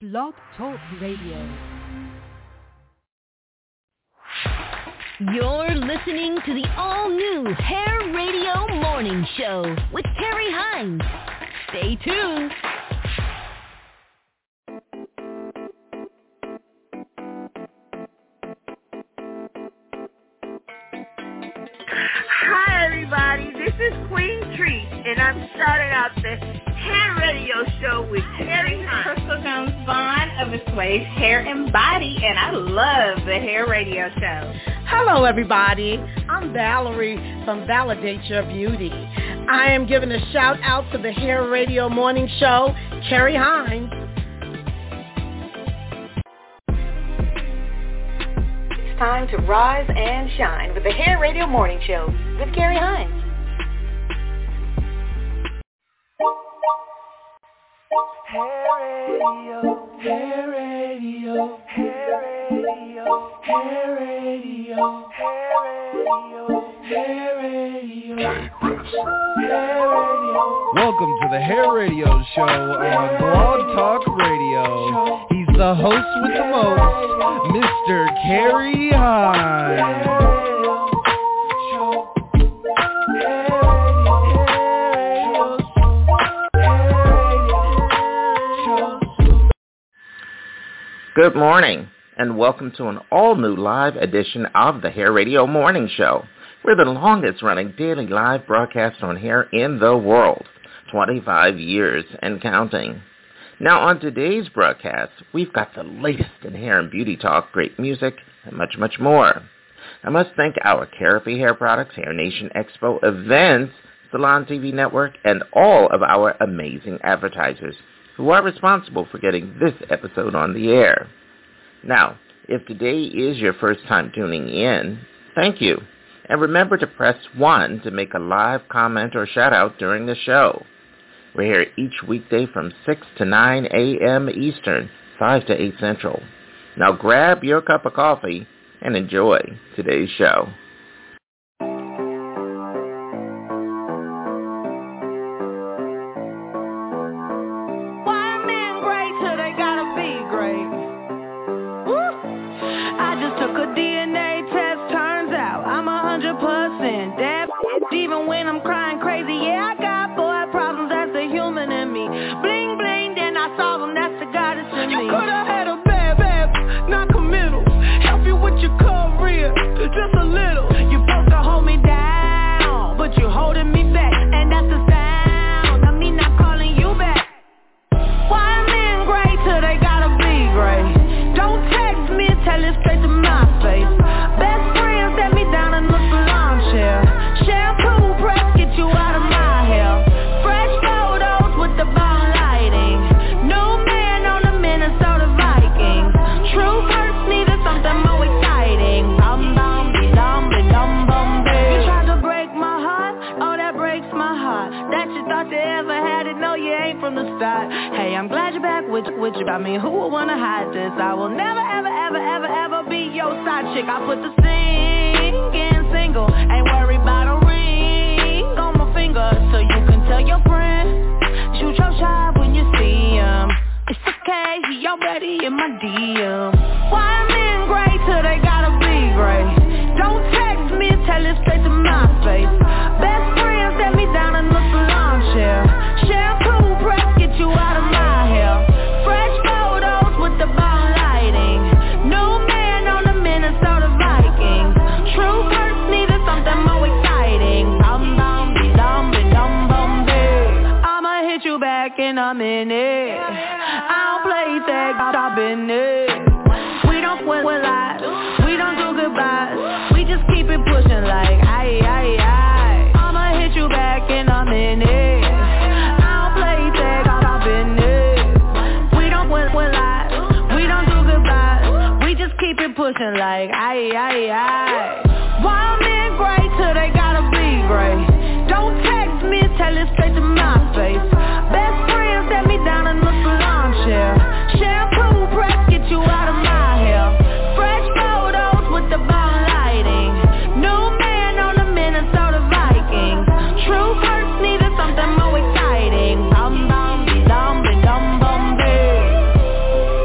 Blog Talk Radio. You're listening to the all-new Hair Radio Morning Show with Terry Hines. Stay tuned. Hi, everybody. This is Queen Treat, and I'm starting out the Hair Radio Show with Terry Hines. Crystal Jones Vaughn of Assuage Hair and Body, and I love the Hair Radio Show. Hello, everybody. I'm Valerie from Validate Your Beauty. I am giving a shout out to the Hair Radio Morning Show, Terry Hines. It's time to rise and shine with the Hair Radio Morning Show with Carrie Hines. Hair Radio, Hair Radio, Hair Radio, Hair Radio, Hair Radio, Hair Radio. Welcome to the Hair Radio Show on Blog Talk Radio. He's the host with the most, Mr. Carrie Hines. Good morning, and welcome to an all-new live edition of the Hair Radio Morning Show. We're the longest-running daily live broadcast on hair in the world, 25 years and counting. Now, on today's broadcast, we've got the latest in hair and beauty talk, great music, and much, much more. I must thank our Therapy Hair Products, Hair Nation Expo events, Salon TV Network, and all of our amazing advertisers who are responsible for getting this episode on the air. Now, if today is your first time tuning in, thank you. And remember to press 1 to make a live comment or shout out during the show. We're here each weekday from 6 to 9 a.m. Eastern, 5 to 8 Central. Now grab your cup of coffee and enjoy today's show. Even when I'm crying crazy, yeah, I got boy problems, that's the human in me. Bling, bling, then I solve them, that's the goddess in me. You could've had a bad, not committal. Help you with your career, just a little. You supposed to hold me down, but you're holding me back, and that's the sound of me not calling you back. Why men gray till they gotta be gray? Don't text me and tell it straight to my face. Best friend set me down in the salon chair. Shampoo press, get you out of my hair. Fresh photos with the bomb lighting. New man on the Minnesota Vikings. True first needed something more exciting. Bum bum be dum be dum bum be. You tried to break my heart, oh that breaks my heart. That you thought you ever had it, no you ain't from the start. Hey, I'm glad you're back with you. I mean, who would wanna hide this? I will never ever ever ever ever be your side chick. I put the singing single, ain't worried about a ring on my finger, so you can tell your friend, shoot your shot when you see him. It's okay, he already in my DM. Why men gray till they gotta be gray? Don't text me and tell it straight to my face. Best friend set me down in the salon chair. Shampoo press, get you out of my hair. Fresh photos with the bomb lighting. New man on the Minnesota Vikings. True first needed something more exciting. Bum bum be dum be dum bum be. I'ma hit you back in a minute. I don't play tag, I've been it. We don't win lies, we don't do goodbyes. We just keep it pushing like aye aye aye. I'ma hit you back in a minute. I don't play tag, I've been it. We don't win lies, we don't do goodbyes. We just keep it pushing like aye aye aye. Why men gray till they gotta be gray? Don't text me and tell it straight to my face. Best friend set me down in the salon chair. Shampoo press, get you out of my hair. Fresh photos with the bomb lighting. New man on the Minnesota Vikings. True first needed something more exciting. Bum bum be dum be dum bum be.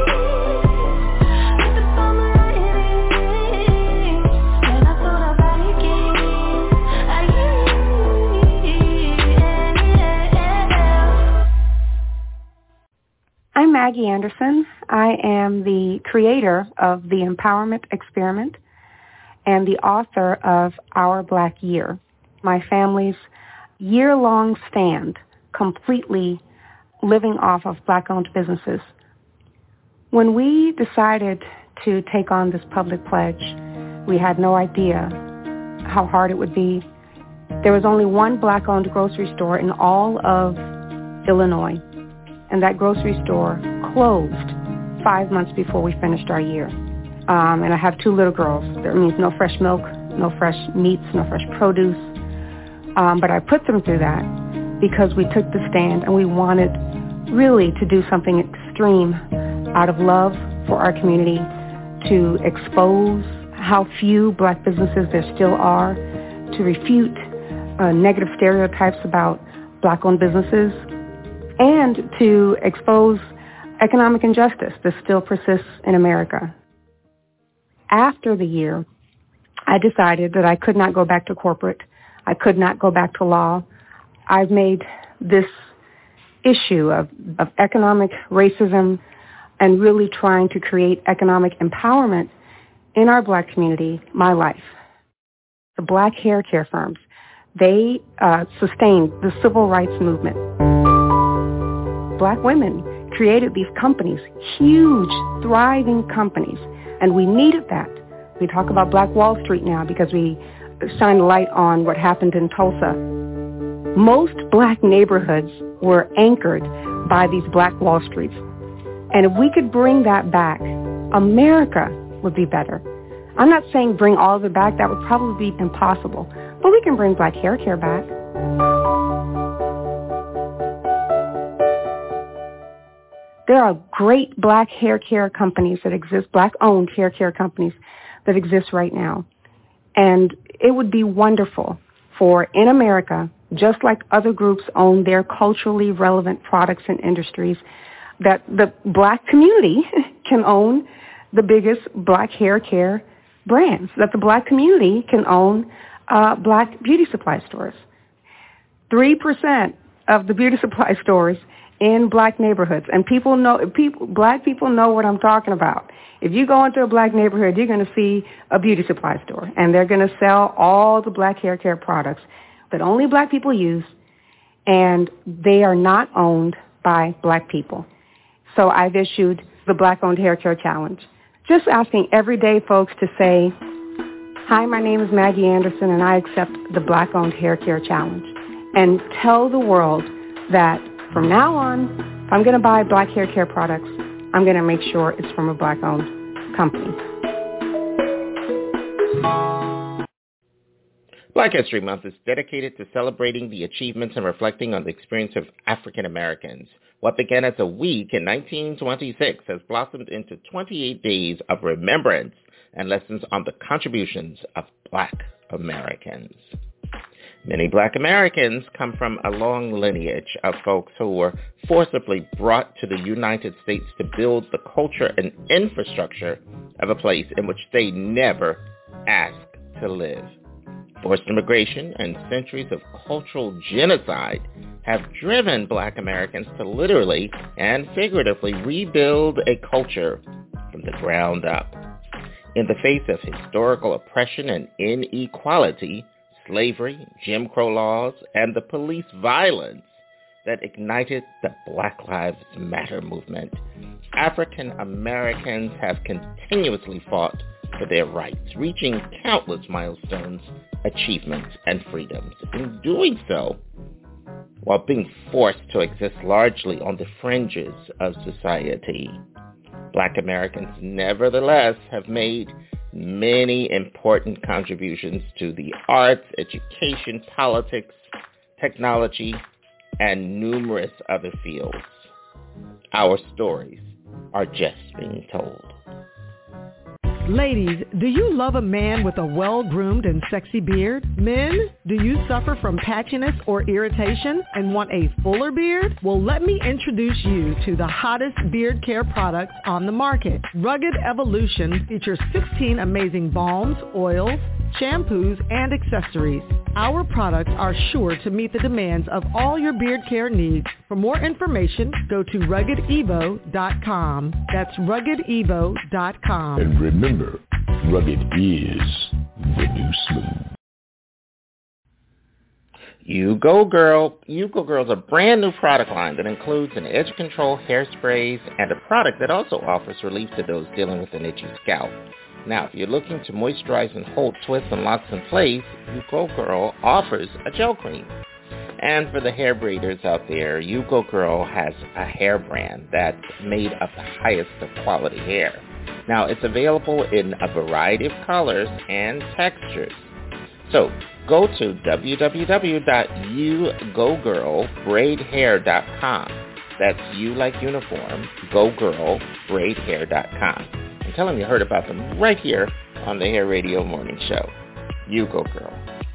Maggie Anderson. I am the creator of the Empowerment Experiment and the author of Our Black Year, my family's year-long stand completely living off of Black-owned businesses. When we decided to take on this public pledge, we had no idea how hard it would be. There was only one Black-owned grocery store in all of Illinois, and that grocery store closed 5 months before we finished our year. And I have 2 little girls. That means no fresh milk, no fresh meats, no fresh produce. But I put them through that because we took the stand and we wanted really to do something extreme out of love for our community, to expose how few Black businesses there still are, to refute negative stereotypes about Black-owned businesses, and to expose economic injustice that still persists in America. After the year, I decided that I could not go back to corporate. I could not go back to law. I've made this issue of economic racism and really trying to create economic empowerment in our Black community my life. The Black hair care firms, they sustained the civil rights movement. Black women created these companies, huge, thriving companies, and we needed that. We talk about Black Wall Street now because we shine a light on what happened in Tulsa. Most Black neighborhoods were anchored by these Black Wall Streets. And if we could bring that back, America would be better. I'm not saying bring all of it back. That would probably be impossible. But we can bring Black hair care back. There are great Black hair care companies that exist, Black-owned hair care companies that exist right now. And it would be wonderful for, in America, just like other groups own their culturally relevant products and industries, that the Black community can own the biggest Black hair care brands, that the Black community can own Black beauty supply stores. 3% of the beauty supply stores in Black neighborhoods, and Black people know what I'm talking about. If you go into a Black neighborhood, you're going to see a beauty supply store, and they're going to sell all the Black hair care products that only Black people use, and they are not owned by Black people. So I've issued the Black-owned hair care challenge, just asking everyday folks to say, "Hi, my name is Maggie Anderson, and I accept the Black-owned hair care challenge," and tell the world that from now on, if I'm going to buy Black hair care products, I'm going to make sure it's from a Black-owned company. Black History Month is dedicated to celebrating the achievements and reflecting on the experience of African Americans. What began as a week in 1926 has blossomed into 28 days of remembrance and lessons on the contributions of Black Americans. Many Black Americans come from a long lineage of folks who were forcibly brought to the United States to build the culture and infrastructure of a place in which they never asked to live. Forced immigration and centuries of cultural genocide have driven Black Americans to literally and figuratively rebuild a culture from the ground up. In the face of historical oppression and inequality, slavery, Jim Crow laws, and the police violence that ignited the Black Lives Matter movement, African Americans have continuously fought for their rights, reaching countless milestones, achievements, and freedoms. In doing so, while being forced to exist largely on the fringes of society, Black Americans nevertheless have made many important contributions to the arts, education, politics, technology, and numerous other fields. Our stories are just being told. Ladies, do you love a man with a well-groomed and sexy beard? Men, do you suffer from patchiness or irritation and want a fuller beard? Well, let me introduce you to the hottest beard care products on the market. Rugged Evolution features 16 amazing balms, oils, shampoos, and accessories. Our products are sure to meet the demands of all your beard care needs. For more information, go to RuggedEvo.com. That's RuggedEvo.com. And remember, rugged is the new smooth. You Go Girl. You Go Girl is a brand new product line that includes an edge control, hairsprays, and a product that also offers relief to those dealing with an itchy scalp. Now, if you're looking to moisturize and hold twists and locks in place, You Go Girl offers a gel cream. And for the hair braiders out there, You Go Girl has a hair brand that's made of the highest of quality hair. Now, it's available in a variety of colors and textures. So, go to www.yougogirlbraidhair.com. That's you like uniform, gogirlbraidhair.com. And tell them you heard about them right here on the Hair Radio Morning Show. You Go Girl.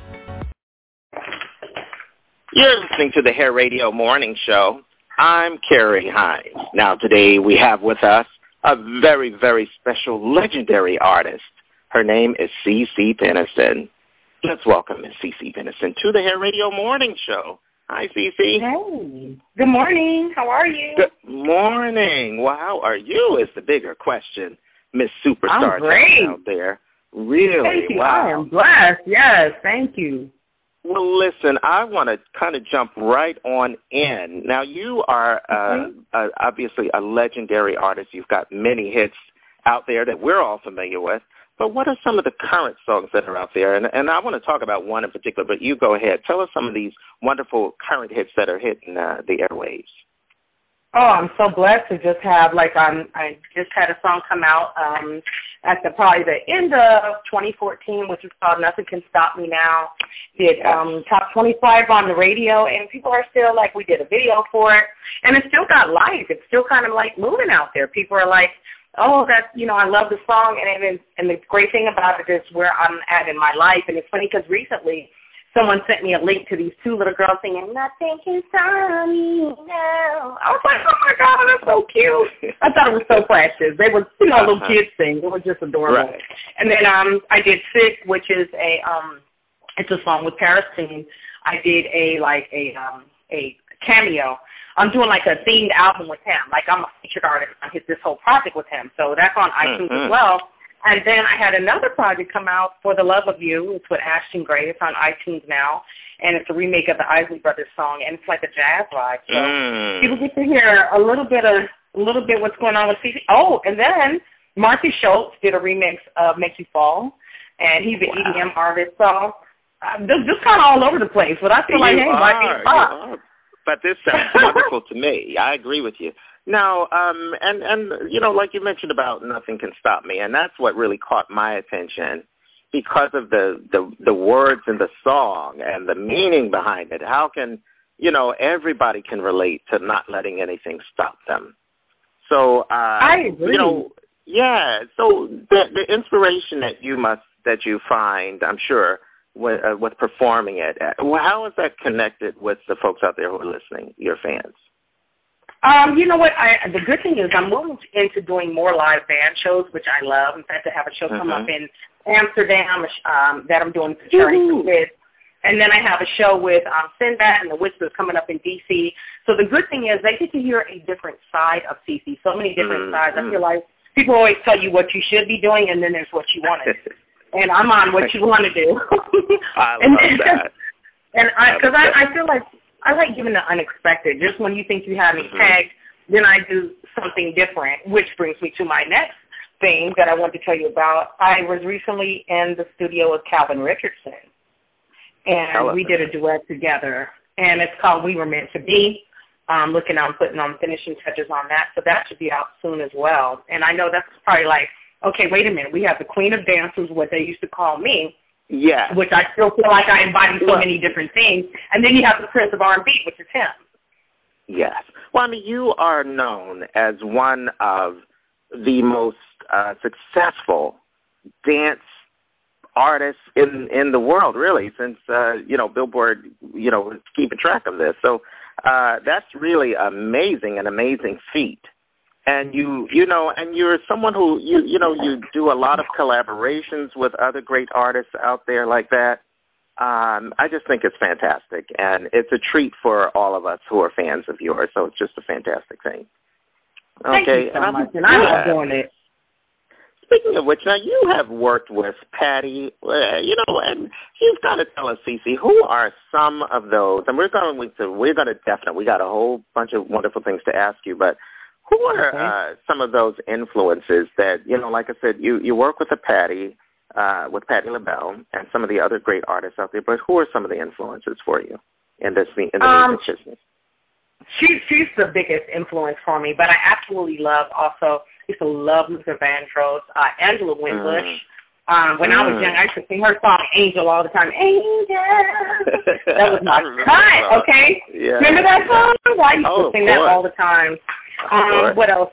You're listening to the Hair Radio Morning Show. I'm Carrie Hines. Now, today we have with us a very, very special, legendary artist. Her name is CeCe Peniston. Let's welcome Ms. CeCe Peniston to the Hair Radio Morning Show. Hi, CeCe. Hey. Good morning. How are you? Good morning. Well, how are you is the bigger question, Miss Superstar I'm great. out there. Really? Thank you. Wow. I am blessed. Yes, thank you. Well, listen, I want to kind of jump right on in. Now, you are obviously a legendary artist. You've got many hits out there that we're all familiar with. But what are some of the current songs that are out there? And I want to talk about one in particular, but you go ahead. Tell us some of these wonderful current hits that are hitting the airwaves. Oh, I'm so blessed to just have, I just had a song come out at probably the end of 2014, which is called Nothing Can Stop Me Now. Did top 25 on the radio, and people are still we did a video for it, and it still got life. It's still kind of moving out there. People are like, oh, that's, I love the song, and the great thing about it is where I'm at in my life, and it's funny because recently someone sent me a link to these two little girls singing, Nothing Can Stop Me Now. I was like, oh, my God, that's so cute. I thought it was so precious. They were, little kids sing. It was just adorable. Right. And then I did Sick, which is it's a song with Paris singing. I did a cameo. I'm doing a themed album with him. I'm a featured artist on this whole project with him. So that's on iTunes as well. And then I had another project come out, For the Love of You. It's with Ashton Gray. It's on iTunes now. And it's a remake of the Isley Brothers song. And it's like a jazz vibe. So people get to hear a little bit what's going on with CeCe. Oh, and then Marcus Schultz did a remix of Make You Fall. And he's an EDM artist. So just kind of all over the place. But I feel like, hey, might be fun. But this sounds wonderful to me. I agree with you. Now, and like you mentioned about Nothing Can Stop Me, and that's what really caught my attention because of the words in the song and the meaning behind it. How can, everybody can relate to not letting anything stop them. So, I agree. Yeah. So the inspiration that you find, I'm sure, with performing it, how is that connected with the folks out there who are listening, your fans? You know what? The good thing is I'm moving into doing more live band shows, which I love. In fact, I have a show come up in Amsterdam that I'm doing featuring with. And then I have a show with Sinbad and the Whispers coming up in D.C. So the good thing is they get to hear a different side of CeCe, so many different sides. I feel like people always tell you what you should be doing, and then there's what you want to do. And I'm on what you want to do. I love that. And I feel like I like giving the unexpected. Just when you think you have me tagged, then I do something different, which brings me to my next thing that I want to tell you about. I was recently in the studio with Calvin Richardson, and we did a duet together, and it's called We Were Meant to Be. Looking on putting on finishing touches on that, so that should be out soon as well. And I know that's probably okay, wait a minute. We have the Queen of Dancers, what they used to call me. Yeah. Which I still feel like I embody so many different things. And then you have the Prince of R&B, which is him. Yes. Well, you are known as one of the most successful dance artists in the world, really, since, Billboard, is keeping track of this. So that's really amazing, an amazing feat. And you know, and you're someone who you do a lot of collaborations with other great artists out there like that. I just think it's fantastic, and it's a treat for all of us who are fans of yours. So it's just a fantastic thing. Thank you so much, and I love doing it. Speaking of which, now you have worked with Patti, and you've got to tell us, Cece, who are some of those? And we got a whole bunch of wonderful things to ask you, but who are some of those influences that, like I said, you work with Patti LaBelle and some of the other great artists out there, but who are some of the influences for you in the music business? She's the biggest influence for me, but I absolutely love also, used to love Luther Vandross, Angela Winbush. When I was young, I used to sing her song Angel all the time. Angel! That was my cut, okay? Yeah. Remember that song? I used to sing that all the time. What else?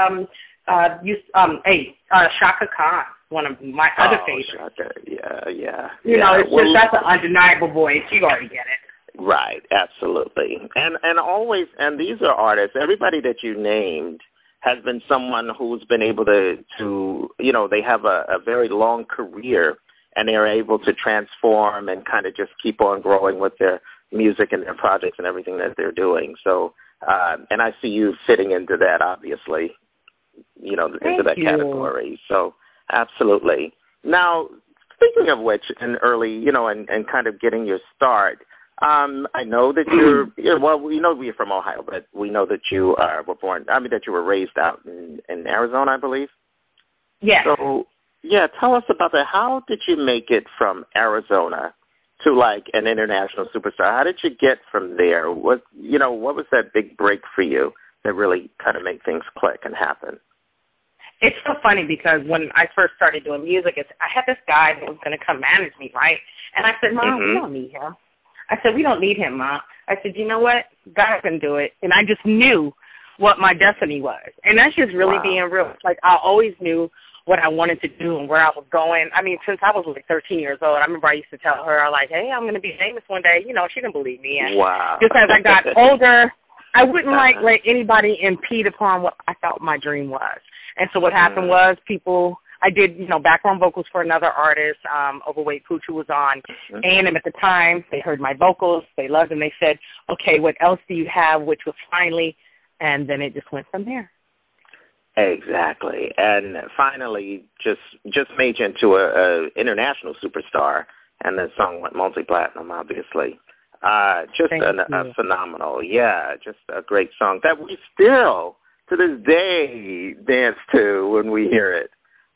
Shaka Khan, one of my other favorites. Shaka. Yeah. That's an undeniable voice. You already get it. Right, absolutely. And always, and these are artists, everybody that you named has been someone who's been able to they have a very long career, and they're able to transform and kind of just keep on growing with their music and their projects and everything that they're doing. So, and I see you fitting into that, obviously, into that category. So, absolutely. Now, speaking of which, and early, and kind of getting your start, I know that we know you're from Ohio, but we know that you that you were raised out in Arizona, I believe. Yeah. So, tell us about that. How did you make it from Arizona to like an international superstar? How did you get from there? What was that big break for you that really kind of made things click and happen? It's so funny because when I first started doing music, I had this guy that was going to come manage me, right? And I said, Mom, we don't need him. I said, we don't need him, Mom. I said, you know what? God can do it. And I just knew what my destiny was. And that's just really being real. Like, I always knew what I wanted to do and where I was going. I mean, since I was like 13 years old, I remember I used to tell her, like, hey, I'm going to be famous one day. She didn't believe me. And just as I got older, I wouldn't let anybody impede upon what I thought my dream was. And so what happened was I did, background vocals for another artist, Overweight Pooch, who was on A&M at the time. They heard my vocals. They loved them. They said, okay, what else do you have, which was Finally, and then it just went from there. Exactly. And finally just made you into a international superstar, and the song went multi-platinum, obviously. Just a phenomenal, just a great song that we still, to this day, dance to when we hear it.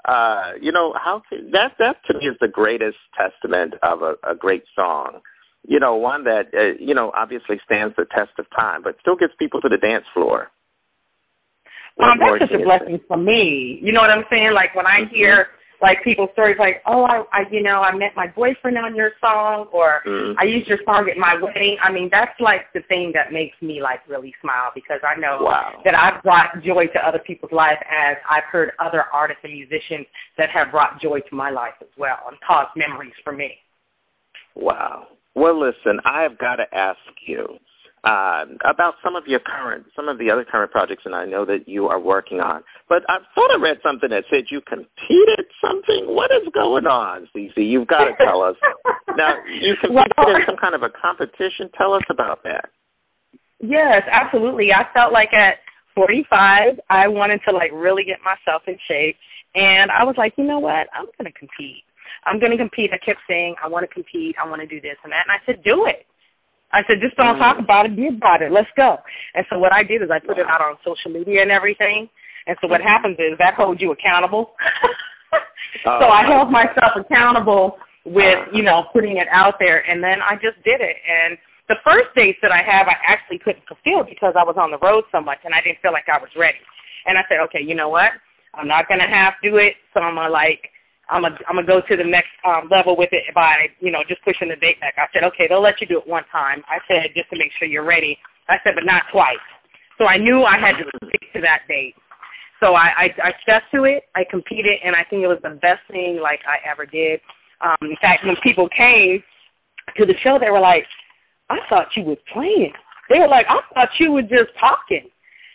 That to me is the greatest testament of a great song. One that, obviously stands the test of time, but still gets people to the dance floor. That's such a blessing for me. You know what I'm saying? Like when I hear like people's stories like, oh, I met my boyfriend on your song, or I used your song at my wedding. I mean, that's like the thing that makes me like really smile, because I know that I've brought joy to other people's life, as I've heard other artists and musicians that have brought joy to my life as well and caused memories for me. Wow. Well, listen, I've got to ask you about some of the other current projects, and I know that you are working on. But I thought I read something that said you competed something. What is going on, Cece? You've got to tell us. Now, you competed in some kind of a competition. Tell us about that. Yes, absolutely. I felt like at 45, I wanted to like really get myself in shape, and I was like, you know what? I'm going to compete. I kept saying, I want to compete. I want to do this and that. And I said, do it. I said, just don't talk about it, be about it. Let's go. And so what I did is I put it out on social media and everything. And so what happens is that holds you accountable. So I held myself accountable with, putting it out there. And then I just did it. And the first dates that I have, I actually couldn't fulfill because I was on the road so much and I didn't feel like I was ready. And I said, okay, you know what? I'm not going to have to do it. So I'm gonna go to the next level with it by, just pushing the date back. I said, okay, they'll let you do it one time. I said, just to make sure you're ready. I said, but not twice. So I knew I had to stick to that date. So I stuck to it. I competed, and I think it was the best thing like I ever did. In fact, when people came to the show, they were like, I thought you was playing. They were like, I thought you were just talking.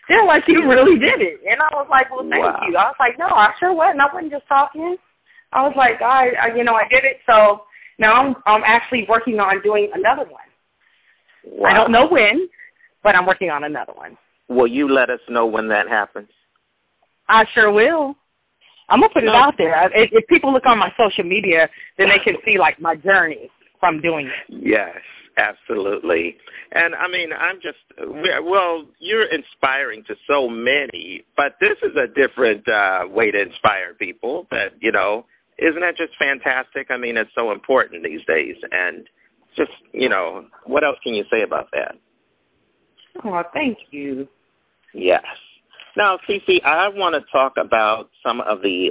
They're like, you really did it. And I was like, well, thank you. I was like, no, I sure wasn't. I wasn't just talking. I was like, I did it. So now I'm actually working on doing another one. Wow. I don't know when, but I'm working on another one. Will you let us know when that happens? I sure will. I'm going to put it out there. If people look on my social media, then they can see, like, my journey from doing it. Yes, absolutely. And, I mean, you're inspiring to so many, but this is a different way to inspire people that, isn't that just fantastic? I mean, it's so important these days. And just, what else can you say about that? Oh, thank you. Yes. Now, Cece, I want to talk about some of the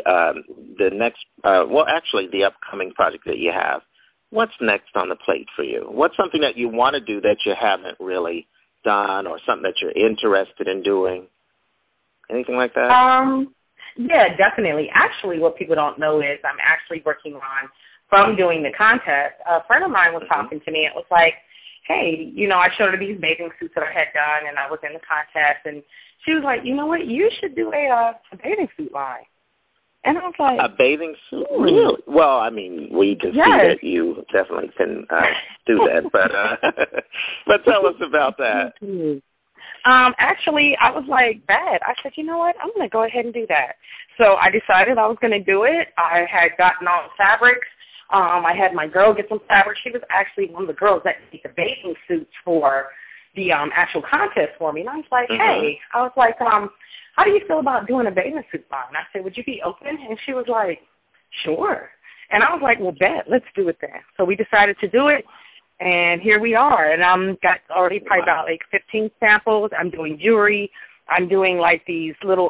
upcoming project that you have. What's next on the plate for you? What's something that you want to do that you haven't really done, or something that you're interested in doing? Anything like that? Yeah, definitely. Actually, what people don't know is I'm actually working on, from doing the contest, a friend of mine was talking to me. It was like, hey, I showed her these bathing suits that I had done, and I was in the contest, and she was like, you know what, you should do a bathing suit line. And I was like, a bathing suit? Really? Well, I mean, we can see that you definitely can do that, but tell us about that. Actually, I was like, bad. I said, you know what, I'm going to go ahead and do that. So I decided I was going to do it. I had gotten all the fabrics. I had my girl get some fabric. She was actually one of the girls that did the bathing suits for the actual contest for me. And I was like, hey, how do you feel about doing a bathing suit line? I said, would you be open? And she was like, sure. And I was like, well, bet, let's do it then. So we decided to do it, and here we are. And I'm got already probably about 15 samples. I'm doing jewelry. I'm doing like these little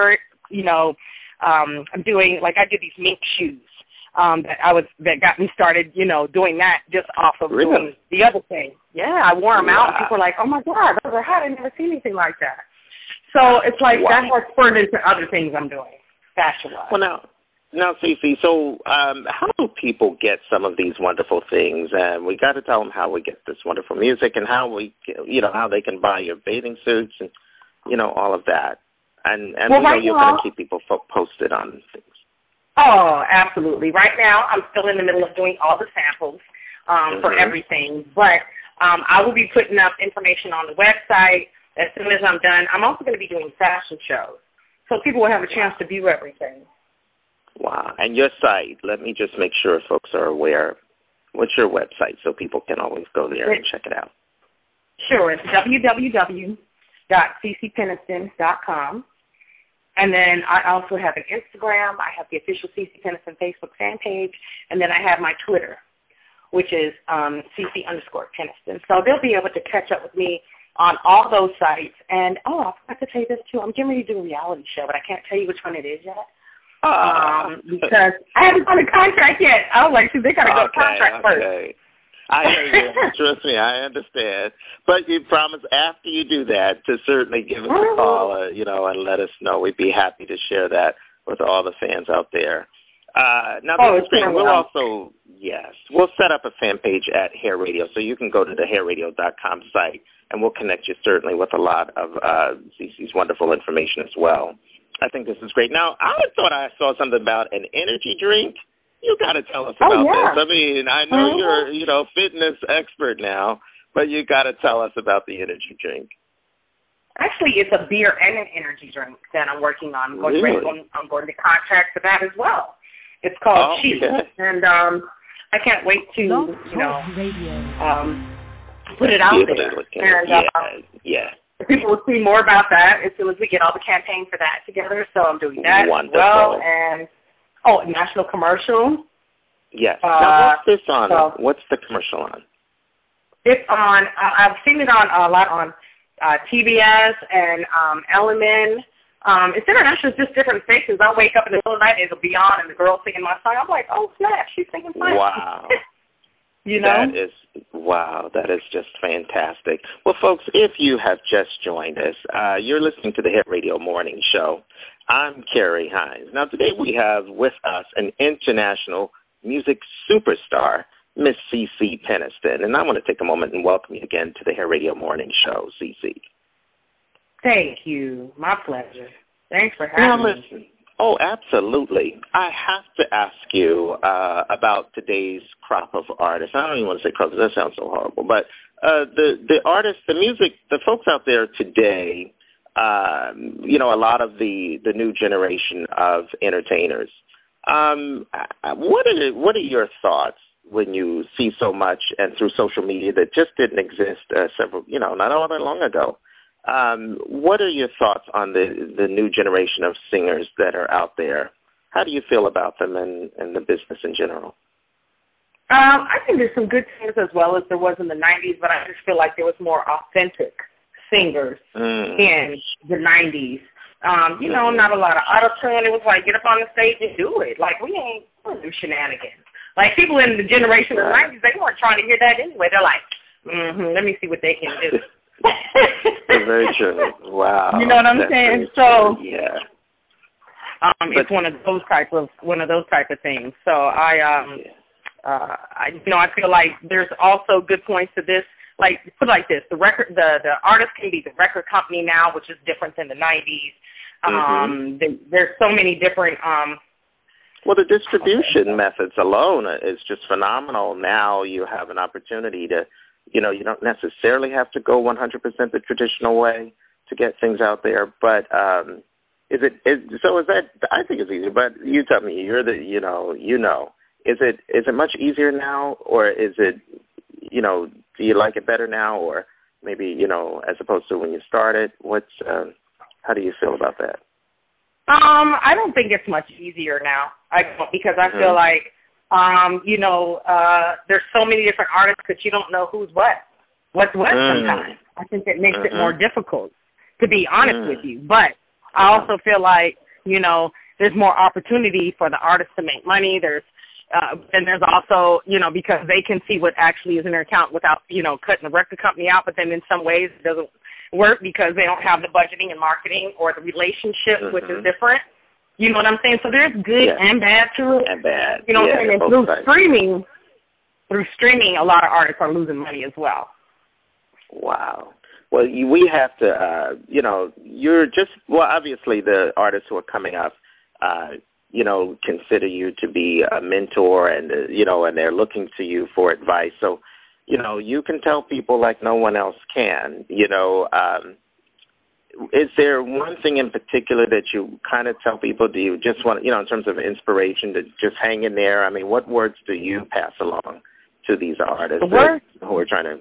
I'm doing, like, I did these mink shoes. That got me started, doing that just off of doing the other thing. Yeah, I wore them out, and people were like, oh, my God, those are hot. I never seen anything like that. So it's like that has spurred into other things I'm doing, fashion-wise. Well, now, Cece, so how do people get some of these wonderful things? And we got to tell them how we get this wonderful music, and how how they can buy your bathing suits, and, all of that. And you're going to keep people posted on things. Oh, absolutely. Right now, I'm still in the middle of doing all the samples for everything. But I will be putting up information on the website as soon as I'm done. I'm also going to be doing fashion shows, so people will have a chance to view everything. Wow. And your site, let me just make sure folks are aware. What's your website so people can always go there and check it out? Sure. It's www.ccpeniston.com. And then I also have an Instagram. I have the official CC Peniston Facebook fan page. And then I have my Twitter, which is CC_Peniston. So they'll be able to catch up with me on all those sites. And, I forgot to tell you this, too. I'm getting ready to do a reality show, but I can't tell you which one it is yet. Because I haven't done a contract yet. I was like, they got to go contract first. I hear you. Trust me, I understand. But you promise after you do that to certainly give us a call, and let us know. We'd be happy to share that with all the fans out there. Now, this is great. We'll set up a fan page at Hair Radio, so you can go to the hairradio.com site, and we'll connect you certainly with a lot of Cece's wonderful information as well. I think this is great. Now, I thought I saw something about an energy drink. You got to tell us about this. I mean, I know you're, fitness expert now, but you got to tell us about the energy drink. Actually, it's a beer and an energy drink that I'm working on. I'm going to contract for that as well. It's called Cheese, and I can't wait to, put it out there. And people will see more about that as soon as we get all the campaign for that together. So I'm doing that as well. And national commercial. Yes. Now, what's this on? What's the commercial on? It's on, I've seen it on a lot on TBS and LMN. It's international, it's just different stations. I'll wake up in the middle of the night, it'll be on, and the girl's singing my song. I'm like, oh, snap, she's singing fine. Wow. That is just fantastic. Well, folks, if you have just joined us, you're listening to the Hit Radio Morning Show. I'm Carrie Hines. Now, today we have with us an international music superstar, Miss CC Peniston. And I want to take a moment and welcome you again to the Hair Radio Morning Show, CC. Thank you. My pleasure. Thanks for having me. Listen. Oh, absolutely. I have to ask you about today's crop of artists. I don't even want to say crop because that sounds so horrible. But the artists, the music, the folks out there today, a lot of the new generation of entertainers. What are your thoughts when you see so much and through social media that just didn't exist not all that long ago? What are your thoughts on the new generation of singers that are out there? How do you feel about them and the business in general? I think there's some good singers as well as there was in the 90s, but I just feel like there was more authentic singers in the 90s. Not a lot of auto-tune. It was like, get up on the stage and do it. Like, we ain't going to do shenanigans. Like, people in the generation of the 90s, they weren't trying to hear that anyway. They're like, let me see what they can do. Very true. Wow. You know what I'm saying? So yeah, it's one of those type of things. So I feel like there's also good points to this. Like, put it like this: the artist can be the record company now, which is different than the 90s. There's so many different. Well, the distribution methods alone is just phenomenal. Now you have an opportunity to. You don't necessarily have to go 100% the traditional way to get things out there, but is that? I think it's easier, but you tell me. You're the, Is it much easier now, or is it, do you like it better now, or maybe, as opposed to when you started? How do you feel about that? I don't think it's much easier now. Because I feel like. There's so many different artists that you don't know who's what's what sometimes. I think that makes it more difficult, to be honest with you. But I also feel like, there's more opportunity for the artists to make money. And there's also, because they can see what actually is in their account without, cutting the record company out. But then in some ways it doesn't work because they don't have the budgeting and marketing or the relationship, which is different. You know what I'm saying? So there's good and bad to it. And bad. You know what I'm saying? And through streaming, a lot of artists are losing money as well. Wow. Well, we have to, obviously the artists who are coming up, consider you to be a mentor and, and they're looking to you for advice. So, you can tell people like no one else can, Is there one thing in particular that you kind of tell people? Do you just want, in terms of inspiration, to just hang in there? I mean, what words do you pass along to these artists who are trying to,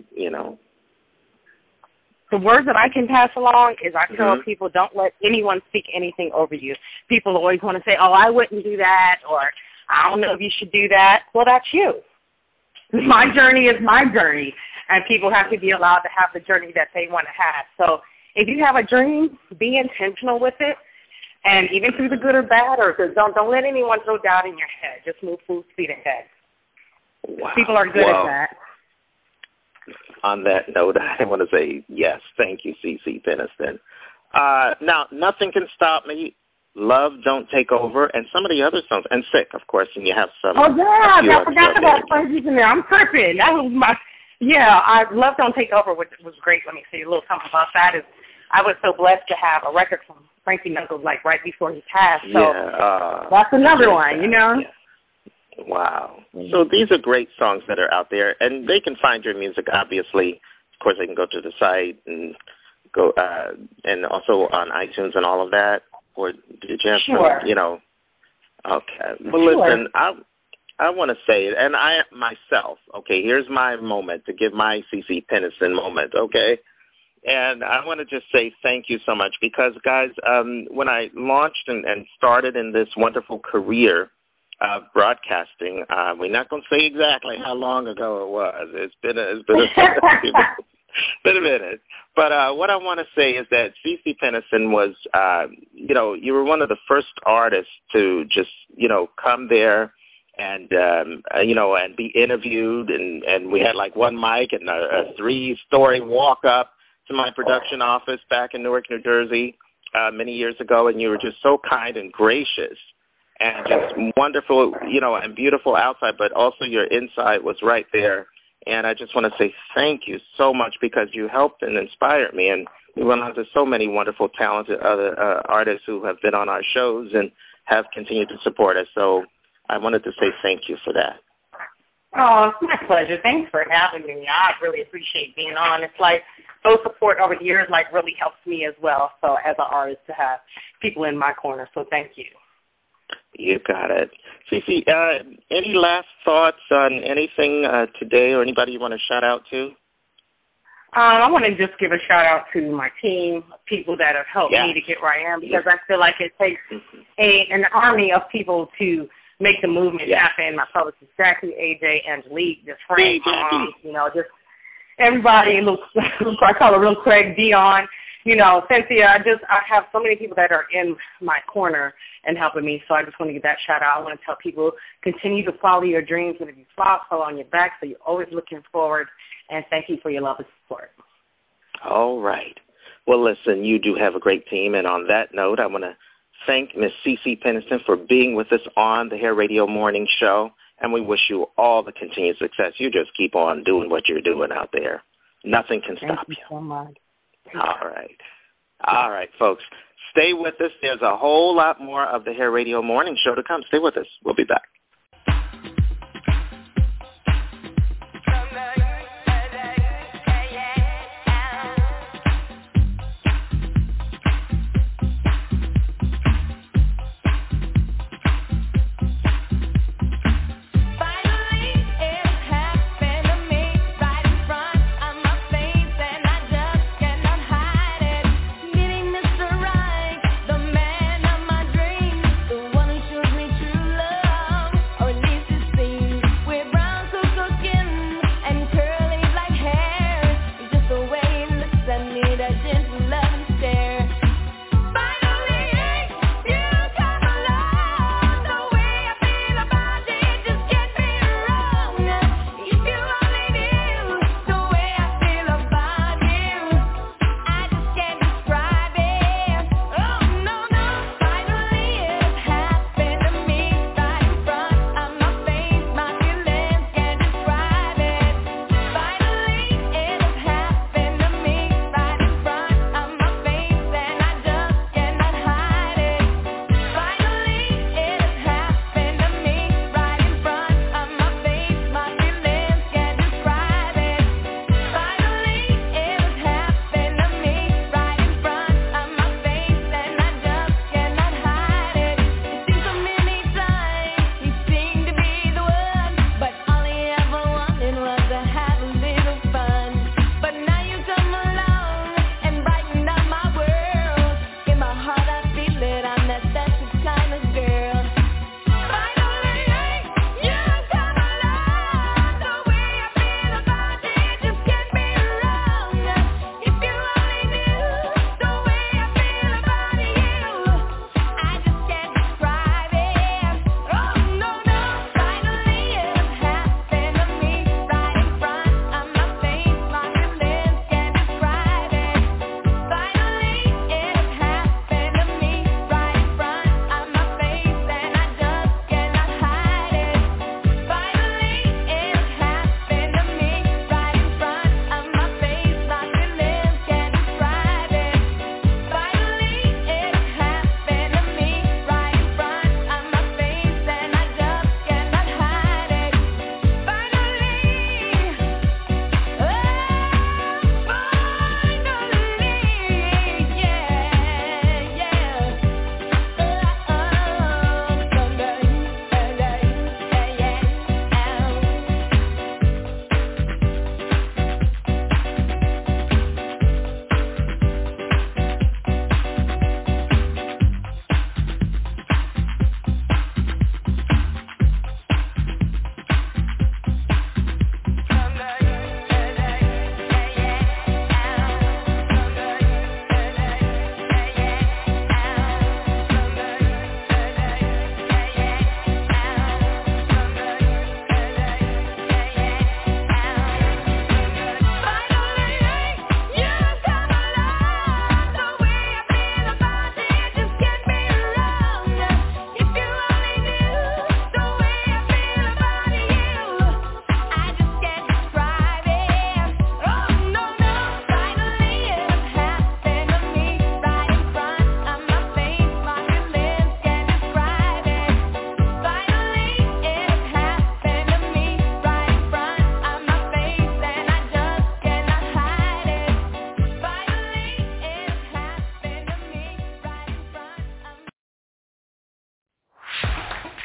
The words that I can pass along is I tell people, don't let anyone speak anything over you. People always want to say, oh, I wouldn't do that, or I don't know if you should do that. Well, that's you. My journey is my journey, and people have to be allowed to have the journey that they want to have. So if you have a dream, be intentional with it, and even through the good or bad, or don't let anyone throw doubt in your head. Just move full speed ahead. Wow. People are good at that. On that note, I want to say yes, thank you, CeCe Peniston. Now, Nothing Can Stop Me, Love Don't Take Over, and some of the other songs, and Sick, of course, and you have some. Oh, yeah, I forgot about Crazy in there. I'm tripping. That was Love Don't Take Over, which was great. Let me say a little something about that. I was so blessed to have a record from Frankie Knuckles, like, right before he passed. So that's another one, Yeah. Wow. So these are great songs that are out there, and they can find your music, obviously. Of course, they can go to the site and go, and also on iTunes and all of that. Or did you have some, Okay. Well, listen, I want to say it, and I myself, okay, here's my moment to give my CeCe Peniston moment, okay? And I want to just say thank you so much because, guys, when I launched and started in this wonderful career of broadcasting, we're not going to say exactly how long ago it was. It's been a minute. But what I want to say is that CeCe Peniston was, you were one of the first artists to just, come there and, and be interviewed. And we had like one mic and a 3-story walk up to my production office back in Newark, New Jersey, many years ago. And you were just so kind and gracious and just wonderful, and beautiful outside, but also your inside was right there. And I just want to say thank you so much because you helped and inspired me. And Well, there's so many wonderful, talented other artists who have been on our shows and have continued to support us. So I wanted to say thank you for that. Oh, it's my pleasure. Thanks for having me. I really appreciate being on. It's like those support over the years like really helps me as well. So as an artist to have people in my corner. So thank you. You got it. Cece, any last thoughts on anything today or anybody you want to shout out to? I want to just give a shout-out to my team, people that have helped me to get where I am, because I feel like it takes an army of people to make the movement happen. My publicist, Jackie, AJ, Angelique, just Frank, just everybody, I call her Real Craig, Dion, Cynthia. I have so many people that are in my corner and helping me, so I just want to give that shout-out. I want to tell people, continue to follow your dreams, and if you fall on your back, so you're always looking forward. And thank you for your love and support. All right. Well, listen, you do have a great team. And on that note, I want to thank Miss Cece Peniston for being with us on the Hair Radio Morning Show. And we wish you all the continued success. You just keep on doing what you're doing out there. Nothing can stop you. So much. All right. All right, folks. Stay with us. There's a whole lot more of the Hair Radio Morning Show to come. Stay with us. We'll be back. The man of my dreams, the one who shows me true love.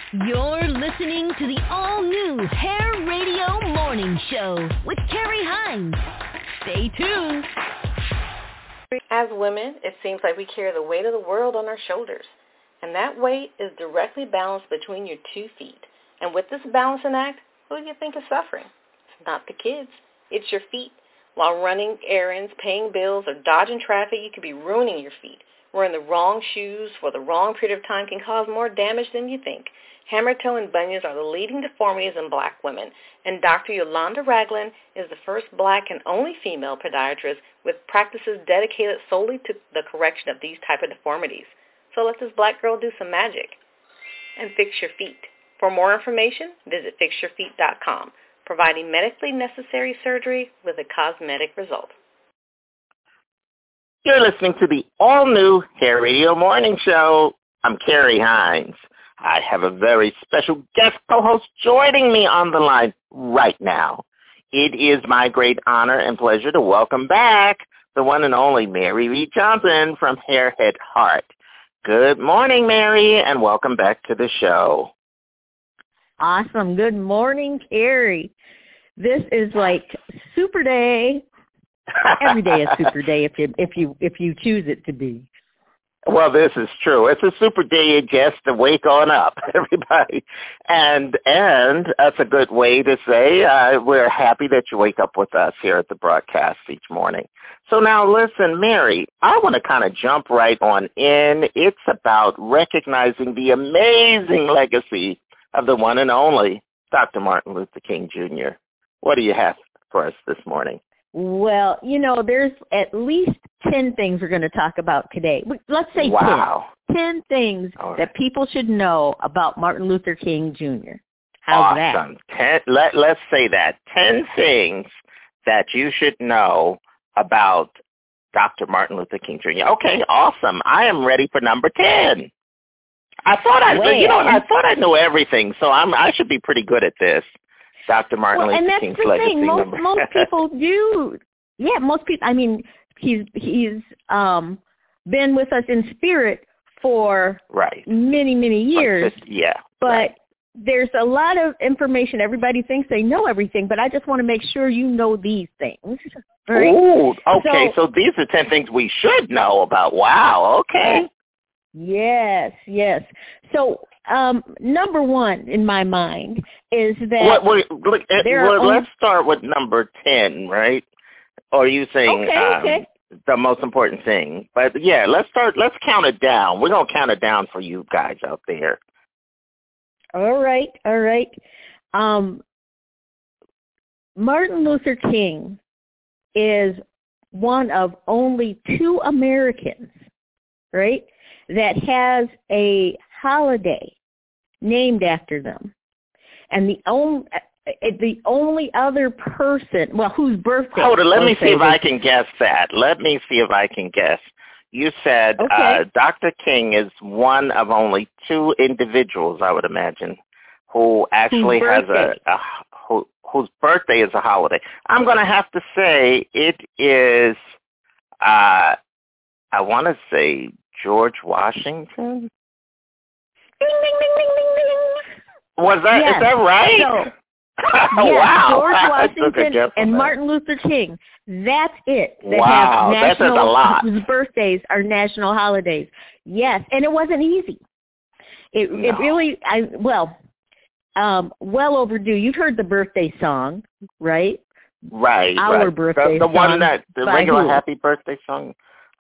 You're listening to the all-new Hair Radio Morning Show with Terry Hines. Stay tuned. As women, it seems like we carry the weight of the world on our shoulders. And that weight is directly balanced between your 2 feet. And with this balancing act, who do you think is suffering? It's not the kids. It's your feet. While running errands, paying bills, or dodging traffic, you could be ruining your feet. Wearing the wrong shoes for the wrong period of time can cause more damage than you think. Hammer toe and bunions are the leading deformities in black women, and Dr. Yolanda Ragland is the first black and only female podiatrist with practices dedicated solely to the correction of these type of deformities. So let this black girl do some magic and fix your feet. For more information, visit fixyourfeet.com, providing medically necessary surgery with a cosmetic result. You're listening to the all-new Hair Radio Morning Show. I'm Carrie Hines. I have a very special guest co-host joining me on the line right now. It is my great honor and pleasure to welcome back the one and only Mary Lee Johnson from Hairhead Heart. Good morning, Mary, and welcome back to the show. Awesome. Good morning, Carrie. This is like super day. Every day is super day if you choose it to be. Well, this is true. It's a super day just to wake on up, everybody. And that's a good way to say we're happy that you wake up with us here at the broadcast each morning. So now listen, Mary, I want to kind of jump right on in. It's about recognizing the amazing legacy of the one and only Dr. Martin Luther King Jr. What do you have for us this morning? Well, there's at least 10 things we're going to talk about today. Let's say 10 things that people should know about Martin Luther King Jr. How's awesome. that? Let's say that. 10 things that you should know about Dr. Martin Luther King Jr. Okay, awesome. I am ready for number 10. I thought I knew everything, so I should be pretty good at this. Dr. Martin Luther King's legacy. And that's the thing. Most people do. Yeah, most people. I mean, he's been with us in spirit for many, many years. But there's a lot of information. Everybody thinks they know everything, but I just want to make sure you know these things. Right? Oh, okay. So these are 10 things we should know about. Wow. Okay. Yes. So number one in my mind is that let's start with number 10, right? Or are you saying the most important thing? But yeah, let's count it down. We're going to count it down for you guys out there. All right. Martin Luther King is one of only 2 Americans, right, that has a holiday named after them. And the only other person, whose birthday... Hold on, let me see if I can guess that. You said Dr. King is one of only 2 individuals, I would imagine, who actually has whose birthday is a holiday. I'm going to have to say it is, I want to say George Washington. Ding, ding, ding, ding, ding, ding. Was that, is that right? So, wow. George Washington and Martin Luther King. That's it. That says a lot. Whose birthdays are national holidays. Yes, and it wasn't easy. It really, well overdue. You've heard the birthday song, right? Right. Our birthday the song. One that the regular happy birthday song.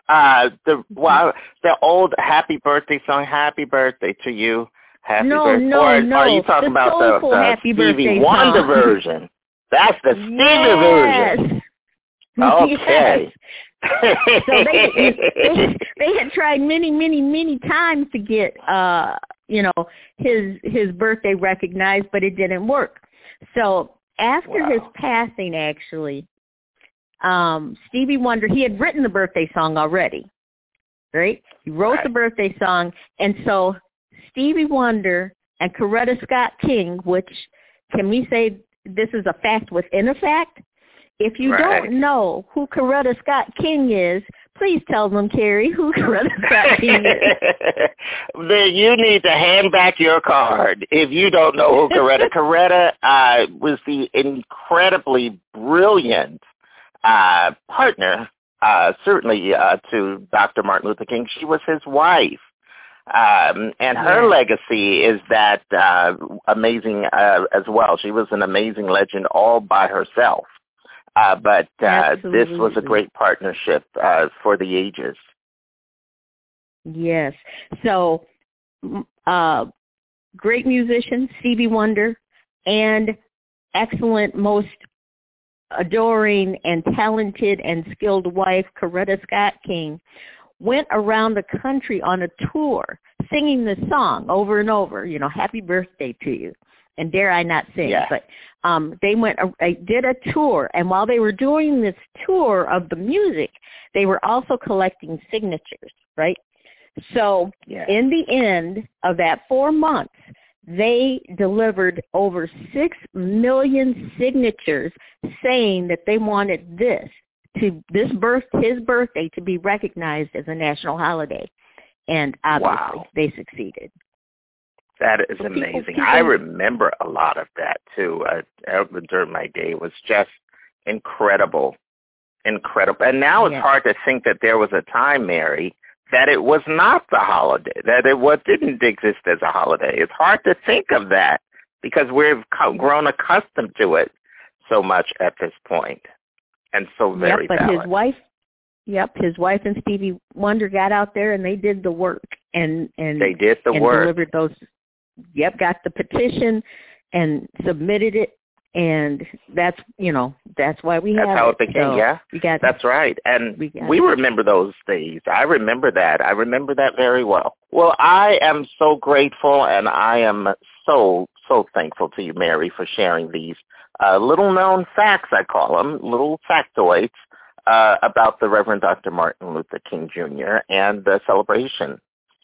The old happy birthday song, happy birthday to you. Happy birthday. No. Are you talking about the Stevie Wonder version? That's the Stevie version. Okay. Yes. So they had tried many times to get his birthday recognized, but it didn't work. So after his passing, actually, Stevie Wonder, he had written the birthday song already, right? He wrote the birthday song, and so Stevie Wonder and Coretta Scott King, which, can we say this is a fact within a fact? If you don't know who Coretta Scott King is, Please tell them, Carrie, who Coretta Scott King is. Then you need to hand back your card if you don't know who Coretta. Coretta was the incredibly brilliant partner, certainly to Dr. Martin Luther King. She was his wife. And her legacy is that amazing as well. She was an amazing legend all by herself. But this was a great partnership for the ages. Yes. So, great musician, Stevie Wonder, and excellent, most adoring and talented and skilled wife, Coretta Scott King, went around the country on a tour singing this song over and over, happy birthday to you. And dare I not sing, but they did a tour. And while they were doing this tour of the music, they were also collecting signatures, right? So in the end of that 4 months, they delivered over 6 million signatures saying that they wanted his birthday to be recognized as a national holiday. And obviously they succeeded. That is amazing. I remember a lot of that, too, during my day. It was just incredible. And now it's hard to think that there was a time, Mary, that it was not the holiday, that it didn't exist as a holiday. It's hard to think of that because we've grown accustomed to it so much at this point. And so very valid. His wife and Stevie Wonder got out there and they did the work. And they did the work. Delivered those. Got the petition and submitted it, and that's why we have it. That's how it became, that's right. And we remember those days. I remember that. I remember that very well. Well, I am so grateful, and I am so thankful to you, Mary, for sharing these little-known facts, I call them, little factoids, about the Reverend Dr. Martin Luther King Jr. and the celebration.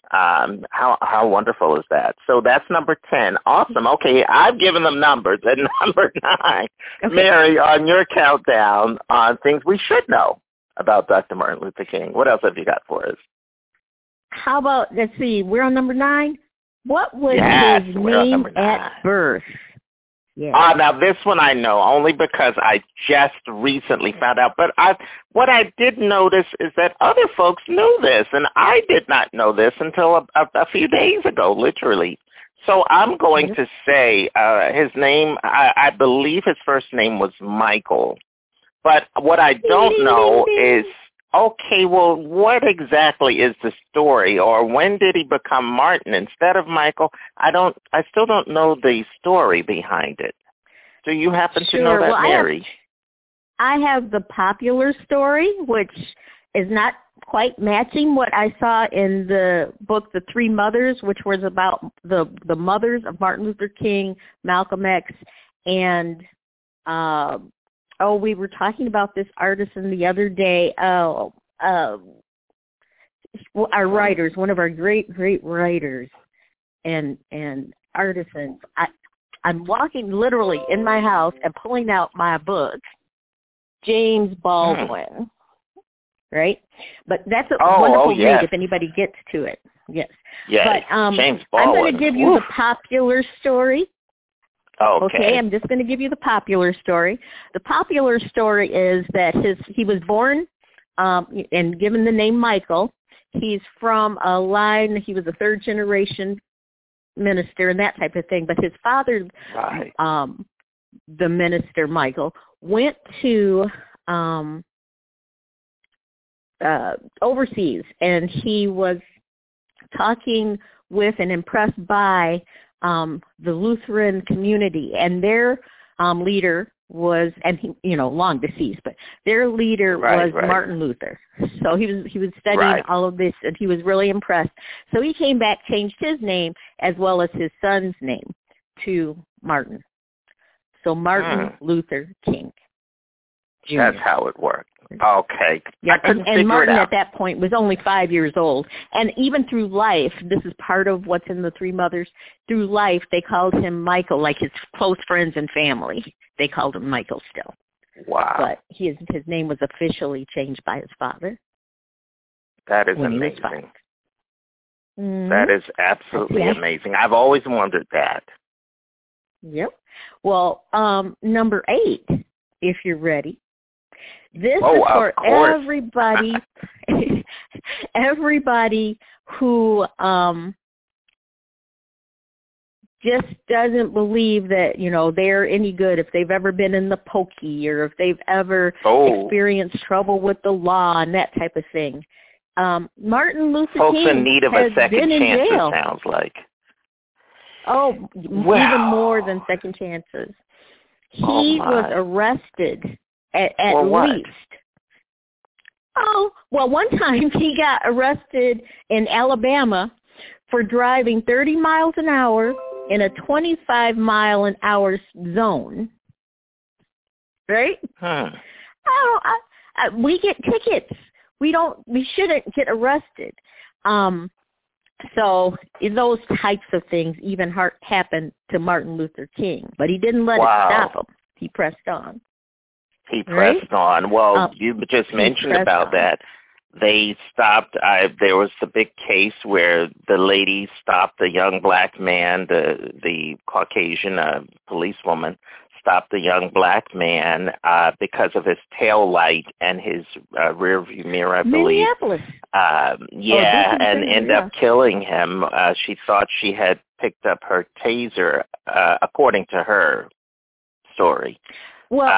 How wonderful is that? So that's number 10. Awesome. Okay, I've given them numbers. At number 9, Mary, on your countdown on things we should know about Dr. Martin Luther King, what else have you got for us? How about, let's see, we're on number 9. What was his name at birth? Yeah. Now this one I know only because I just recently found out. But what I did notice is that other folks knew this, and I did not know this until a few days ago, literally. So I'm going to say his name, I believe his first name was Michael. But what I don't know is, okay, well, what exactly is the story, or when did he become Martin instead of Michael? I still don't know the story behind it. Do you happen to know that, Mary? I have the popular story, which is not quite matching what I saw in the book, The Three Mothers, which was about the mothers of Martin Luther King, Malcolm X, and we were talking about this artisan the other day. Our writers, one of our great writers and artisans. I'm walking literally in my house and pulling out my book, James Baldwin, right? But that's a wonderful read if anybody gets to it. Yes. Yes, but, James Baldwin. I'm going to give you the popular story. Okay, I'm just going to give you the popular story. The popular story is that he was born and given the name Michael. He's from a line, he was a third generation minister and that type of thing. But his father, the minister Michael, went to overseas, and he was talking with and impressed by the Lutheran community, and their leader was, and he, long deceased, but their leader was Martin Luther. So he was studying all of this, and he was really impressed. So he came back, changed his name as well as his son's name to Martin. So Martin Luther King Jr. That's how it worked. Okay. Yeah, and Martin at that point was only 5 years old. And even through life, this is part of what's in the Three Mothers, through life they called him Michael, like his close friends and family. They called him Michael still. Wow. But his name was officially changed by his father. That is when he was amazing. 5. Mm-hmm. That is absolutely amazing. I've always wondered that. Yep. Well, number 8, if you're ready. This is for everybody, everybody who just doesn't believe that, they're any good, if they've ever been in the pokey or if they've ever experienced trouble with the law and that type of thing. Martin Luther King folks in need of a second chance, it sounds like. Oh, even more than second chances. He was arrested at least. Oh, well, one time he got arrested in Alabama for driving 30 miles an hour in a 25-mile-an-hour zone. Right? We get tickets. We shouldn't get arrested. So those types of things even happened to Martin Luther King, but he didn't let it stop him. He pressed on. He pressed on. Well, you just mentioned about that. They stopped. There was the big case where the lady stopped the young black man, the Caucasian policewoman stopped the young black man because of his tail light and his rear view mirror, I believe. Minneapolis. And ended up killing him. She thought she had picked up her taser, according to her story. Well,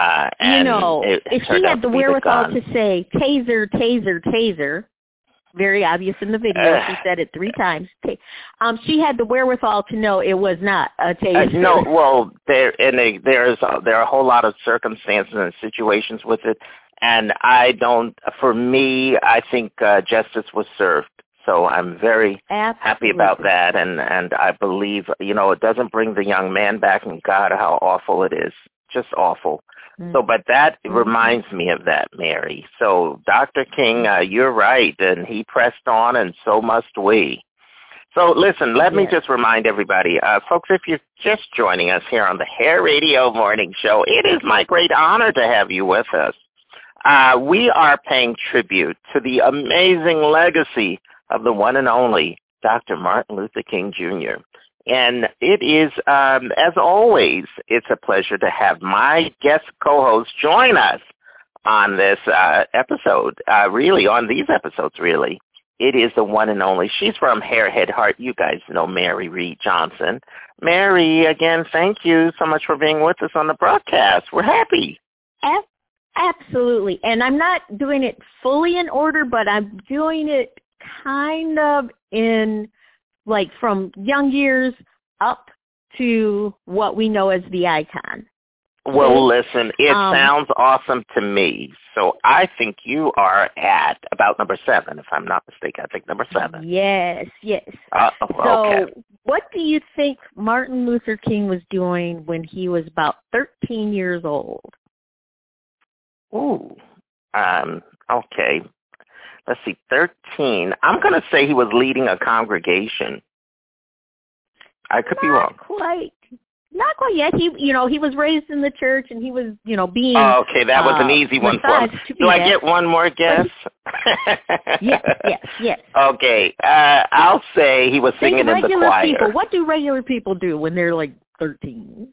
if she had the wherewithal to say taser, taser, taser, very obvious in the video. She said it 3 times. She had the wherewithal to know it was not a taser. No, well, there are a whole lot of circumstances and situations with it, and for me, I think justice was served. So I'm very happy about that, and I believe, it doesn't bring the young man back, and God, how awful it is. Just awful. So, but that reminds me of that, Mary. So, Dr. King, you're right, and he pressed on, and so must we. So, listen, let me just remind everybody, folks, if you're just joining us here on the Hair Radio Morning Show, it is my great honor to have you with us. We are paying tribute to the amazing legacy of the one and only Dr. Martin Luther King, Jr., and it is, as always, it's a pleasure to have my guest co-host join us on this episode, on these episodes, really. It is the one and only. She's from Hairhead Heart. You guys know Mary Reed Johnson. Mary, again, thank you so much for being with us on the broadcast. We're happy. Absolutely. And I'm not doing it fully in order, but I'm doing it kind of in from young years up to what we know as the icon. Well, listen, it sounds awesome to me. So I think you are at about number 7, if I'm not mistaken. I think number 7. Yes. So what do you think Martin Luther King was doing when he was about 13 years old? Ooh, okay. Let's see, 13. I'm going to say he was leading a congregation. I could be wrong. Not quite yet. He was raised in the church, and he was, being. Oh, okay, that was an easy one for him. Do I get one more guess? Yes. Okay, I'll say he was singing in the choir. People. What do regular people do when they're 13?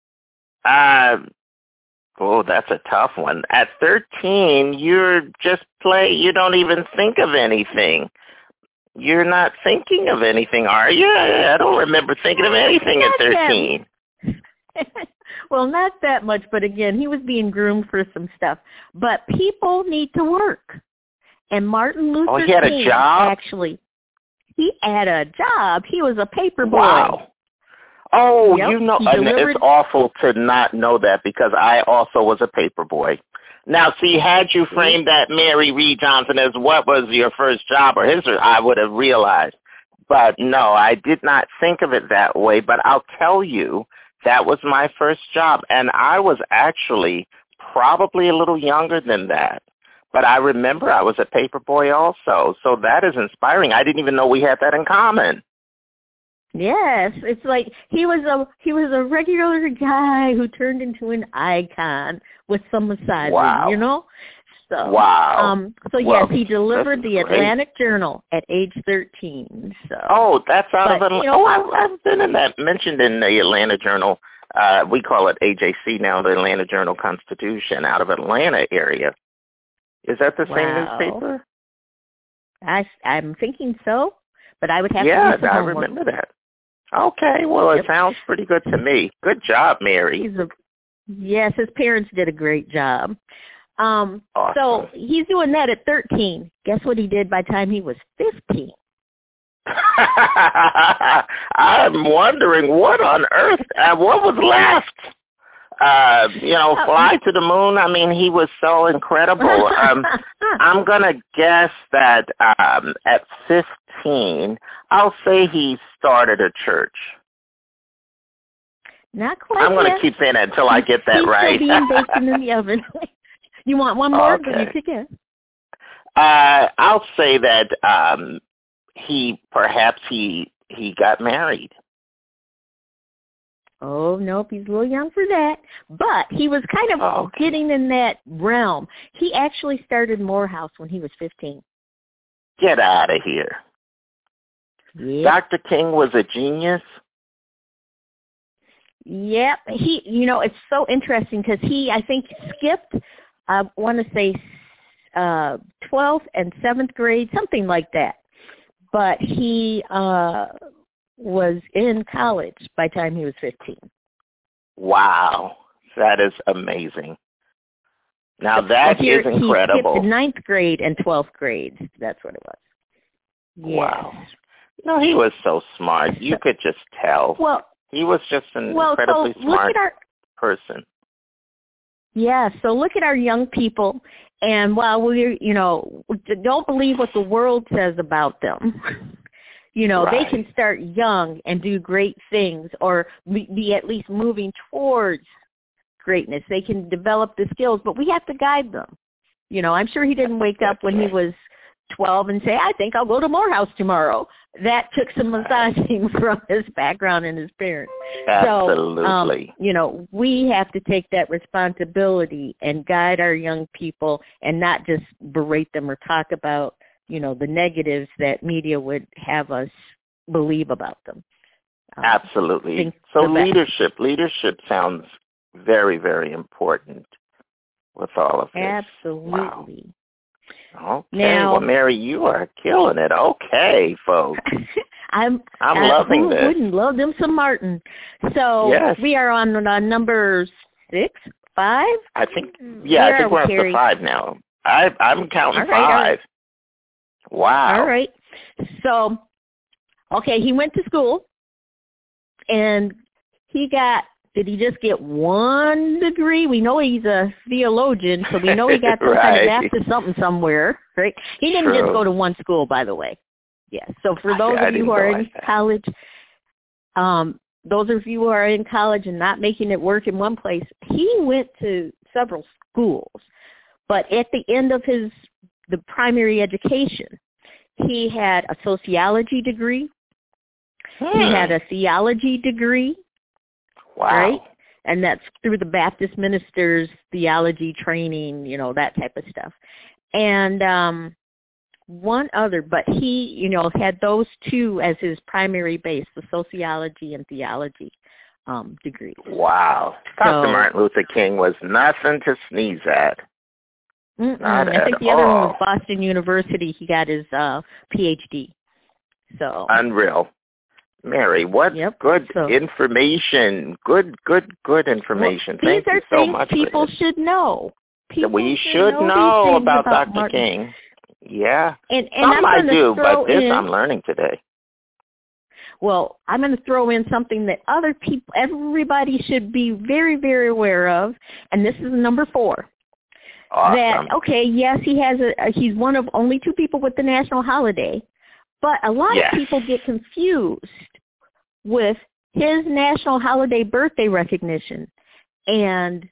Oh, that's a tough one. At 13, you're just you don't even think of anything. You're not thinking of anything, are you? I don't remember thinking of anything at 13. Well, not that much, but again, he was being groomed for some stuff. But people need to work. And Martin Luther King, he had a job? Actually, he had a job. He was a paper boy. Wow. Oh, and it's awful to not know that because I also was a paper boy. Now, see, had you framed that Mary Reed Johnson as what was your first job or I would have realized. But no, I did not think of it that way. But I'll tell you, that was my first job. And I was actually probably a little younger than that. But I remember I was a paper boy also. So that is inspiring. I didn't even know we had that in common. Yes, it's like he was a regular guy who turned into an icon with some misogyny, So, wow. Yes, he delivered the Atlantic Journal at age 13. So. Oh, that's out of Atlanta. I've been in that, mentioned in the Atlanta Journal. We call it AJC now, the Atlanta Journal-Constitution, out of Atlanta area. Is that the same newspaper? I'm thinking so, but I would have to do some homework. Remember that. Okay, well, it sounds pretty good to me. Good job, Mary. Yes, his parents did a great job. Awesome. So he's doing that at 13. Guess what he did by the time he was 15? I'm wondering what on earth, what was left? Fly to the moon. I mean, he was so incredible. I'm going to guess that at 15, I'll say he started a church. Not quite. I'm going to keep saying that until I get that right. He's still being baked in the oven. You want one more? Okay. You could guess. I'll say that he got married. Oh, nope, he's a little young for that. But he was kind of getting in that realm. He actually started Morehouse when he was 15. Get out of here. Yep. Dr. King was a genius. Yep. It's so interesting because I think, skipped, I want to say 12th and 7th grade, something like that. But he was in college by the time he was 15. Wow. That is amazing. Now that is incredible. He skipped the 9th grade and 12th grade. That's what it was. Yes. Wow. No, he was so smart. You could just tell. Well, he was just an incredibly smart person. Yeah, so look at our young people, and while don't believe what the world says about them. They can start young and do great things or be at least moving towards greatness. They can develop the skills, but we have to guide them. I'm sure he didn't wake up when he was 12 and say, I think I'll go to Morehouse tomorrow. That took some massaging from his background and his parents. Absolutely. So, we have to take that responsibility and guide our young people and not just berate them or talk about, the negatives that media would have us believe about them. Absolutely. So leadership sounds very, very important with all of this. Absolutely. Wow. Okay, now, Mary, you are killing it. Okay, folks. I'm loving this. Who wouldn't love them some Martin? So yes. We are on number 6, 5? I think, I think we're up to 5 now. I'm counting 5. Right. Wow. All right. So, he went to school, and did he just get one degree? We know he's a theologian, so we know he got some kind of Baptist something somewhere, right? He didn't just go to one school, by the way. Yeah. So for those of you who are in college, and not making it work in one place, he went to several schools. But at the end of the primary education, he had a sociology degree. He had a theology degree. Wow. Right? And that's through the Baptist ministers' theology training, that type of stuff. And one other, but he, had those two as his primary base, the sociology and theology degrees. Wow. Dr. Martin Luther King was nothing to sneeze at. I think the other one was Boston University. He got his PhD. So unreal. Mary, what good information. Good information. Thank you so much. These are things people should know. We should know about Dr. King. Yeah. And some I do, but this I'm learning today. Well, I'm going to throw in something that everybody should be very, very aware of, and this is number 4. Awesome. That, yes, he's one of only 2 people with the national holiday, but a lot of people get confused with his national holiday birthday recognition and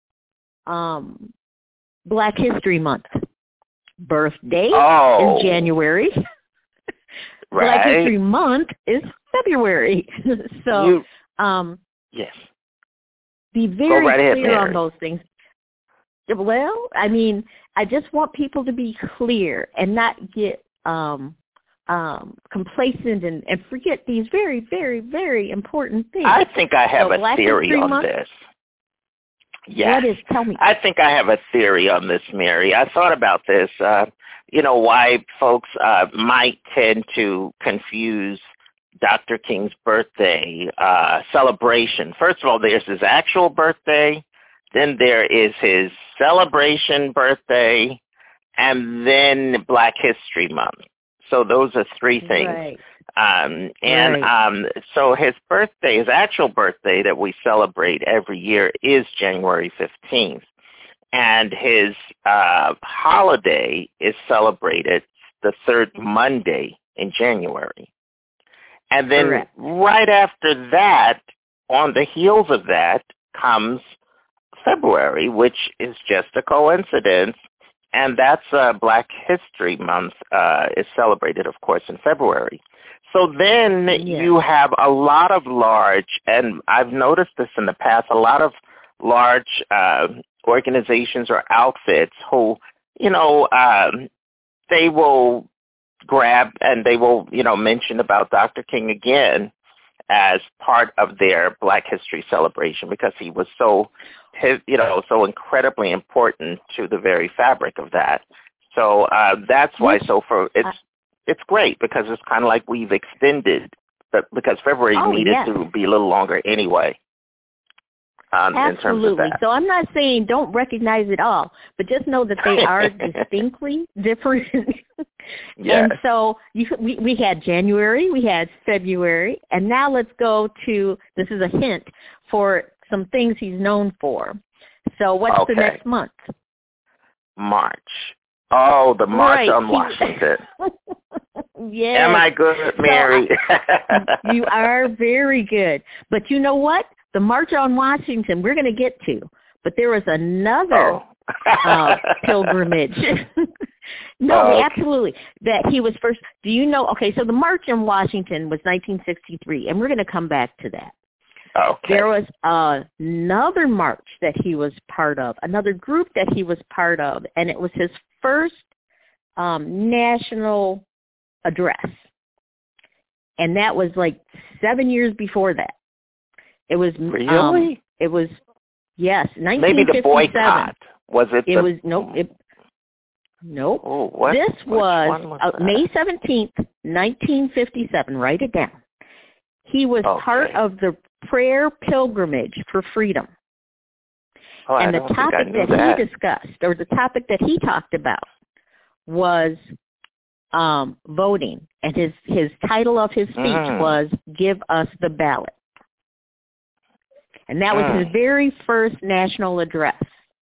Black History Month. Birthday is January. Right. Black History Month is February. So, yes. Be very clear on those things. Well, I mean, I just want people to be clear and not get complacent and forget these very, very, very important things. I think I have a Black theory History on Month, this. Yes. What is? Tell me. I think I have a theory on this, Mary. I thought about this, why folks might tend to confuse Dr. King's birthday celebration. First of all, there's his actual birthday, then there is his celebration birthday, and then Black History Month. So those are three things. Right. So his birthday, his actual birthday that we celebrate every year is January 15th. And his holiday is celebrated the third Monday in January. And then right after that, on the heels of that, comes February, which is just a coincidence. And that's Black History Month is celebrated, of course, in February. So then you have a lot of large, and I've noticed this in the past, a lot of large organizations or outfits who, they will grab and they will, mention about Dr. King again as part of their Black History celebration because he was so incredibly important to the very fabric of that. So that's why. So it's great because it's kind of like we've extended, because February needed to be a little longer anyway. In terms of that. So I'm not saying don't recognize it all, but just know that they are distinctly different. And so we had January, we had February, and now let's go to, this is a hint for some things he's known for. So what's the next month? March. Oh, the March on Washington. Yes. Am I good, Mary? So, you are very good. But you know what? The March on Washington, we're going to get to. But there was another pilgrimage. Absolutely. That he was first. Do you know? Okay, so the March on Washington was 1963, and we're going to come back to that. Okay. There was another march that he was part of, another group that he was part of, and it was his first national address. And that was like 7 years before that. It was really. It was 1957. Maybe the boycott. Was it? It was nope. Oh, what? This was May 17th, 1957. Write it down. He was part of the prayer pilgrimage for freedom. And the topic that he discussed, or the topic that he talked about, was voting. And his title of his speech was "Give Us the Ballot." And that was his very first national address.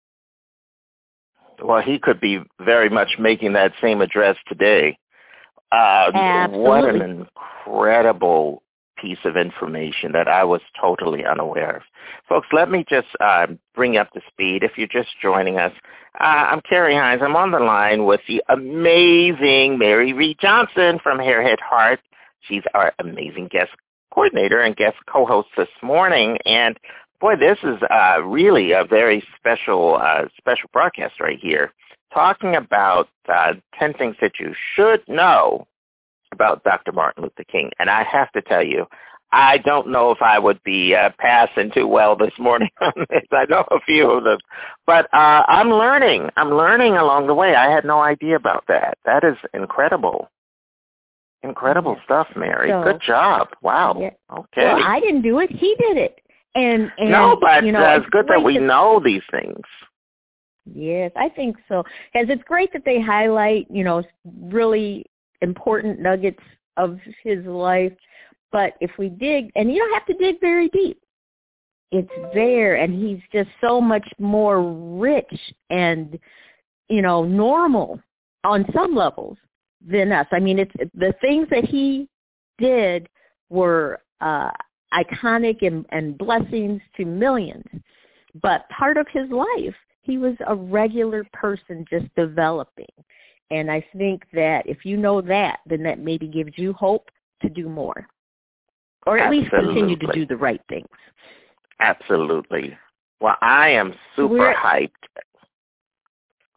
Well, he could be very much making that same address today. Absolutely. What an incredible piece of information that I was totally unaware of. Folks, let me just bring you up to speed. If you're just joining us, I'm Carrie Hines. I'm on the line with the amazing Mary Reed Johnson from Hairhead Heart. She's our amazing guest coordinator and guest co-host this morning. And boy, this is really a very special broadcast right here, talking about 10 things that you should know about Dr. Martin Luther King. And I have to tell you, I don't know if I would be passing too well this morning on this. I know a few of them, but I'm learning. I'm learning along the way. I had no idea about that. That is incredible. Incredible stuff, Mary. So, good job. Wow. Yeah. Okay. Well, I didn't do it. He did it. And no, but it's good that we know these things. Yes, I think so. Because it's great that they highlight, really important nuggets of his life. But if we dig, and you don't have to dig very deep, it's there, and he's just so much more rich and, normal on some levels than us. I mean, it's the things that he did were iconic and blessings to millions. But part of his life, he was a regular person just developing. And I think that if you know that, then that maybe gives you hope to do more. Or at least continue to do the right things. Absolutely. Well, I am super hyped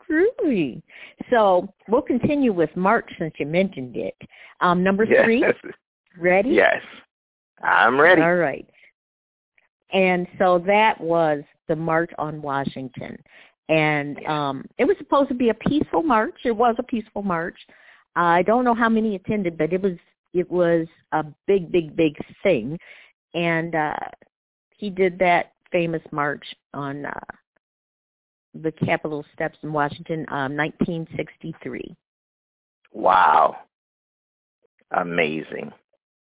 Groovy. So we'll continue with March since you mentioned it. Number 3, ready? Yes, I'm ready. All right. And so that was the March on Washington. And it was supposed to be a peaceful march. It was a peaceful march. I don't know how many attended, but it was a big, big, big thing. And he did that famous march on the Capitol steps in Washington, 1963. Wow. Amazing.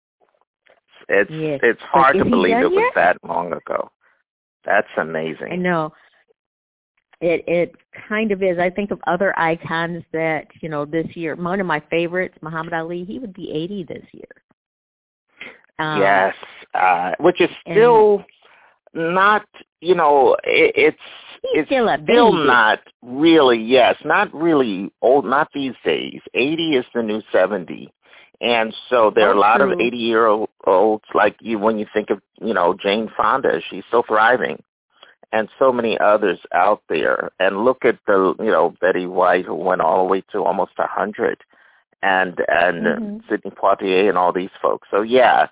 It's hard to believe it was that long ago. That's amazing. I know. It kind of is. I think of other icons that, this year. One of my favorites, Muhammad Ali, he would be 80 this year. Yes, which is still not, it's still not really, not really old, not these days. 80 is the new 70. And so there are a lot of 80-year-olds like you, when you think of, Jane Fonda, she's still thriving. And so many others out there. And look at the, Betty White, who went all the way to almost 100. And Sidney Poitier and all these folks. So,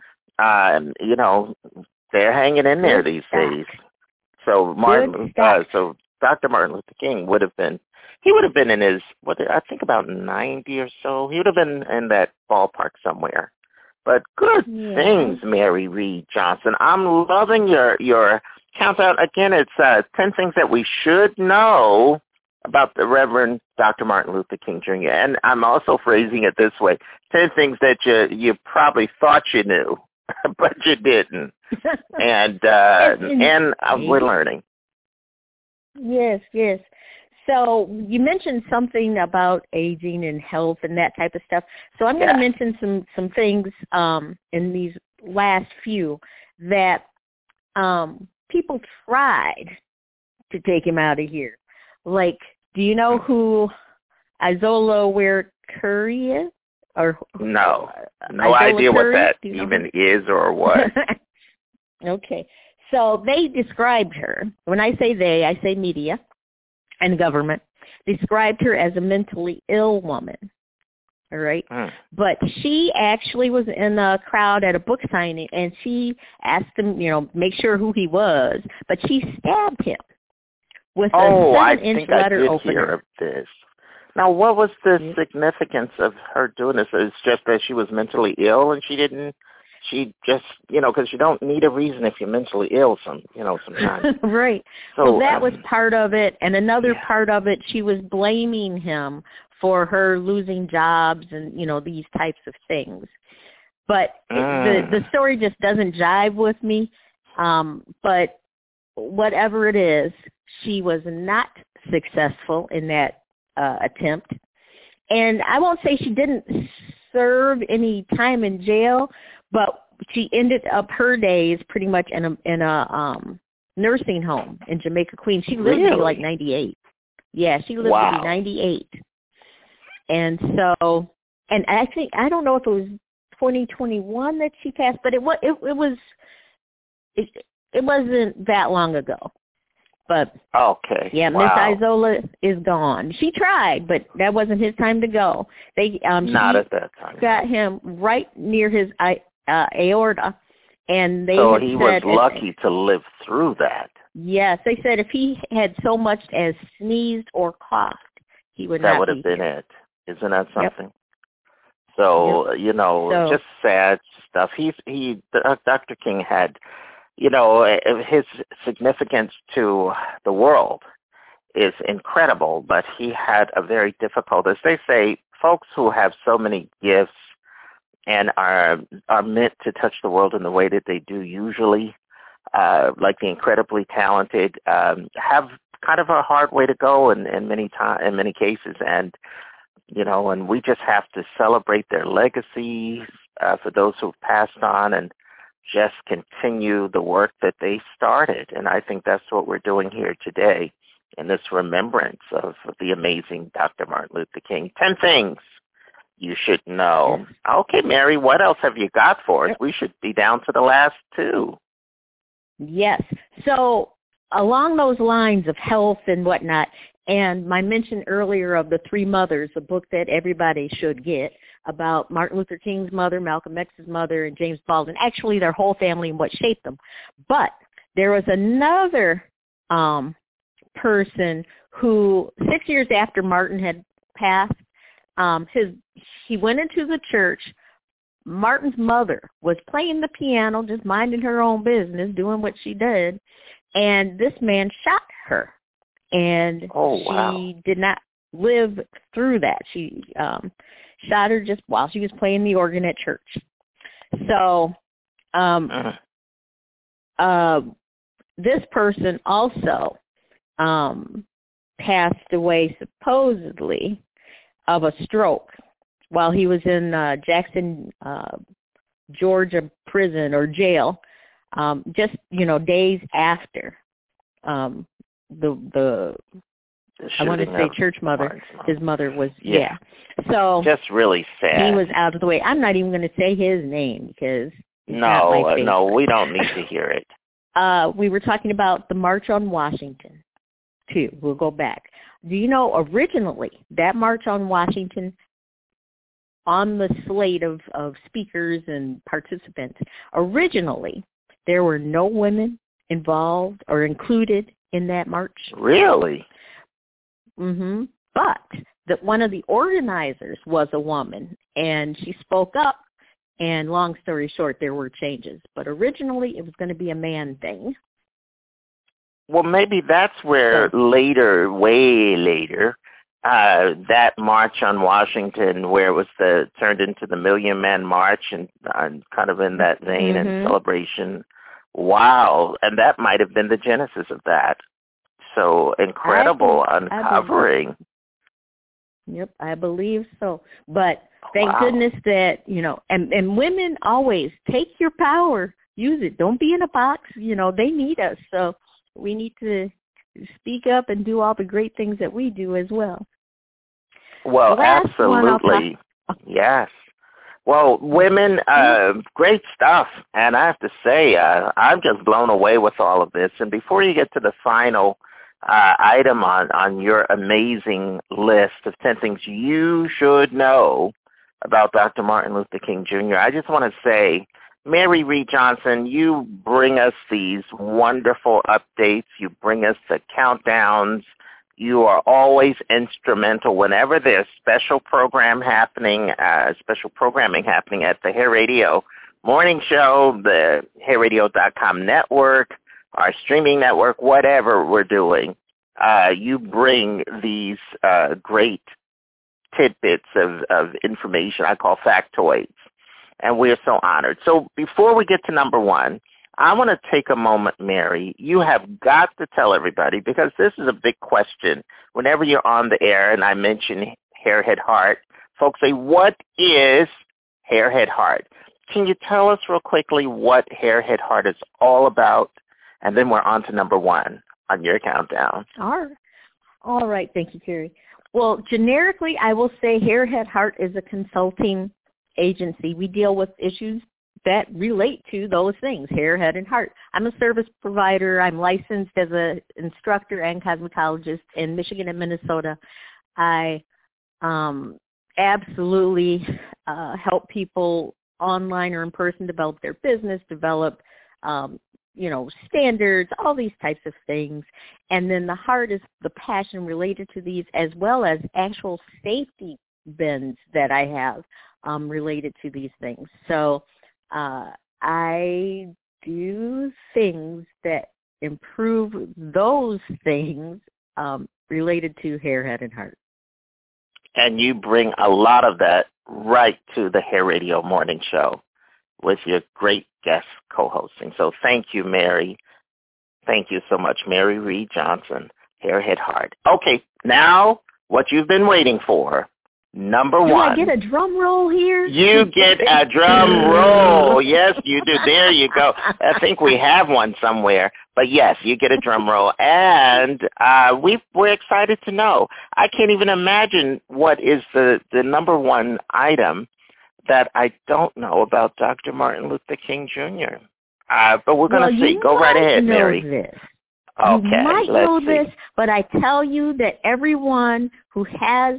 they're hanging in there these days. So so Dr. Martin Luther King would have been in his, I think about 90 or so. He would have been in that ballpark somewhere. But good things, Mary Reed Johnson. I'm loving your countdown. Again, it's 10 things that we should know about the Reverend Dr. Martin Luther King Jr. And I'm also phrasing it this way: 10 things that you probably thought you knew, but you didn't. And we're learning. Yes. So you mentioned something about aging and health and that type of stuff. So I'm going to mention some things in these last few that people tried to take him out of here. Like, do you know who Isola Ware Curry is? Or no idea what that even is or what. Okay. So they described her, when I say they, I say media and government, described her as a mentally ill woman. All right. But she actually was in a crowd at a book signing, and she asked him, make sure who he was, but she stabbed him with a 7-inch letter opener. I hear of this. Now, what was the significance of her doing this? It's just that she was mentally ill, and she just, because you don't need a reason if you're mentally ill sometimes. Right. So that was part of it. And another part of it, she was blaming him for her losing jobs and, these types of things. But the story just doesn't jive with me. But whatever it is, she was not successful in that attempt. And I won't say she didn't serve any time in jail, but she ended up her days pretty much in a nursing home in Jamaica, Queens. She lived to be like 98. Yeah, she lived to be 98. And so, and I don't know if it was 2021 that she passed, but it wasn't that long ago. But Miss Isola is gone. She tried, but that wasn't his time to go. Not at that time. Got him right near his aorta, and they so he was lucky to live through that. Yes, they said if he had so much as sneezed or coughed, he would not be. That would have been it. Isn't that something? Yep. So just sad stuff. Dr. King had. His significance to the world is incredible, but he had a very difficult, as they say, folks who have so many gifts and are meant to touch the world in the way that they do usually, like the incredibly talented, have kind of a hard way to go in many cases. And, and we just have to celebrate their legacies for those who've passed on and just continue the work that they started. And I think that's what we're doing here today in this remembrance of the amazing Dr. Martin Luther King. 10 things you should know. Okay, Mary, what else have you got for us? We should be down to the last 2. Yes. So along those lines of health and whatnot, And my mention earlier of The Three Mothers, a book that everybody should get, about Martin Luther King's mother, Malcolm X's mother, and James Baldwin, actually their whole family and what shaped them. But there was another person who 6 years after Martin had passed, he went into the church. Martin's mother was playing the piano, just minding her own business, doing what she did, and this man shot her. And she did not live through that. She shot her just while she was playing the organ at church. So this person also passed away supposedly of a stroke while he was in Jackson, Georgia prison or jail, just, days after the I want to say church mother, his mother was, So just really sad. He was out of the way. I'm not even going to say his name because no, we don't need to hear it. We were talking about the March on Washington, too. We'll go back. Do you know originally that March on Washington, on the slate of speakers and participants, originally there were no women involved or included in that march? Really? Mm-hmm. But one of the organizers was a woman, and she spoke up, and long story short, there were changes. But originally, it was going to be a man thing. Well, maybe that's where later, way later, that March on Washington, where it was turned into the Million Man March, and kind of in that vein and celebration. Wow, and that might have been the genesis of that. So incredible uncovering. Yep, I believe so. But thank goodness that, and women always take your power, use it. Don't be in a box. They need us. So we need to speak up and do all the great things that we do as well. Well, absolutely. Yes. Well, women, great stuff. And I have to say, I'm just blown away with all of this. And before you get to the final item on your amazing list of 10 things you should know about Dr. Martin Luther King Jr., I just want to say, Mary Reed Johnson, you bring us these wonderful updates. You bring us the countdowns. You are always instrumental whenever there's special programming happening at the Hair Radio Morning Show, the hairradio.com network, our streaming network, whatever we're doing. You bring these great tidbits of information I call factoids, and we're so honored. So before we get to number one, I want to take a moment, Mary. You have got to tell everybody, because this is a big question. Whenever you're on the air and I mention Hairhead Heart, folks say, what is Hairhead Heart? Can you tell us real quickly what Hairhead Heart is all about? And then we're on to number one on your countdown. All right. Thank you, Carrie. Well, generically, I will say Hairhead Heart is a consulting agency. We deal with issues that relate to those things, hair, head, and heart. I'm a service provider. I'm licensed as an instructor and cosmetologist in Michigan and Minnesota. I absolutely help people online or in person develop their business, develop standards, all these types of things. And then the heart is the passion related to these, as well as actual safety bins that I have related to these things. So I do things that improve those things related to hair, head, and heart. And you bring a lot of that right to the Hair Radio Morning Show with your great guest co-hosting. So thank you, Mary. Thank you so much, Mary Reed Johnson, Hairhead Heart. Okay, now what you've been waiting for. Number one. Do I get a drum roll here? You get a drum roll. Yes, you do. There you go. I think we have one somewhere. But yes, you get a drum roll. And we're excited to know. I can't even imagine what is the number one item that I don't know about Dr. Martin Luther King Jr. But we're going to see. Go right ahead, Mary. This. Okay, you might let's know see. this, but I tell you that everyone who has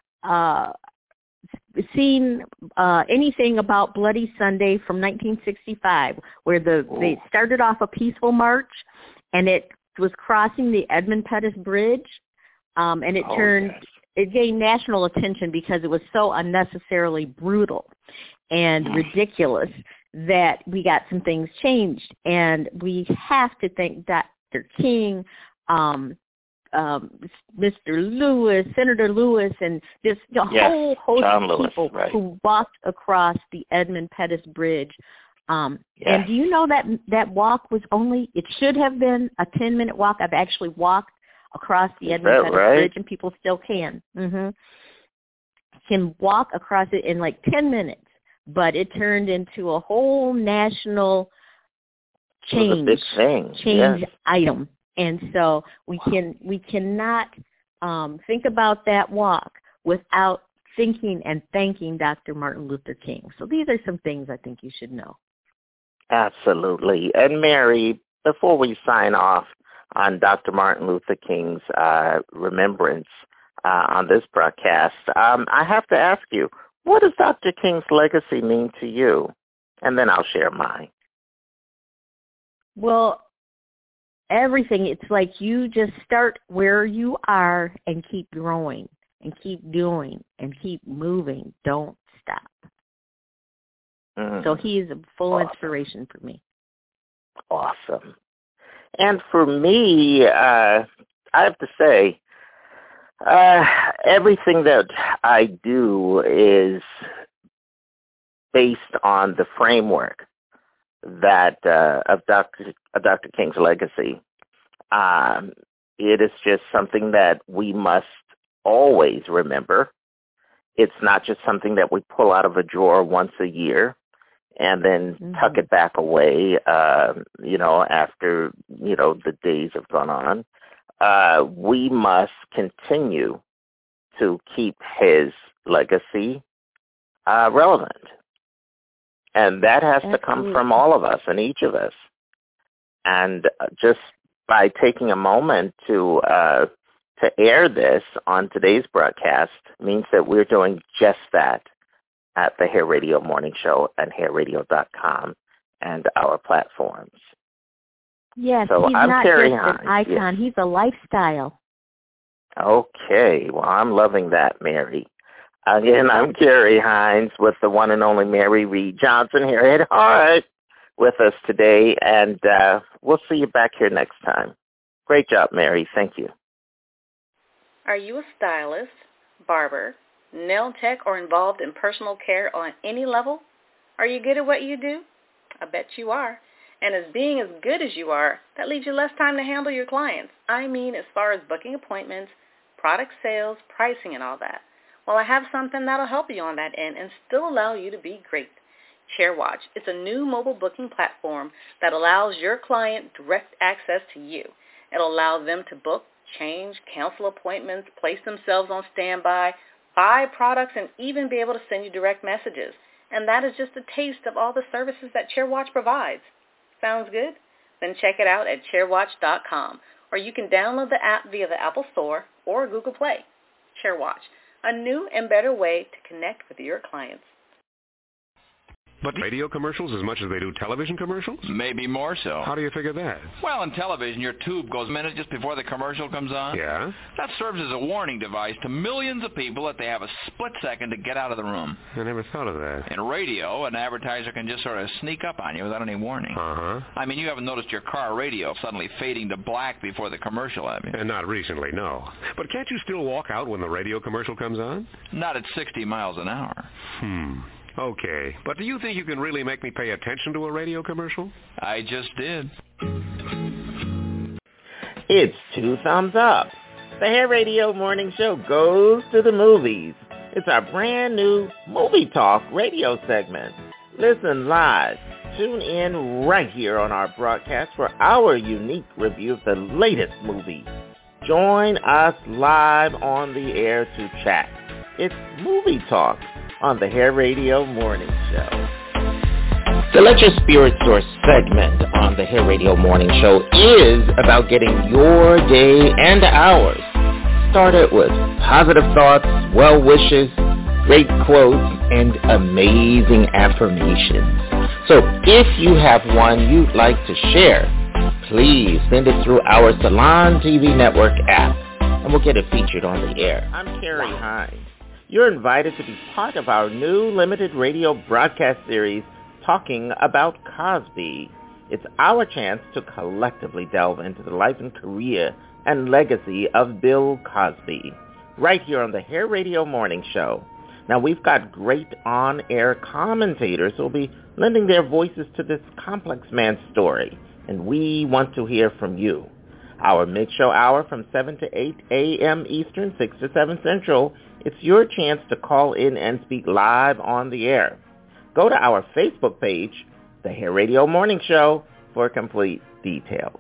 seen anything about Bloody Sunday from 1965, where they started off a peaceful march, and it was crossing the Edmund Pettus Bridge, and it it gained national attention because it was so unnecessarily brutal and ridiculous that we got some things changed. And we have to thank Dr. King, Mr. Lewis, Senator Lewis, and just a whole host John of Lewis, people right. who walked across the Edmund Pettus Bridge. And do you know that walk was it should have been a 10-minute walk. I've actually walked across the Edmund Pettus Bridge, and people still can. Can walk across it in like 10 minutes, but it turned into a whole national change item. And so we cannot think about that walk without thinking and thanking Dr. Martin Luther King. So these are some things I think you should know. Absolutely. And Mary, before we sign off on Dr. Martin Luther King's remembrance on this broadcast, I have to ask you, what does Dr. King's legacy mean to you? And then I'll share mine. Well, everything. It's like you just start where you are and keep growing and keep doing and keep moving. Don't stop. So he is a full inspiration for me. Awesome. And for me, I have to say, everything that I do is based on the framework that of Dr. King's legacy. It is just something that we must always remember. It's not just something that we pull out of a drawer once a year and then tuck it back away, after, the days have gone on. We must continue to keep his legacy relevant. And that has to come from all of us and each of us. And just by taking a moment to air this on today's broadcast means that we're doing just that at the Hair Radio Morning Show and hairradio.com and our platforms. Yes, so he's I'm not Terry just Hines. an icon. He's a lifestyle. Okay. Well, I'm loving that, Mary. Again, I'm Kerry Hines with the one and only Mary Reed Johnson here at Heart with us today, and we'll see you back here next time. Great job, Mary. Thank you. Are you a stylist, barber, nail tech, or involved in personal care on any level? Are you good at what you do? I bet you are. And as being as good as you are, that leaves you less time to handle your clients. I mean, as far as booking appointments, product sales, pricing, and all that. Well, I have something that'll help you on that end and still allow you to be great. ChairWatch. It's a new mobile booking platform that allows your client direct access to you. It'll allow them to book, change, cancel appointments, place themselves on standby, buy products, and even be able to send you direct messages. And that is just a taste of all the services that ChairWatch provides. Sounds good? Then check it out at chairwatch.com, or you can download the app via the Apple Store or Google Play. ChairWatch, a new and better way to connect with your clients. But radio commercials as much as they do television commercials? Maybe more so. How do you figure that? Well, in television, your tube goes a minute just before the commercial comes on. Yeah? That serves as a warning device to millions of people that they have a split second to get out of the room. I never thought of that. In radio, an advertiser can just sort of sneak up on you without any warning. Uh-huh. I mean, you haven't noticed your car radio suddenly fading to black before the commercial, have you? And not recently, no. But can't you still walk out when the radio commercial comes on? Not at 60 miles an hour. Okay, but do you think you can really make me pay attention to a radio commercial? I just did. It's 2 thumbs up. The Hair Radio Morning Show goes to the movies. It's our brand new Movie Talk radio segment. Listen live. Tune in right here on our broadcast for our unique review of the latest movie. Join us live on the air to chat. It's Movie Talk on the Hair Radio Morning Show. The Let Your Spirit Soar segment on the Hair Radio Morning Show is about getting your day and ours started with positive thoughts, well wishes, great quotes, and amazing affirmations. So if you have one you'd like to share, please send it through our Salon TV Network app, and we'll get it featured on the air. I'm Carrie Hines. You're invited to be part of our new limited radio broadcast series, Talking About Cosby. It's our chance to collectively delve into the life and career and legacy of Bill Cosby, right here on the Hair Radio Morning Show. Now, we've got great on-air commentators who will be lending their voices to this complex man's story, and we want to hear from you. Our mid-show hour from 7 to 8 a.m. Eastern, 6 to 7 Central, it's your chance to call in and speak live on the air. Go to our Facebook page, The Hair Radio Morning Show, for complete details.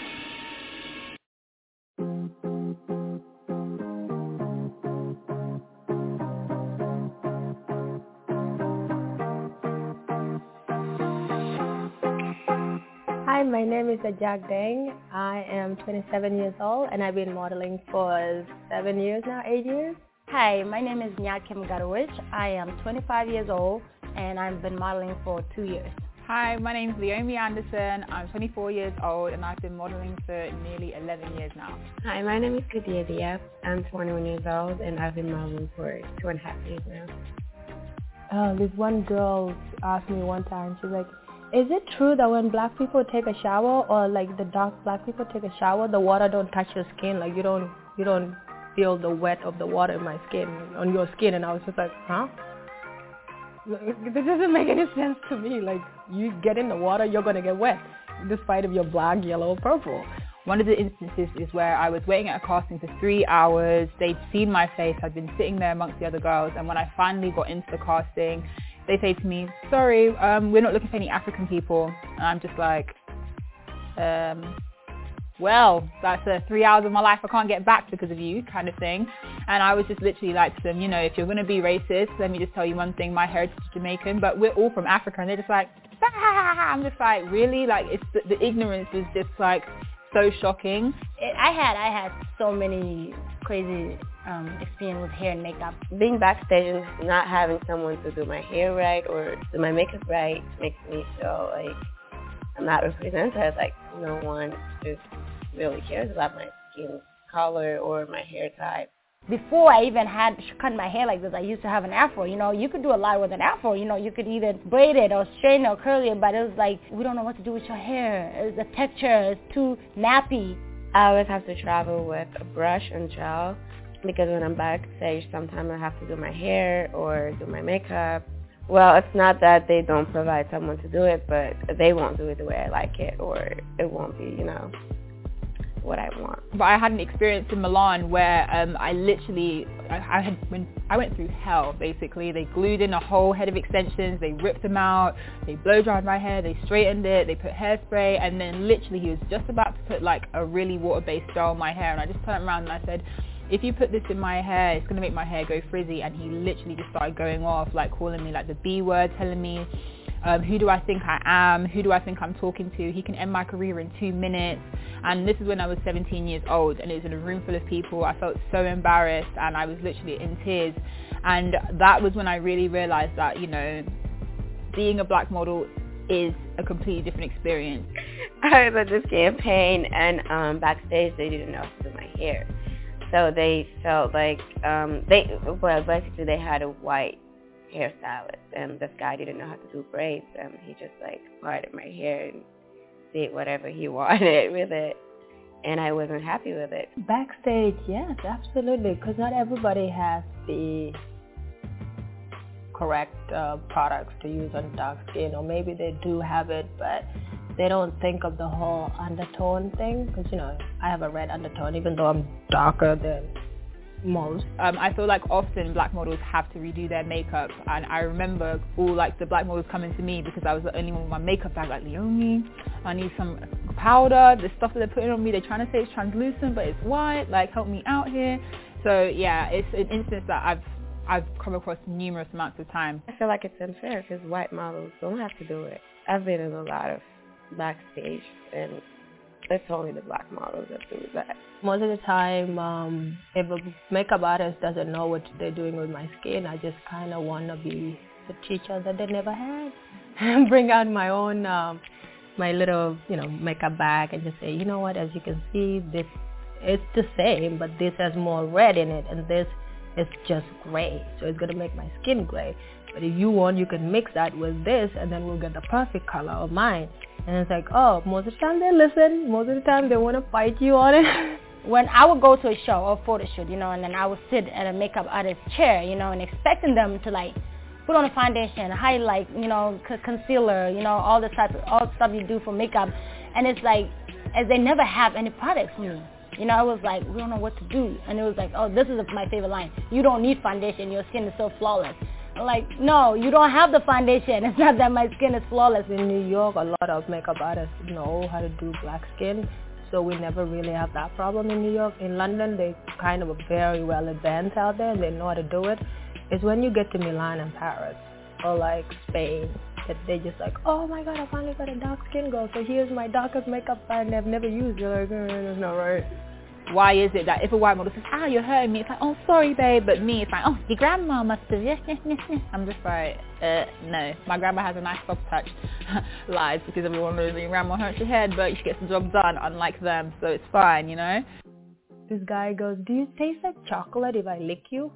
Hi, my name is Ajak Deng. I am 27 years old and I've been modeling for 7 years now, 8 years. Hi, my name is Nyakim Garowich. I am 25 years old and I've been modeling for 2 years. Hi, my name's Leomi Anderson. I'm 24 years old and I've been modeling for nearly 11 years now. Hi, my name is Kadia Diaz. I'm 21 years old and I've been modeling for 2.5 years now. This one girl asked me one time, she's like, is it true that when black people take a shower or like the dark black people take a shower, the water don't touch your skin? Like you don't feel the wet of the water in my skin, on your skin? And I was just like, huh? This doesn't make any sense to me. Like you get in the water, you're going to get wet, despite if you're black, yellow, or purple. One of the instances is where I was waiting at a casting for 3 hours. They'd seen my face. I'd been sitting there amongst the other girls. And when I finally got into the casting, they say to me, sorry, we're not looking for any African people. And I'm just like, well, that's 3 hours of my life I can't get back because of you, kind of thing. And I was just literally like to them, if you're going to be racist, let me just tell you one thing, my heritage is Jamaican, but we're all from Africa. And they're just like, I'm just like, really? Like, it's the ignorance was just like so shocking. I had so many crazy experience with hair and makeup. Being backstage and not having someone to do my hair right or do my makeup right makes me feel like I'm not represented. Like no one just really cares about my skin color or my hair type. Before I even had cut my hair like this, I used to have an afro. You could do a lot with an afro. You could either braid it or straighten it or curl it, but it was like, we don't know what to do with your hair. The texture is too nappy. I always have to travel with a brush and gel because when I'm backstage, sometimes I have to do my hair or do my makeup. Well, it's not that they don't provide someone to do it, but they won't do it the way I like it, or it won't be, what I want. But I had an experience in Milan where I went through hell, basically. They glued in a whole head of extensions, they ripped them out, they blow dried my hair, they straightened it, they put hairspray, and then literally he was just about to put like a really water-based gel on my hair, and I just turned around and I said, if you put this in my hair, it's going to make my hair go frizzy. And he literally just started going off, like calling me like the B word, telling me, who do I think I am? Who do I think I'm talking to? He can end my career in 2 minutes. And this is when I was 17 years old and it was in a room full of people. I felt so embarrassed and I was literally in tears. And that was when I really realized that, being a black model is a completely different experience. I was at this campaign and backstage they didn't know how to do my hair. So they felt like, basically they had a white hairstylist and this guy didn't know how to do braids and he just like parted my hair and did whatever he wanted with it. And I wasn't happy with it. Backstage, yes, absolutely, because not everybody has the correct products to use on dark skin, or maybe they do have it, but they don't think of the whole undertone thing, because, I have a red undertone, even though I'm darker than most. I feel like often black models have to redo their makeup, and I remember all like the black models coming to me because I was the only one with my makeup bag, like, Leomi, I need some powder, the stuff that they're putting on me, they're trying to say it's translucent, but it's white, like, help me out here. So yeah, it's an instance that I've come across numerous amounts of times. I feel like it's unfair because white models don't have to do it. I've been in a lot of backstage, and it's only the black models that do that. Most of the time, if a makeup artist doesn't know what they're doing with my skin, I just kind of want to be the teacher that they never had. Bring out my own, my little, makeup bag and just say, you know what, as you can see, this it's the same, but this has more red in it, and this is just gray. So it's going to make my skin gray. But if you want, you can mix that with this, and then we'll get the perfect color of mine. And it's like, oh, most of the time they listen. Most of the time they want to fight you on it. When I would go to a show or photo shoot, and then I would sit at a makeup artist's chair, and expecting them to like put on a foundation, highlight, concealer, all the stuff you do for makeup, and it's like, as they never have any products for me. I was like, we don't know what to do, and it was like, oh, this is my favorite line. You don't need foundation. Your skin is so flawless. I'm like, no, you don't have the foundation. It's not that my skin is flawless. In New York, a lot of makeup artists know how to do black skin. So we never really have that problem in New York. In London, they kind of are very well advanced out there, and they know how to do it. It's when you get to Milan and Paris, or like Spain, that they just like, oh my God, I finally got a dark skin girl, so here's my darkest makeup brand I've never used. You're like, that's not right. Why is it that if a white model says, you're hurting me, it's like, oh, sorry, babe, but me, it's like, oh, your grandma must have, I'm just like, no. My grandma has a nice soft touch. Lies, because everyone knows that your grandma hurts your head, but she gets the job done, unlike them, so it's fine, This guy goes, do you taste like chocolate if I lick you?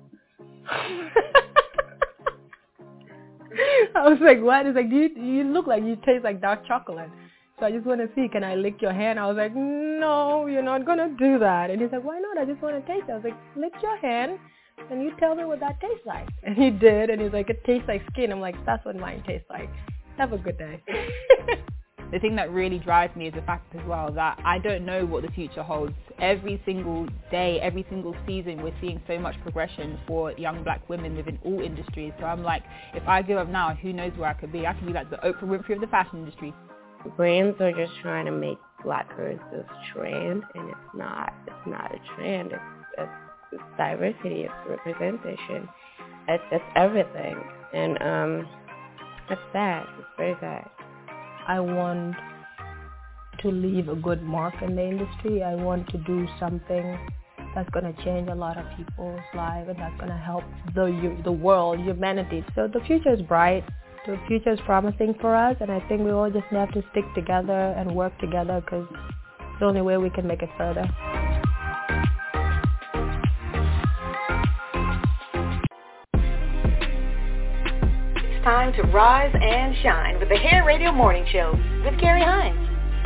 I was like, what? He's like, you look like you taste like dark chocolate. So I just want to see, can I lick your hand? I was like, no, you're not going to do that. And he's like, why not? I just want to taste it. I was like, lick your hand and you tell me what that tastes like. And he did, and he's like, it tastes like skin. I'm like, that's what mine tastes like. Have a good day. The thing that really drives me is the fact as well that I don't know what the future holds. Every single day, every single season, we're seeing so much progression for young black women within all industries. So I'm like, if I give up now, who knows where I could be? I could be like the Oprah Winfrey of the fashion industry. Brands are just trying to make black girls this trend, and it's not a trend. It's diversity, it's representation, it's everything, and it's sad. It's very sad. I want to leave a good mark in the industry. I want to do something that's going to change a lot of people's lives, and that's going to help the world, humanity. So the future is bright. The future is promising for us, and I think we all just have to stick together and work together, because it's the only way we can make it further. It's time to rise and shine with the Hair Radio Morning Show with Carrie Hines.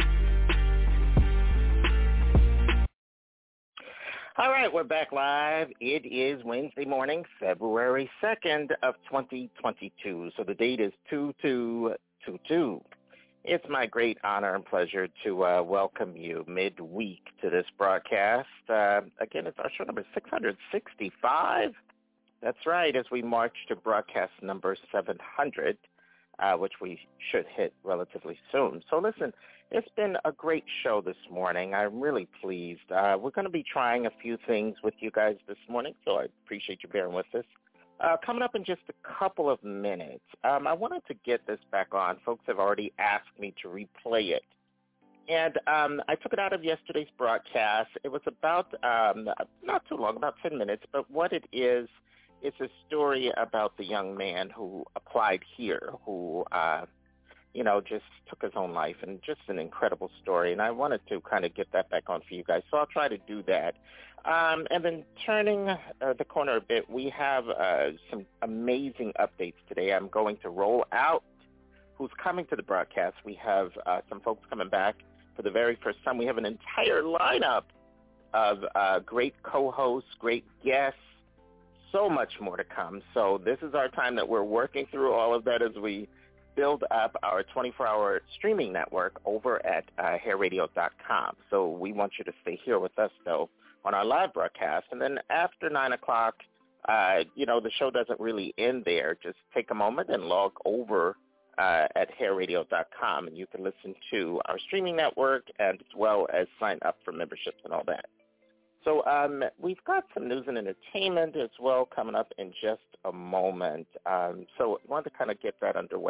All right, we're back live. It is Wednesday morning, February 2nd of 2022. So the date is 2222. It's my great honor and pleasure to welcome you midweek to this broadcast. Again, it's our show number 665. That's right, as we march to broadcast number 700, which we should hit relatively soon. So listen, it's been a great show this morning. I'm really pleased. We're going to be trying a few things with you guys this morning, so I appreciate you bearing with us. Coming up in just a couple of minutes, I wanted to get this back on. Folks have already asked me to replay it. And I took it out of yesterday's broadcast. It was about, not too long, about 10 minutes, but what it is, it's a story about the young man who applied here, who just took his own life, and just an incredible story. And I wanted to kind of get that back on for you guys, so I'll try to do that. And then turning the corner a bit, we have some amazing updates today. I'm going to roll out who's coming to the broadcast. We have some folks coming back for the very first time. We have an entire lineup of great co-hosts, great guests, so much more to come. So this is our time that we're working through all of that as we build up our 24-hour streaming network over at hairradio.com. So we want you to stay here with us, though, on our live broadcast. And then after 9 o'clock, the show doesn't really end there. Just take a moment and log over at hairradio.com, and you can listen to our streaming network as well as sign up for memberships and all that. So we've got some news and entertainment as well coming up in just a moment. So I wanted to kind of get that underway.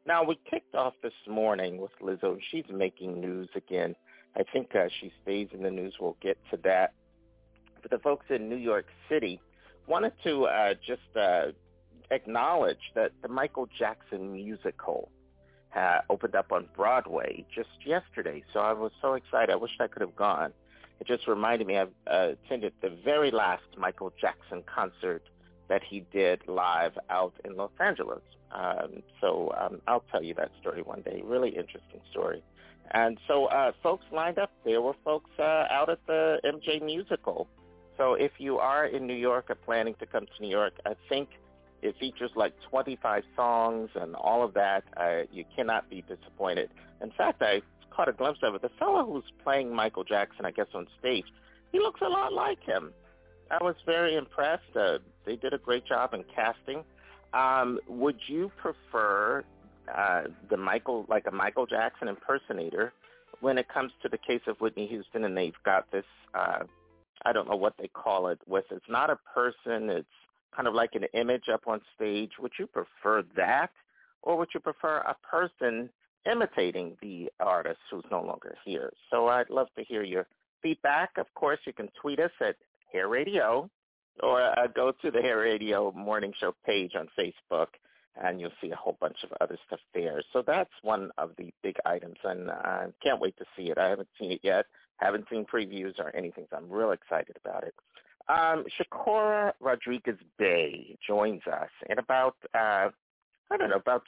Now, we kicked off this morning with Lizzo. She's making news again. I think she stays in the news. We'll get to that. But the folks in New York City wanted to just acknowledge that the Michael Jackson musical opened up on Broadway just yesterday. So I was so excited. I wish I could have gone. It just reminded me I attended the very last Michael Jackson concert that he did live out in Los Angeles. So I'll tell you that story one day. Really interesting story. And so folks lined up. There were folks out at the MJ musical. So if you are in New York or planning to come to New York, I think it features like 25 songs and all of that. You cannot be disappointed. In fact, I caught a glimpse of it. The fellow who's playing Michael Jackson, I guess, on stage, he looks a lot like him. I was very impressed. They did a great job in casting. Would you prefer a Michael Jackson impersonator when it comes to the case of Whitney Houston? And they've got this, I don't know what they call it. It's not a person. It's kind of like an image up on stage. Would you prefer that, or would you prefer a person imitating the artist who's no longer here? So I'd love to hear your feedback. Of course, you can tweet us at Hair Radio, or go to the Hair Radio Morning Show page on Facebook, and you'll see a whole bunch of other stuff there. So that's one of the big items, and I can't wait to see it. I haven't seen it yet, haven't seen previews or anything, so I'm real excited about it. Shakora Rodriguez-Bey joins us in about, about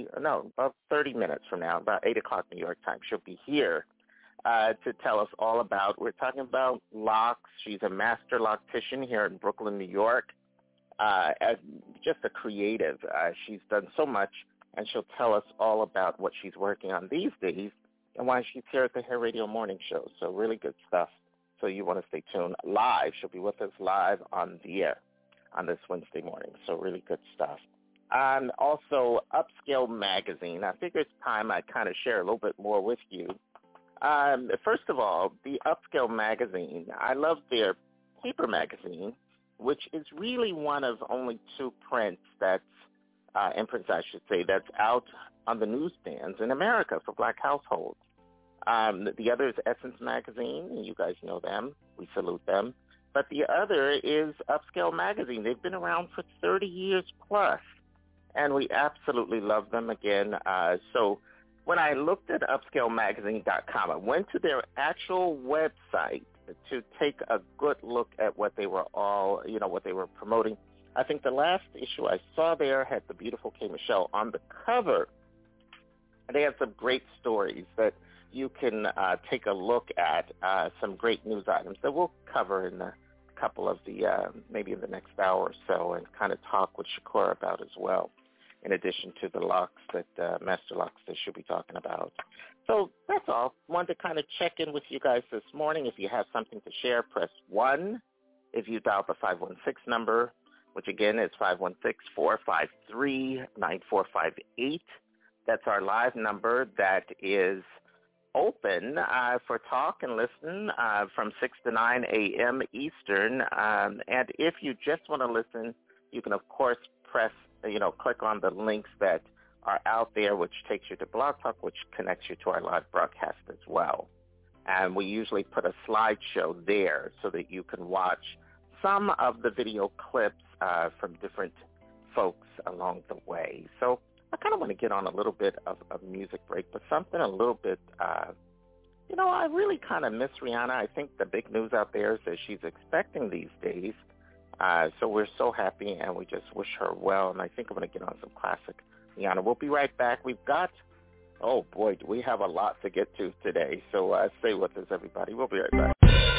30 minutes from now, about 8 o'clock New York time. She'll be here to tell us all about, we're talking about locks. She's a master loctician here in Brooklyn, New York. Just a creative. She's done so much, and she'll tell us all about what she's working on these days and why she's here at the Hair Radio Morning Show. So really good stuff. So you want to stay tuned live. She'll be with us live on the air on this Wednesday morning. So really good stuff. Also, Upscale Magazine. I figure it's time I kind of share a little bit more with you. First of all, the Upscale Magazine, I love their paper magazine, which is really one of only two imprints, I should say, that's out on the newsstands in America for black households. The other is Essence Magazine, and you guys know them. We salute them. But the other is Upscale Magazine. They've been around for 30 years plus, and we absolutely love them again. So when I looked at upscalemagazine.com, I went to their actual website to take a good look at what they were what they were promoting. I think the last issue I saw there had the beautiful K. Michelle on the cover. They have some great stories that you can take a look at, some great news items that we'll cover in a couple of maybe in the next hour or so, and kind of talk with Shakora about as well, in addition to the locks master locks that she'll be talking about. So that's all. Wanted to kind of check in with you guys this morning. If you have something to share, press 1. If you dial the 516 number, which again is 516-453-9458. That's our live number that is open for talk and listen from 6 to 9 a.m. Eastern. And if you just want to listen, you can, of course, click on the links that are out there, which takes you to Blog Talk, which connects you to our live broadcast as well. And we usually put a slideshow there so that you can watch some of the video clips from different folks along the way. So I kind of want to get on a little bit of a music break, but something a little bit, I really kind of miss Rihanna. I think the big news out there is that she's expecting these days. So we're so happy, and we just wish her well. And I think I'm going to get on some classic Rihanna. We'll be right back. We've got, oh boy, do we have a lot to get to today. So stay with us, everybody. We'll be right back.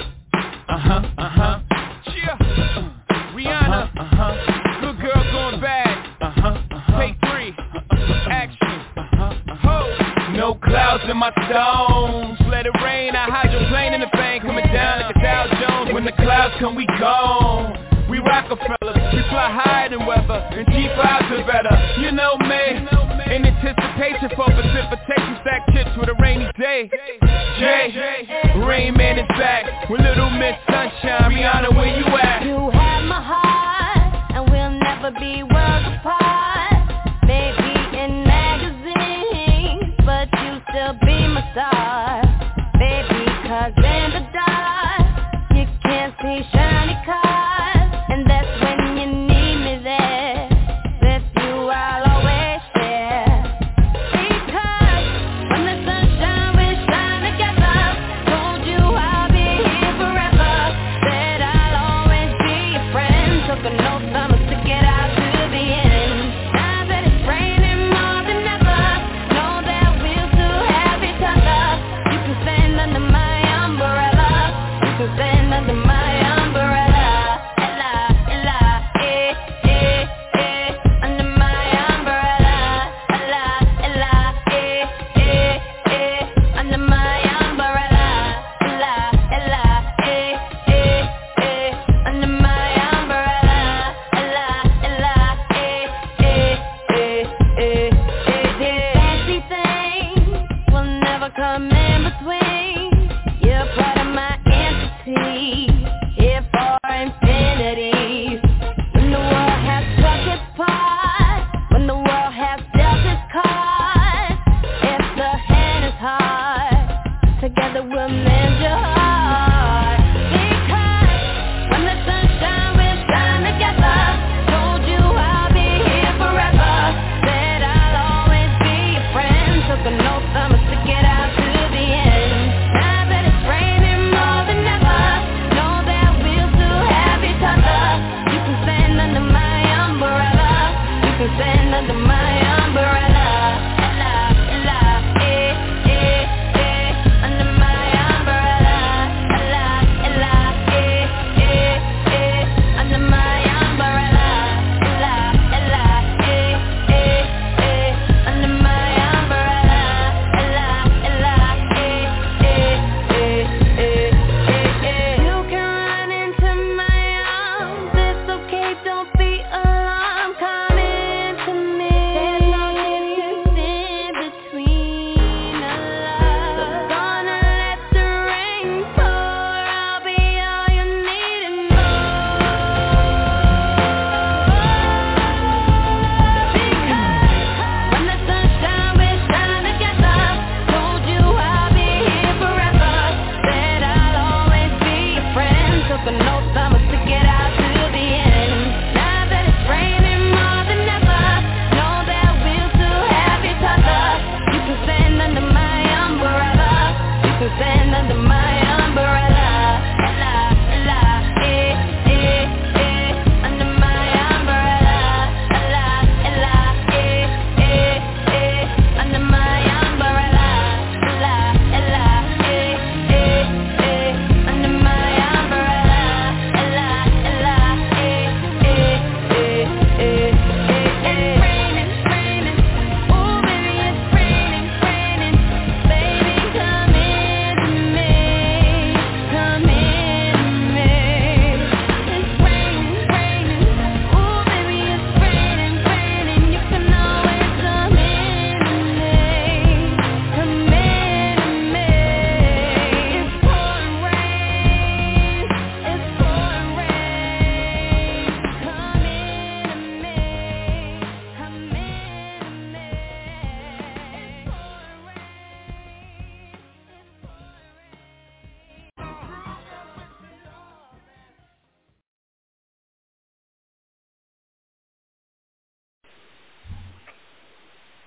Yeah. Rihanna. Good girl going bad. Take 3. Action. Ho. No clouds in my stones. Let it rain. I hydroplane in the fang. Coming down like a Dow Jones. When the clouds come, we gone. We Rockefeller, we fly higher than weather, and G5s are better, you know me. In anticipation for precipitation, stack chips with a rainy day. Jay, Rain Man is back with Little Miss Sunshine. Rihanna, where you at? You have my heart, and we'll never be worlds apart. Maybe in magazines.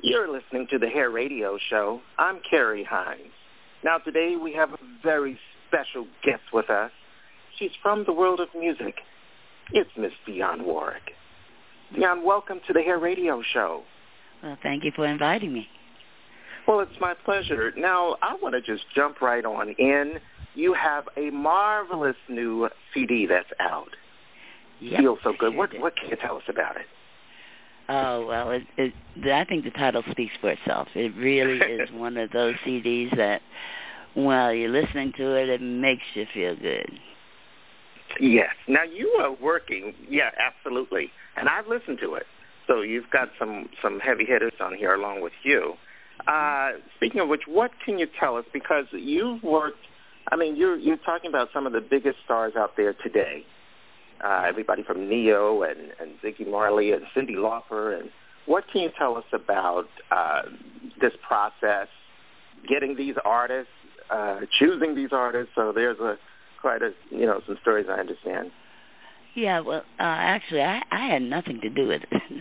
You're listening to the Hair Radio Show. I'm Carrie Hines. Now today we have a very special guest with us. She's from the world of music. It's Miss Dionne Warwick. Dionne, welcome to the Hair Radio Show. Well, thank you for inviting me. Well, it's my pleasure. Now, I want to just jump right on in. You have a marvelous new CD that's out. Yep, Feels so good. Sure What can you tell us about it? Oh, well, I think the title speaks for itself. It really is one of those CDs that, while you're listening to it, it makes you feel good. Yes. Now, you are working, absolutely, and I've listened to it. So you've got some heavy hitters on here along with you. Speaking of which, what can you tell us? Because you've worked, you're talking about some of the biggest stars out there today. Everybody from Neo and Ziggy Marley and Cyndi Lauper. And what can you tell us about this process, getting these artists, choosing these artists? So there's some stories I understand. Yeah, well, actually, I had nothing to do with it.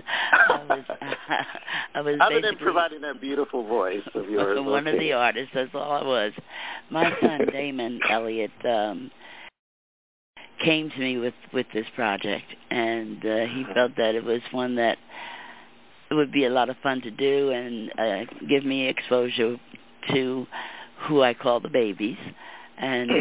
I was other than providing that beautiful voice of yours. One of the artists, that's all I was. My son, Damon Elliott, came to me with this project, and he felt that it was one that it would be a lot of fun to do and give me exposure to who I call the babies, and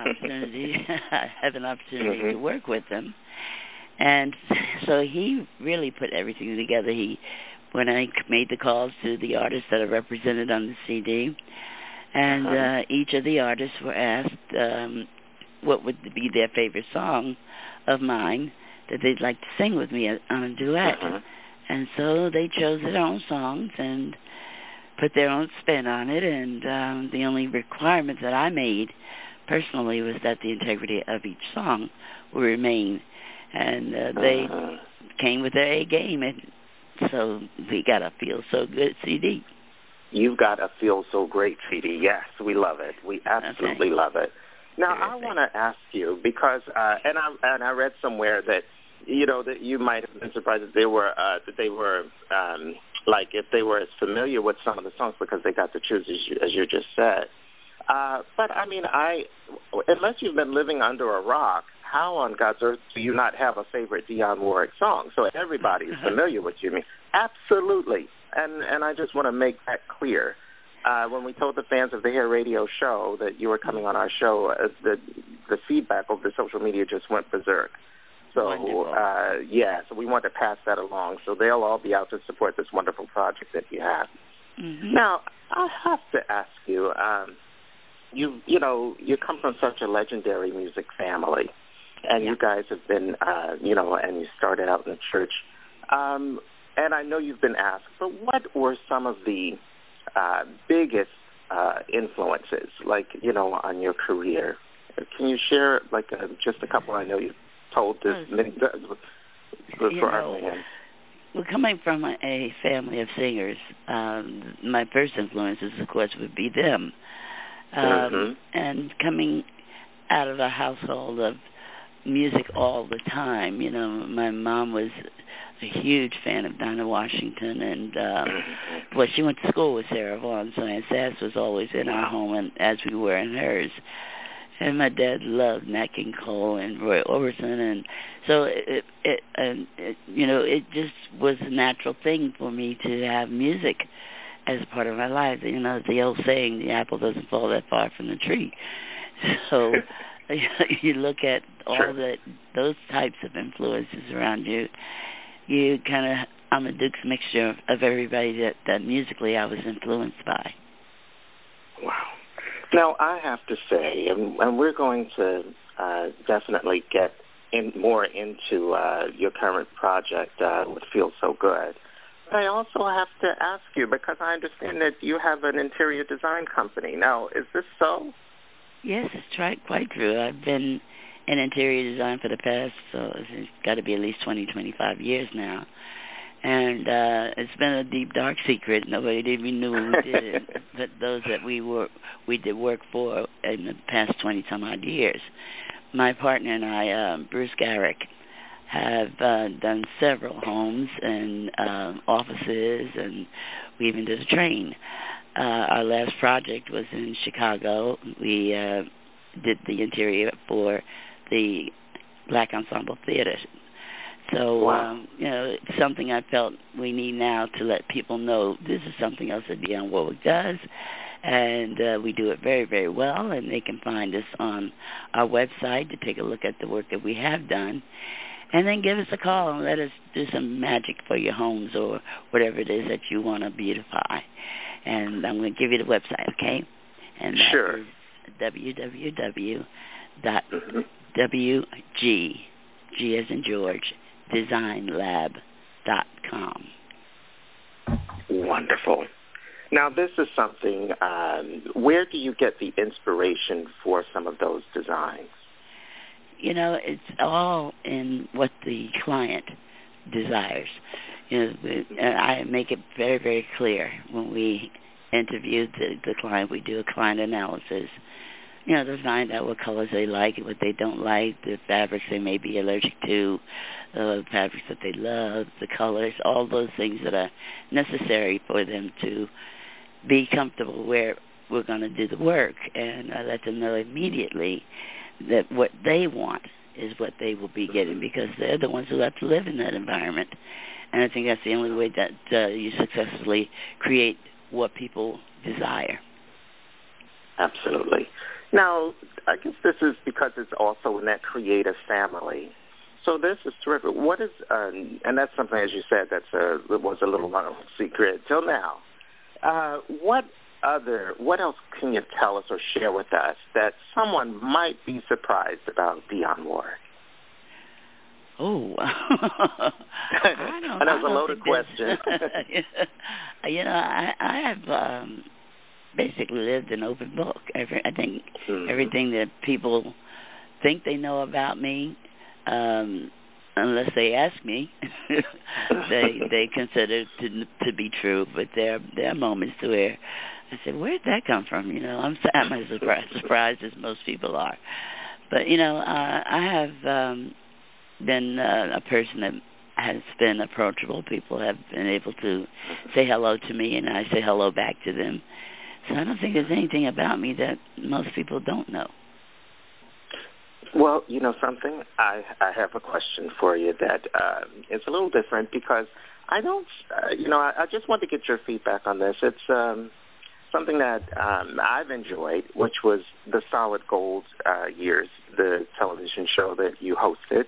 have an opportunity to work with them. And so he really put everything together. When I made the calls to the artists that are represented on the CD, and each of the artists were asked what would be their favorite song of mine that they'd like to sing with me on a duet. And so they chose their own songs and put their own spin on it, and the only requirement that I made personally was that the integrity of each song will remain. And they came with their A game, and so we got a Feel So Good CD. You've got a Feel So Great CD. Yes, we love it. We absolutely love it. Now, I want to ask you, because, and I read somewhere that, that you might have been surprised that they were if they were as familiar with some of the songs because they got to choose, as you just said. But, unless you've been living under a rock, how on God's earth do you not have a favorite Dionne Warwick song? So everybody is familiar with you. Absolutely. And I just want to make that clear. When we told the fans of the Hair Radio Show that you were coming on our show, the feedback over the social media just went berserk. So, so we want to pass that along. So they'll all be out to support this wonderful project that you have. Now, I have to ask you, you come from such a legendary music family, and you guys have been, and you started out in the church. And I know you've been asked, but what were some of the biggest influences, on your career? Can you share, just a couple? I know you've told this many times for our fans. Well, coming from a family of singers, my first influences, of course, would be them. And coming out of a household of music all the time, my mom was a huge fan of Dinah Washington, and she went to school with Sarah Vaughan, so Aunt Sass was always in our home, and as we were in hers. And my dad loved Nat King Cole and Roy Orbison, and so it just was a natural thing for me to have music as a part of my life. The old saying, the apple doesn't fall that far from the tree. So you look at all those types of influences around you. You I'm a Duke's mixture of everybody that musically I was influenced by. Wow. Now, I have to say, and we're going to definitely get more into your current project, What Feels So Good. But I also have to ask you, because I understand that you have an interior design company. Now, is this so? Yes, it's quite true. I've been in interior design for the past, it's got to be at least 20, 25 years now. And it's been a deep, dark secret. Nobody even knew we did it, but those that we did work for in the past 20-some-odd years. My partner and I, Bruce Garrick, have done several homes and offices, and we even did a train. Our last project was in Chicago. We did the interior for the Black Ensemble Theater. So, wow. It's something I felt we need now to let people know this is something else that Beyond Warwick does. And we do it very, very well, and they can find us on our website to take a look at the work that we have done. And then give us a call and let us do some magic for your homes or whatever it is that you want to beautify. And I'm going to give you the website, okay? And that sure. is www.wg, G as in George, designlab.com. Wonderful. Now, this is something, where do you get the inspiration for some of those designs? It's all in what the client desires. I make it very, very clear when we interview the client. We do a client analysis, to find out what colors they like and what they don't like, the fabrics they may be allergic to, the fabrics that they love, the colors, all those things that are necessary for them to be comfortable where we're going to do the work. And I let them know immediately that what they want is what they will be getting, because they're the ones who have to live in that environment. And I think that's the only way that you successfully create what people desire. Absolutely. Now, I guess this is because it's also in that creative family. So this is terrific. What is, and that's something, as you said, that was a little secret till now. What else can you tell us or share with us that someone might be surprised about Beyond Warwick? Oh, I know it's a loaded question. I have basically lived an open book. I think everything that people think they know about me, unless they ask me, they consider to be true. But there are moments where I said, "Where'd that come from?" I'm as surprised as most people are. But I have been a person that has been approachable. People have been able to say hello to me, and I say hello back to them. So I don't think there's anything about me that most people don't know. Well, something, I have a question for you that is a little different, because I don't, I just want to get your feedback on this. It's something that I've enjoyed, which was the Solid Gold years, the television show that you hosted.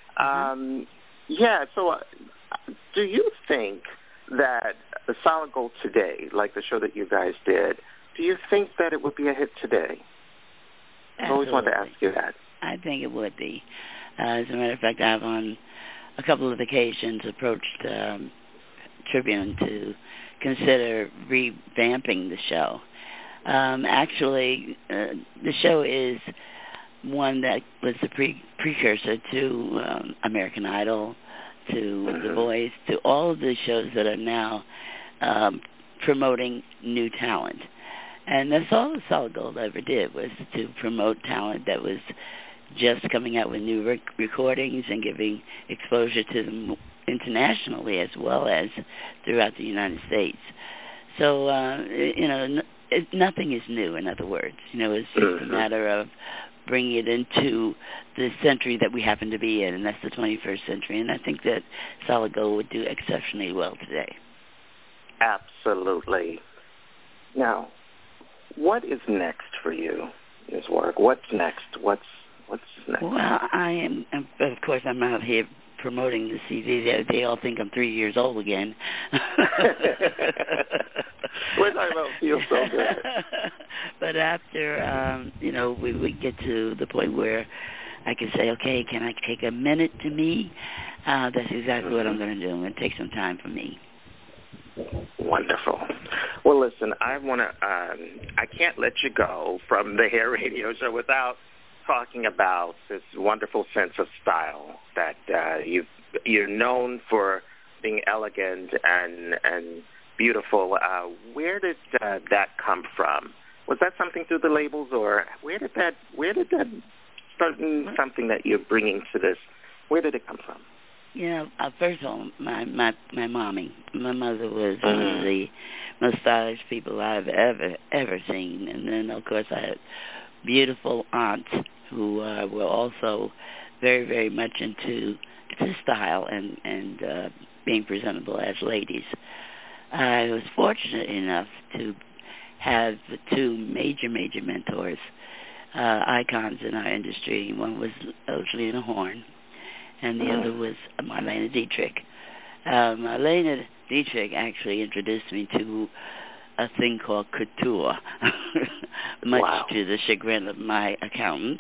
So do you think that the Solid Gold today, like the show that you guys did, do you think that it would be a hit today? I always wanted to ask you that. I think it would be. As a matter of fact, I've on a couple of occasions approached Tribune to consider revamping the show. Actually, the show is one that was the precursor to American Idol, to The Voice, to all of the shows that are now promoting new talent. And that's all the Solid Gold ever did, was to promote talent that was just coming out with new recordings and giving exposure to them internationally as well as throughout the United States. So, nothing is new, in other words. It's just a matter of bringing it into the century that we happen to be in, and that's the 21st century. And I think that Solid Gold would do exceptionally well today. Absolutely. Now, what is next for you, Ms. Warwick? What's next? What's next? Well, of course, I'm out here promoting the CD. They all think I'm 3 years old again. We're talking about Feel So Good. But after, we get to the point where I can say, okay, can I take a minute to me? That's exactly what I'm going to do. I'm going to take some time for me. Wonderful. Well, listen, I can't let you go from the Hair Radio Show without talking about this wonderful sense of style that you're known for being elegant and beautiful. Where did that come from? Was that something through the labels, or where did that start something that you're bringing to this Where did it come from? You know, first of all, my mommy. My mother was one of the most stylish people I've ever seen. And then, of course, I had beautiful aunts who were also very, very much into style and being presentable as ladies. I was fortunate enough to have the two major mentors, icons in our industry. One was Lena Horne, and the other was Marlene Dietrich. Marlene Dietrich actually introduced me to a thing called couture, much to the chagrin of my accountants.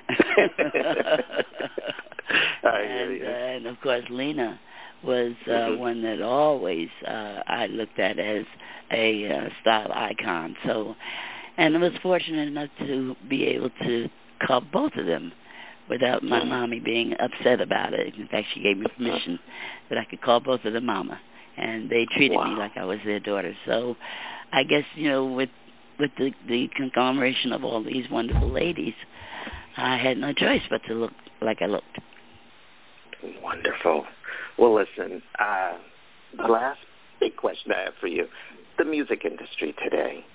And of course, Lena was one that always I looked at as a style icon. So, and I was fortunate enough to be able to call both of them without my mommy being upset about it. In fact, she gave me permission that I could call both of them mama, and they treated me like I was their daughter. So, I guess, you know, with the conglomeration of all these wonderful ladies, I had no choice but to look like I looked. Wonderful. Well, listen, the last big question I have for you, the music industry today.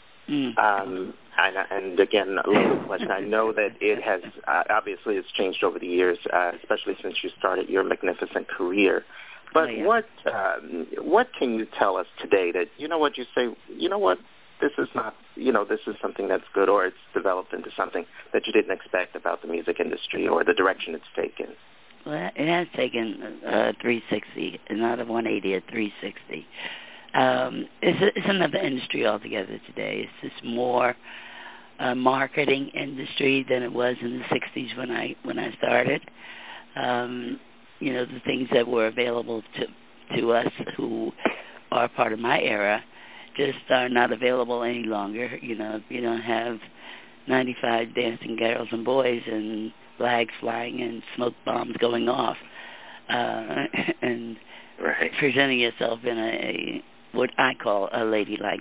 And again, a little question. I know that it has, obviously it's changed over the years, especially since you started your magnificent career. But what can you tell us today that, you know what, you say, you know what, this is not, you know, this is something that's good, or it's developed into something that you didn't expect about the music industry or the direction it's taken? Well, it has taken 360, not a 180, a 360. It's another industry altogether today. It's just more marketing industry than it was in the 60s when I started. You know, the things that were available to us who are part of my era just are not available any longer. You know, if you don't have 95 dancing girls and boys and flags flying and smoke bombs going off, and presenting yourself in a what I call a ladylike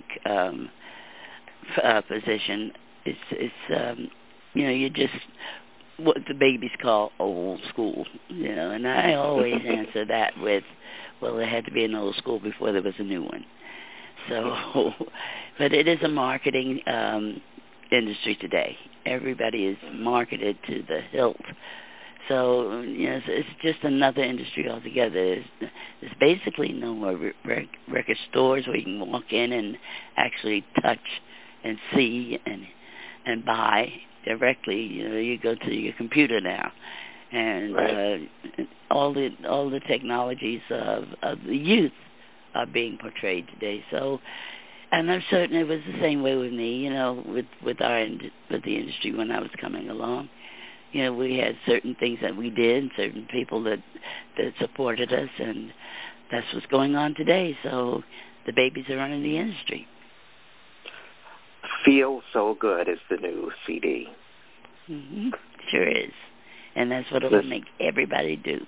position, it's you know, you just what the babies call old school, you know, and I always answer that with, well, there had to be an old school before there was a new one. So, but it is a marketing industry today. Everybody is marketed to the hilt. So, you know, it's just another industry altogether. There's basically no more record stores where you can walk in and actually touch and see and buy directly. You know, you go to your computer now, and all the technologies of the youth are being portrayed today. So, and I'm certain it was the same way with me. You know, with the industry when I was coming along. You know, we had certain things that we did, certain people that supported us, and that's what's going on today. So the babies are running the industry. Feel So Good is the new CD. Mm-hmm. Sure is. And that's what it will make everybody do.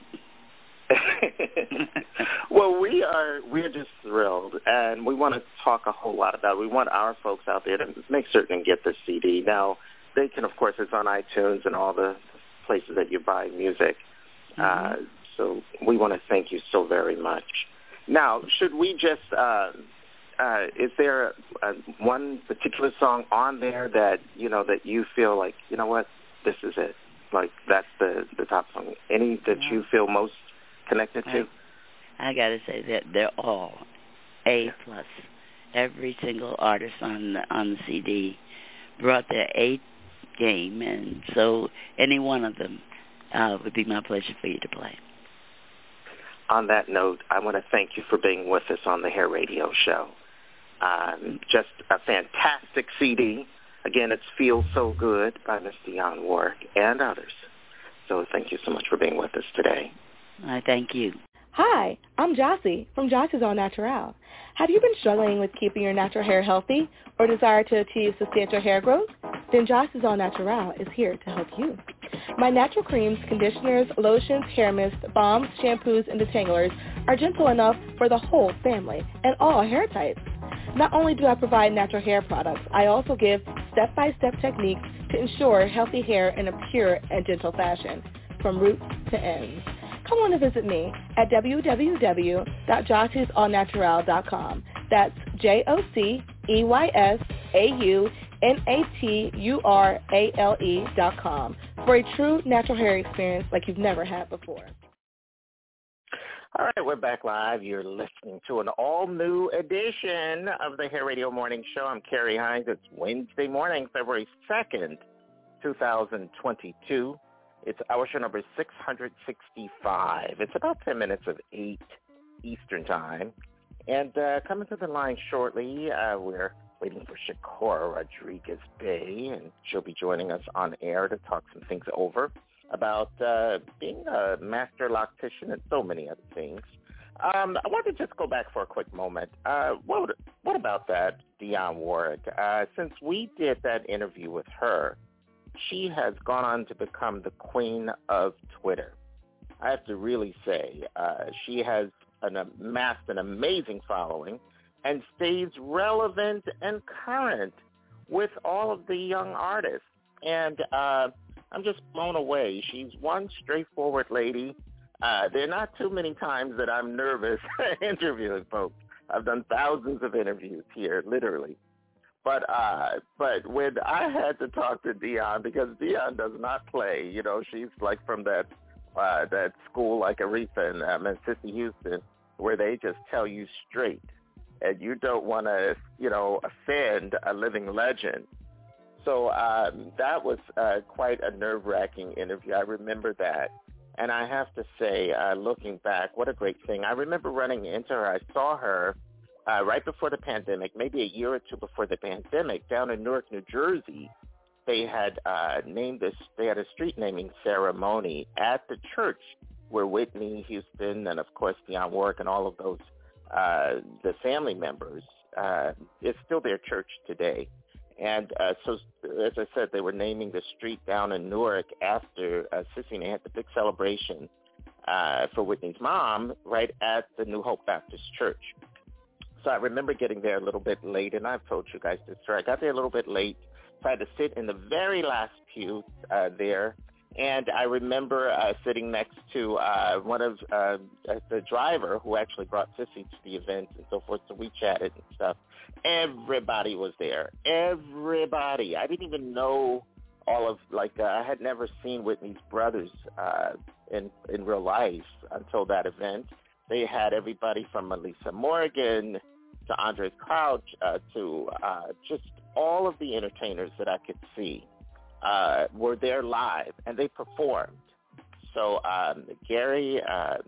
Well, we're just thrilled, and we want to talk a whole lot about it. We want our folks out there to make certain and get the CD. Now, they can, of course, it's on iTunes and all the places that you buy music. Mm-hmm. So we want to thank you so very much. Now, should we just, is there one particular song on there that, you know, that you feel like, you know what, this is it? Like, that's the top song. Any that you feel most connected to? I got to say that they're all A+. Every single artist on the CD brought their A game, and so any one of them would be my pleasure for you to play. On that note, I want to thank you for being with us on the Hair Radio Show. Just a fantastic CD. Again, it's Feel So Good by Miss Dionne Warwick and others. So thank you so much for being with us today. I thank you. Hi, I'm Jossie from Jossie's All Natural. Have you been struggling with keeping your natural hair healthy or desire to achieve substantial hair growth? Then Jossie's All Natural is here to help you. My natural creams, conditioners, lotions, hair mist, balms, shampoos, and detanglers are gentle enough for the whole family and all hair types. Not only do I provide natural hair products, I also give step-by-step techniques to ensure healthy hair in a pure and gentle fashion, from roots to ends. come on and visit me at www.jossiesalnatural.com. That's JOSEYSAUNATURALE.com for a true natural hair experience like you've never had before. All right, we're back live. You're listening to an all-new edition of the Hair Radio Morning Show. I'm Carrie Hines. It's Wednesday morning, February 2nd, 2022. It's hour show number 665. It's about 10 minutes of 8 Eastern Time. And coming to the line shortly, we're waiting for Shakora Rodriguez-Bey, and she'll be joining us on air to talk some things over about being a master loctician and so many other things. I want to just go back for a quick moment. What about that, Dionne Warwick? Since we did that interview with her, she has gone on to become the queen of Twitter. I have to really say, she has amassed an amazing following and stays relevant and current with all of the young artists. And I'm just blown away. She's one straightforward lady. There are not too many times that I'm nervous interviewing folks. I've done thousands of interviews here, literally. But when I had to talk to Dionne, because Dionne does not play, you know, she's like from that school like Aretha and Sissy Houston, where they just tell you straight, and you don't want to, you know, offend a living legend. So that was quite a nerve-wracking interview. I remember that. And I have to say, looking back, what a great thing. I remember running into her. I saw her right before the pandemic, maybe a year or two before the pandemic, down in Newark, New Jersey. They had they had a street naming ceremony at the church where Whitney Houston and, of course, Dionne Warwick and all of those, the family members, it's still their church today. And so, as I said, they were naming the street down in Newark after Sissy, and they had the big celebration for Whitney's mom right at the New Hope Baptist Church. So I remember getting there a little bit late, and I've told you guys this story. I got there a little bit late, so I had to sit in the very last pew there. And I remember sitting next to one of the driver who actually brought Sissy to the event and so forth, so we chatted and stuff. Everybody was there. Everybody. I didn't even know all of, I had never seen Whitney's brothers in real life until that event. They had everybody from Melissa Morgan to Andre Crouch to just all of the entertainers that I could see were there live, and they performed. So Gary,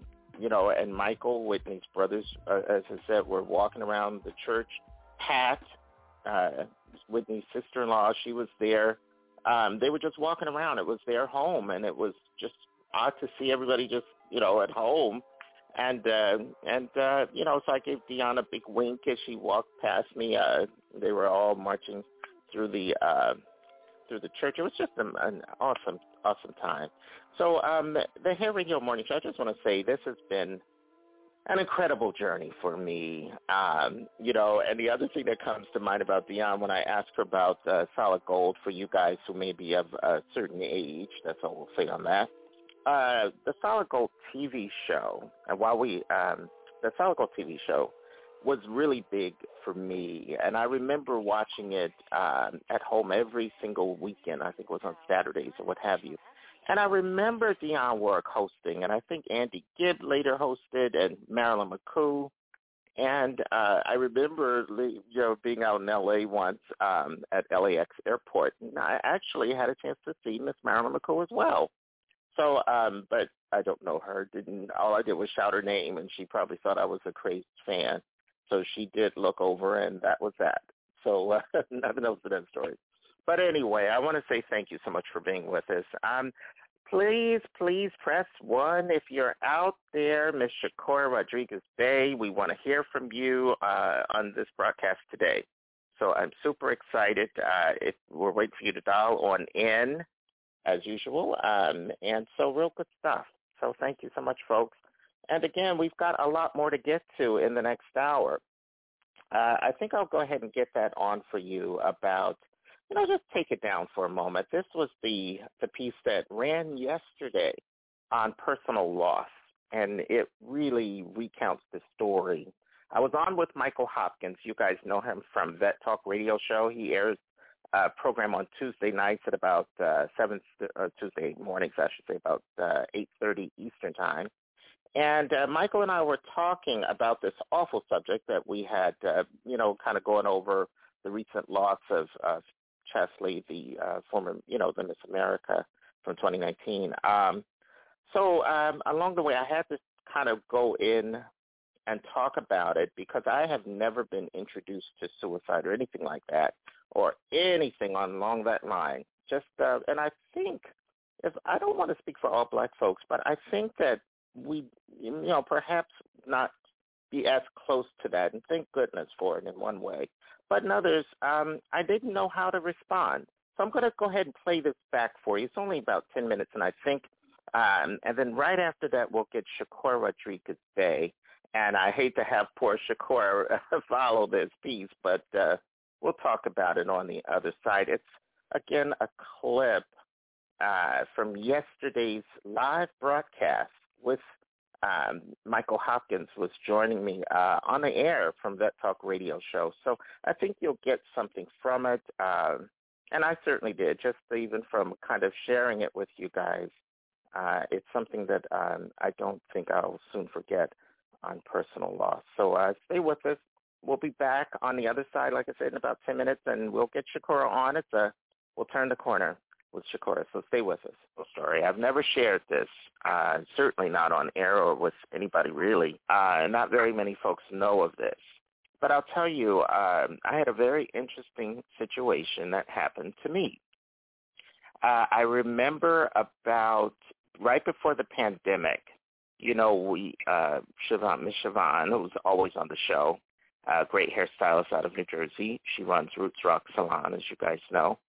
and Michael, Whitney's brothers, as I said, were walking around the church. Pat, Whitney's sister-in-law, she was there. They were just walking around. It was their home, and it was just odd to see everybody just, at home. And so I gave Dionne a big wink as she walked past me. They were all marching through the church. It was just an awesome time. So the Hair Radio Morning Show, I just want to say this has been an incredible journey for me. And the other thing that comes to mind about Dionne when I asked her about Solid Gold, for you guys who may be of a certain age, that's all we'll say on that. The Solid Gold TV show, and the Solid Gold TV show was really big for me, and I remember watching it at home every single weekend. I think it was on Saturdays or what have you. And I remember Dionne Warwick hosting, and I think Andy Gibb later hosted, and Marilyn McCoo. And I remember, being out in L.A. once at LAX Airport, and I actually had a chance to see Miss Marilyn McCoo as well. So, but I don't know her. All I did was shout her name, and she probably thought I was a crazy fan. So she did look over, and that was that. So nothing else to that story. But anyway, I want to say thank you so much for being with us. Please press 1 if you're out there, Ms. Shakora Rodriguez-Bey. We want to hear from you on this broadcast today. So I'm super excited. We're waiting for you to dial on in, as usual. And so real good stuff. So thank you so much, folks. And again, we've got a lot more to get to in the next hour. I think I'll go ahead and get that on for you about, just take it down for a moment. This was the piece that ran yesterday on personal loss. and it really recounts the story. I was on with Michael Hopkins. You guys know him from Vet Talk Radio Show. He airs a program on Tuesday nights at about Tuesday mornings, I should say, about 8:30 Eastern Time. And Michael and I were talking about this awful subject that we had, kind of going over the recent loss of Chesley, the former, the Miss America from 2019. So along the way, I had to kind of go in and talk about it because I have never been introduced to suicide or anything like that or anything along that line. And I think, I don't want to speak for all black folks, but I think that we, perhaps not be as close to that, and thank goodness for it in one way. But in others, I didn't know how to respond. So I'm going to go ahead and play this back for you. It's only about 10 minutes, and I think, and then right after that, we'll get Shakur Rodriguez Day. And I hate to have poor Shakur follow this piece, but we'll talk about it on the other side. It's, again, a clip from yesterday's live broadcast with Michael Hopkins was joining me on the air from Vet Talk Radio Show. So I think you'll get something from it. And I certainly did, just even from kind of sharing it with you guys. It's something that I don't think I'll soon forget on personal loss. So stay with us. We'll be back on the other side, like I said, in about 10 minutes, and we'll get Shakur on. We'll turn the corner with Shakur, so stay with us. Oh, sorry, I've never shared this, certainly not on air or with anybody really. Not very many folks know of this. But I'll tell you, I had a very interesting situation that happened to me. I remember about right before the pandemic, Miss Siobhan, who's always on the show, great hairstylist out of New Jersey. She runs Roots Rock Salon, as you guys know.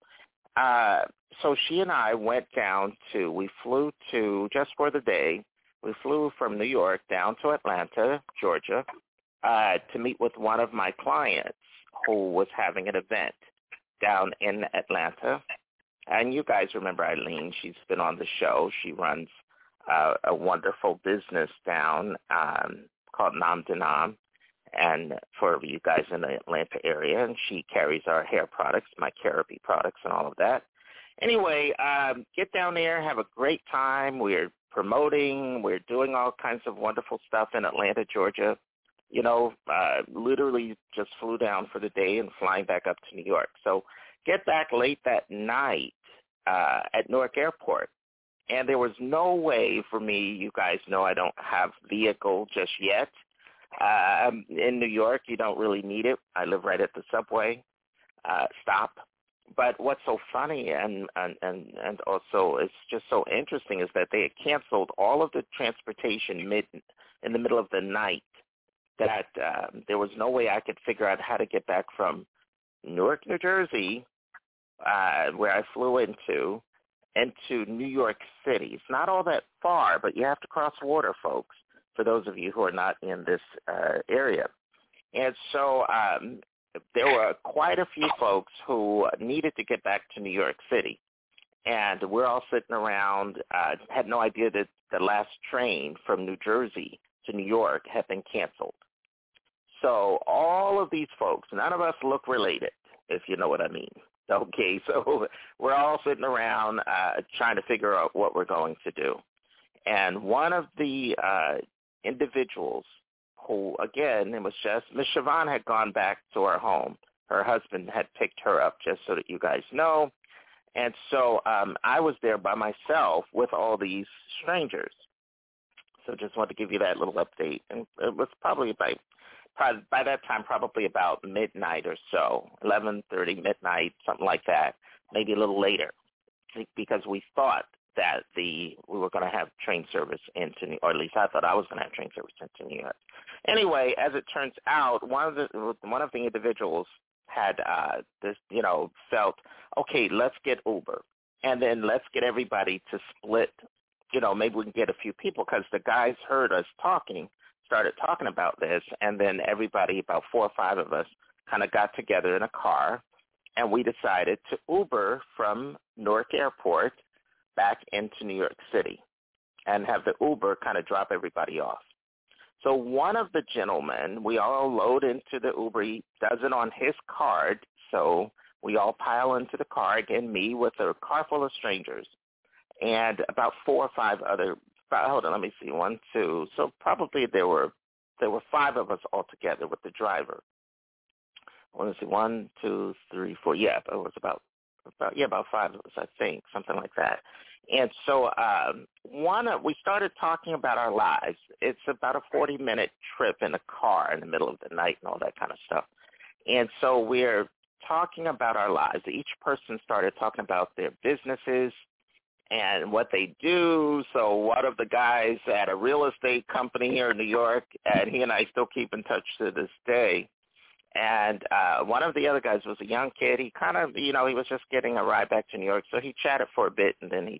So she and I we flew to, just for the day, we flew from New York down to Atlanta, Georgia, to meet with one of my clients who was having an event down in Atlanta. And you guys remember Eileen. She's been on the show. She runs a wonderful business down called Nam de Nam, and for you guys in the Atlanta area, and she carries our hair products, my Caribbean products and all of that. Anyway, get down there, have a great time. We're promoting. We're doing all kinds of wonderful stuff in Atlanta, Georgia. Literally just flew down for the day and flying back up to New York. So get back late that night at Newark Airport. And there was no way for me, you guys know I don't have vehicle just yet. In New York, you don't really need it. I live right at the subway stop. But what's so funny and also it's just so interesting is that they had canceled all of the transportation in the middle of the night, that there was no way I could figure out how to get back from Newark, New Jersey, where I flew into New York City. It's not all that far, but you have to cross water, folks, for those of you who are not in this area. And so there were quite a few folks who needed to get back to New York City. And we're all sitting around, had no idea that the last train from New Jersey to New York had been canceled. So all of these folks, none of us look related, if you know what I mean. Okay, so we're all sitting around trying to figure out what we're going to do. And one of the individuals who, again, it was just, Miss Siobhan had gone back to her home. Her husband had picked her up, just so that you guys know. And so I was there by myself with all these strangers. So just wanted to give you that little update. And it was probably by that time, probably about midnight or so, 11:30, midnight, something like that, maybe a little later, because we thought that we were going to have train service into New York, or at least I thought I was going to have train service into New York. Anyway, as it turns out, one of the individuals had felt, okay, let's get Uber, and then let's get everybody to split. Maybe we can get a few people, because the guys heard us started talking about this, and then everybody, about 4 or 5 of us, kind of got together in a car, and we decided to Uber from Newark Airport back into New York City. and have the Uber kind of drop everybody off. So one of the gentlemen, we all load into the Uber. He does it on his card, so we all pile into the car, again, me with a car full of strangers, and about 4 or 5 other, hold on, let me see, 1, 2, so probably there were 5 of us all together with the driver. Let's see, 1, 2, 3, 4, yeah, it was about 5 of us, I think, something like that. And so we started talking about our lives. It's about a 40-minute trip in a car in the middle of the night and all that kind of stuff. And so we're talking about our lives. Each person started talking about their businesses and what they do. So one of the guys at a real estate company here in New York, and he and I still keep in touch to this day. And one of the other guys was a young kid. He kind of, he was just getting a ride back to New York. So he chatted for a bit, and then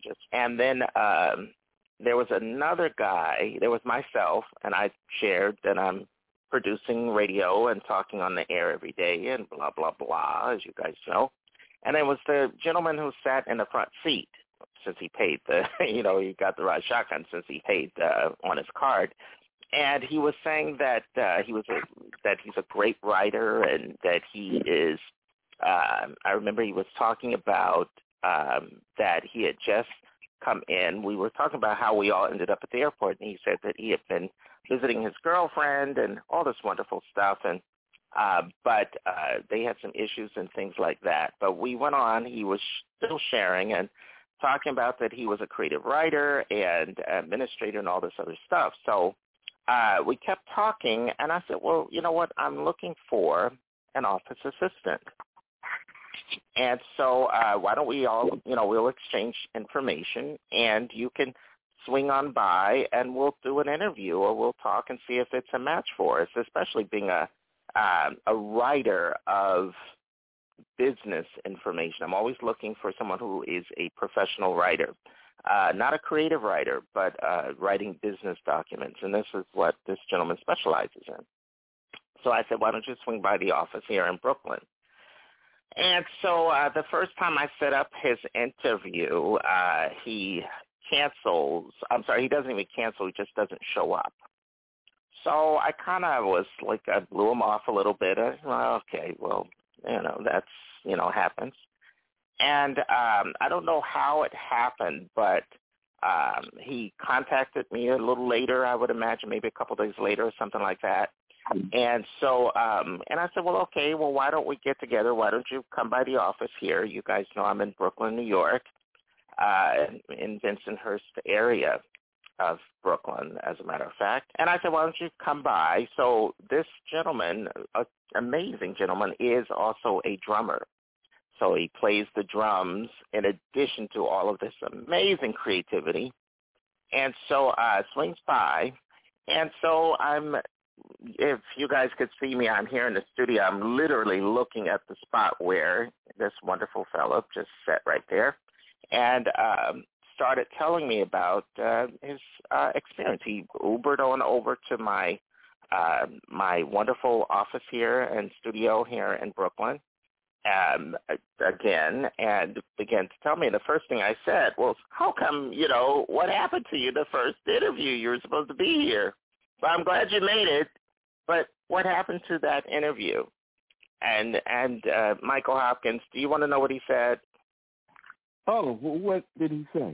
there was another guy. There was myself, and I shared that I'm producing radio and talking on the air every day and blah, blah, blah, as you guys know. And it was the gentleman who sat in the front seat since he paid he got the ride shotgun since he paid on his card. And he was saying that he's a great writer and that he is. I remember he was talking about that he had just come in. We were talking about how we all ended up at the airport, and he said that he had been visiting his girlfriend and all this wonderful stuff, and but they had some issues and things like that. But we went on. He was still sharing and talking about that he was a creative writer and administrator and all this other stuff. So. We kept talking, and I said, well, you know what, I'm looking for an office assistant. And so why don't we all, we'll exchange information, and you can swing on by, and we'll do an interview, or we'll talk and see if it's a match for us, especially being a writer of business information. I'm always looking for someone who is a professional writer. Not a creative writer, but writing business documents, and this is what this gentleman specializes in. So I said, why don't you swing by the office here in Brooklyn? And so the first time I set up his interview, he cancels. I'm sorry, he doesn't even cancel. He just doesn't show up. So I kind of was like, I blew him off a little bit. Okay, well, that's, happens. And I don't know how it happened, but he contacted me a little later, I would imagine, maybe a couple of days later or something like that. And so, and I said, well, okay, well, why don't we get together? Why don't you come by the office here? You guys know I'm in Brooklyn, New York, in Bensonhurst area of Brooklyn, as a matter of fact. And I said, why don't you come by? So this gentleman, an amazing gentleman, is also a drummer. So he plays the drums in addition to all of this amazing creativity. And so swings by. And so if you guys could see me, I'm here in the studio. I'm literally looking at the spot where this wonderful fellow just sat right there and started telling me about his experience. He Ubered on over to my wonderful office here and studio here in Brooklyn. Again, and began to tell me. The first thing I said was, how come, what happened to you the first interview? You were supposed to be here. Well, I'm glad you made it, but what happened to that interview? And Michael Hopkins, do you want to know what he said? Oh, what did he say?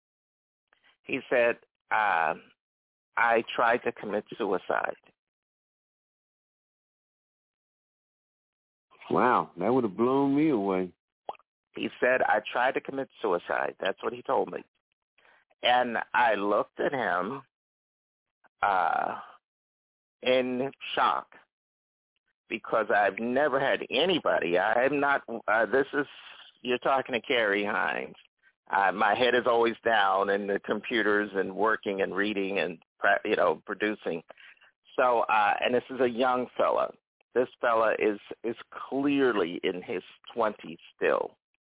He said, I tried to commit suicide. Wow, that would have blown me away. He said, I tried to commit suicide. That's what he told me. And I looked at him in shock because I've never had anybody. I'm not, you're talking to Carrie Hines. My head is always down in the computers and working and reading and, producing. So, and this is a young fella. This fella is clearly in his 20s still,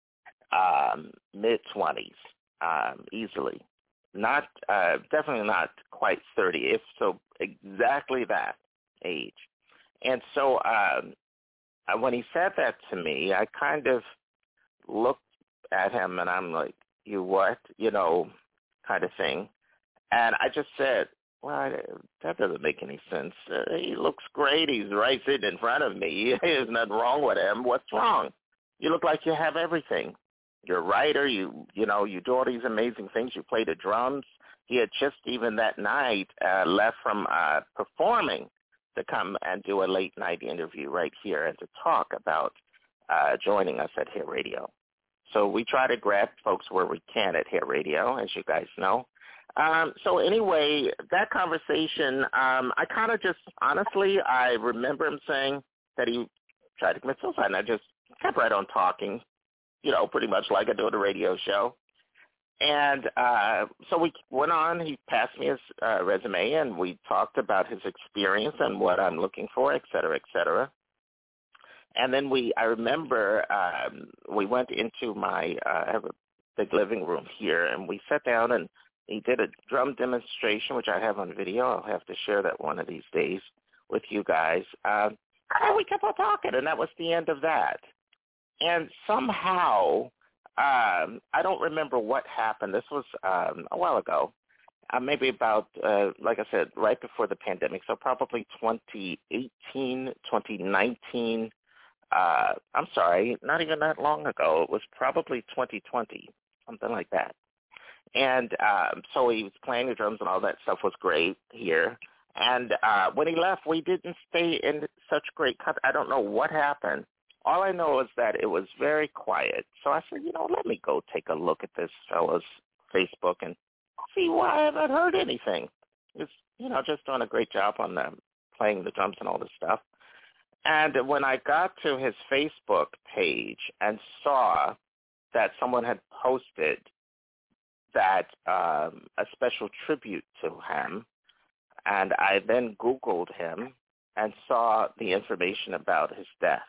mid-20s, easily. Not definitely not quite 30, if so exactly that age. And so when he said that to me, I kind of looked at him and I'm like, you what? Kind of thing. And I just said, well, that doesn't make any sense. He looks great. He's right sitting in front of me. There's nothing wrong with him. What's wrong? You look like you have everything. You're a writer. You do all these amazing things. You play the drums. He had just even that night left from performing to come and do a late night interview right here and to talk about joining us at Hair Radio. So we try to grab folks where we can at Hair Radio, as you guys know. So anyway, that conversation, I kind of just, honestly, I remember him saying that he tried to commit suicide, and I just kept right on talking, pretty much like I do at a radio show. And so we went on. He passed me his resume, and we talked about his experience and what I'm looking for, et cetera, et cetera. And then I remember we went into I have a big living room here, and we sat down, and he did a drum demonstration, which I have on video. I'll have to share that one of these days with you guys. And we kept on talking, and that was the end of that. And somehow, I don't remember what happened. This was a while ago, maybe about, like I said, right before the pandemic, so probably 2018, 2019. I'm sorry, not even that long ago. It was probably 2020, something like that. And so he was playing the drums and all that stuff was great here. And when he left, we didn't stay in such great contact. I don't know what happened. All I know is that it was very quiet. So I said, let me go take a look at this fellow's Facebook and see why I haven't heard anything. It's, just doing a great job on playing the drums and all this stuff. And when I got to his Facebook page and saw that someone had posted that a special tribute to him, and I then Googled him and saw the information about his death.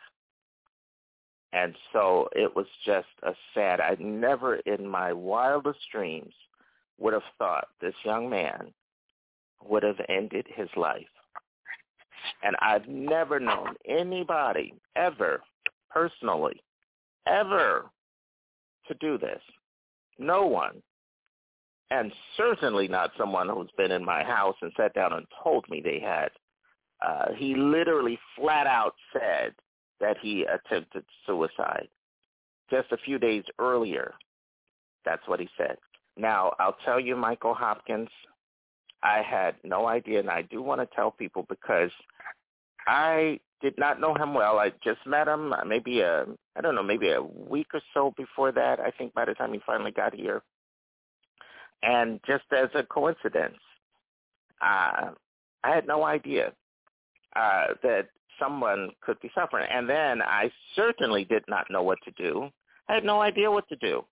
And so it was just a sad, I never in my wildest dreams would have thought this young man would have ended his life. And I've never known anybody ever, personally, ever to do this. No one. And certainly not someone who's been in my house and sat down and told me they had. He literally flat out said that he attempted suicide just a few days earlier. That's what he said. Now, I'll tell you, Michael Hopkins, I had no idea, and I do want to tell people because I did not know him well. I just met him maybe a week or so before that, I think, by the time he finally got here. And just as a coincidence, I had no idea that someone could be suffering. And then I certainly did not know what to do. I had no idea what to do.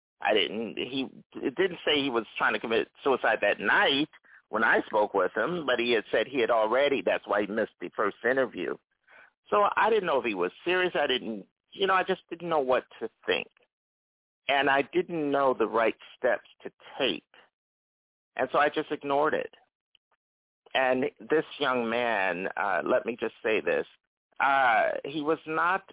It didn't say he was trying to commit suicide that night when I spoke with him, but he had said he had already. That's why he missed the first interview. So I didn't know if he was serious. I just didn't know what to think. And I didn't know the right steps to take. And so I just ignored it. And this young man, let me just say this, he was not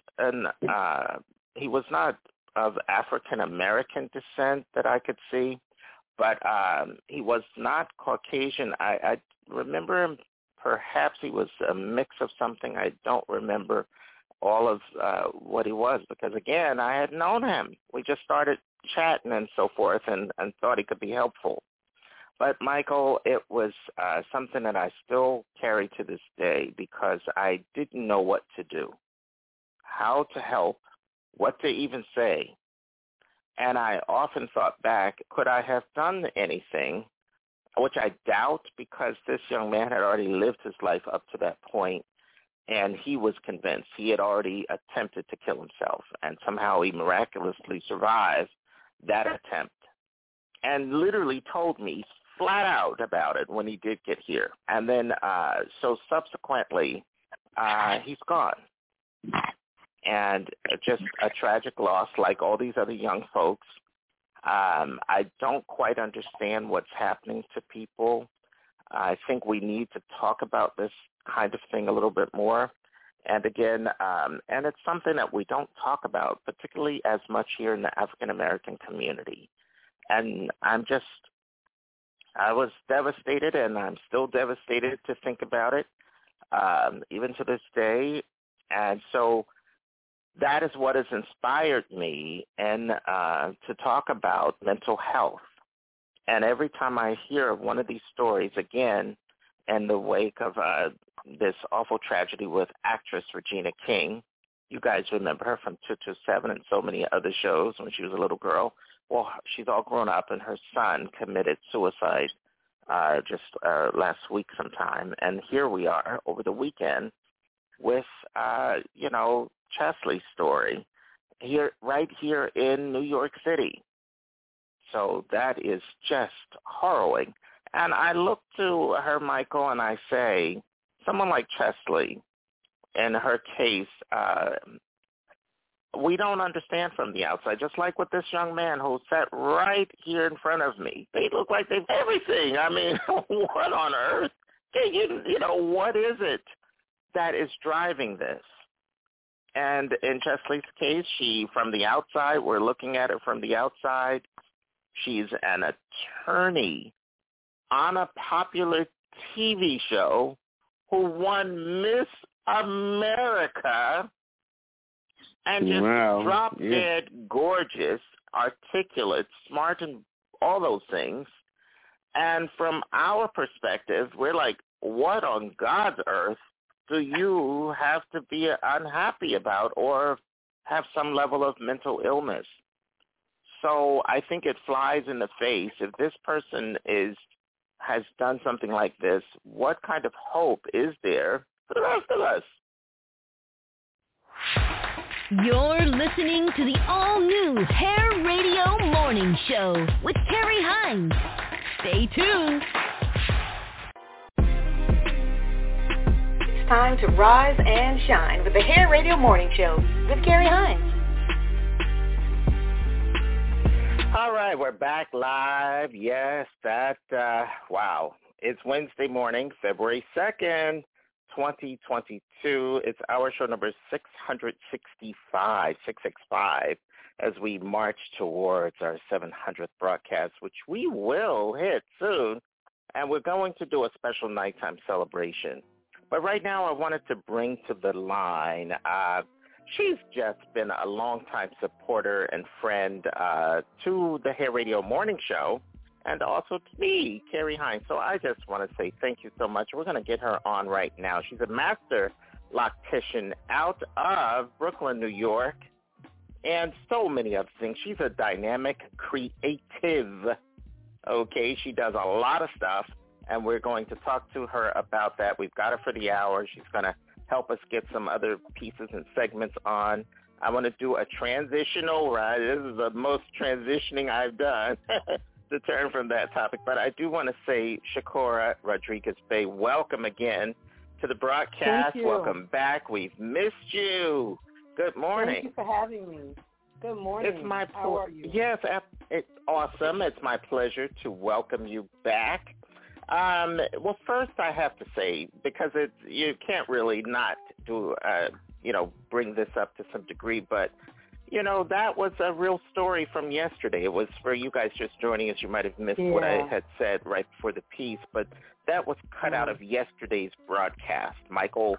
of African American descent that I could see, but he was not Caucasian. I remember him. Perhaps he was a mix of something. I don't remember all of what he was because, again, I had known him. We just started chatting and so forth and thought he could be helpful. But, Michael, it was something that I still carry to this day because I didn't know what to do, how to help, what to even say. And I often thought back, could I have done anything, which I doubt because this young man had already lived his life up to that point, and he was convinced he had already attempted to kill himself, and somehow he miraculously survived that attempt and literally told me flat out about it when he did get here. And then so subsequently, he's gone. And just a tragic loss like all these other young folks. I don't quite understand what's happening to people. I think we need to talk about this kind of thing a little bit more. And again, and it's something that we don't talk about, particularly as much here in the African American community. And I'm just I was devastated, and I'm still devastated to think about it, even to this day. And so that is what has inspired me and to talk about mental health. And every time I hear of one of these stories, again, in the wake of this awful tragedy with actress Regina King, you guys remember her from 227 and so many other shows when she was a little girl. Well, she's all grown up, and her son committed suicide just last week sometime. And here we are over the weekend with, Chesley's story right here in New York City. So that is just harrowing. And I look to her, Michael, and I say, someone like Chesley, in her case, we don't understand from the outside, just like with this young man who sat right here in front of me. They look like they've everything. I mean, what on earth? What is it that is driving this? And in Chesley's case, from the outside, we're looking at it from the outside, she's an attorney on a popular TV show who won Miss America and just drop-dead gorgeous, articulate, smart, and all those things. And from our perspective, we're like, what on God's earth do you have to be unhappy about or have some level of mental illness? So I think it flies in the face. If this person has done something like this, what kind of hope is there for the rest of us? You're listening to the all-new Hair Radio Morning Show with Carrie Hines. Stay tuned. It's time to rise and shine with the Hair Radio Morning Show with Carrie Hines. All right, we're back live. Yes, wow. It's Wednesday morning, February 2nd, 2022. It's our show number 665, as we march towards our 700th broadcast, which we will hit soon. And we're going to do a special nighttime celebration. But right now I wanted to bring to the line she's just been a longtime supporter and friend to the Hair Radio Morning Show and also to me, Carrie Hines. So I just want to say thank you so much. We're going to get her on right now. She's a master loctician out of Brooklyn, New York, and so many other things. She's a dynamic creative. Okay, she does a lot of stuff, and we're going to talk to her about that. We've got her for the hour. She's going to help us get some other pieces and segments on. I want to do a transitional, right? This is the most transitioning I've done to turn from that topic. But I do want to say, Shakora Rodriguez-Bey, welcome again to the broadcast. Thank you. Welcome back. We've missed you. Good morning. Thank you for having me. Good morning. It's my How are you? Yes, it's awesome. It's my pleasure to welcome you back. Well, first I have to say, because you can't really not do, bring this up to some degree, but, that was a real story from yesterday. It was for you guys just joining us. You might have missed what I had said right before the piece, but that was cut out of yesterday's broadcast. Michael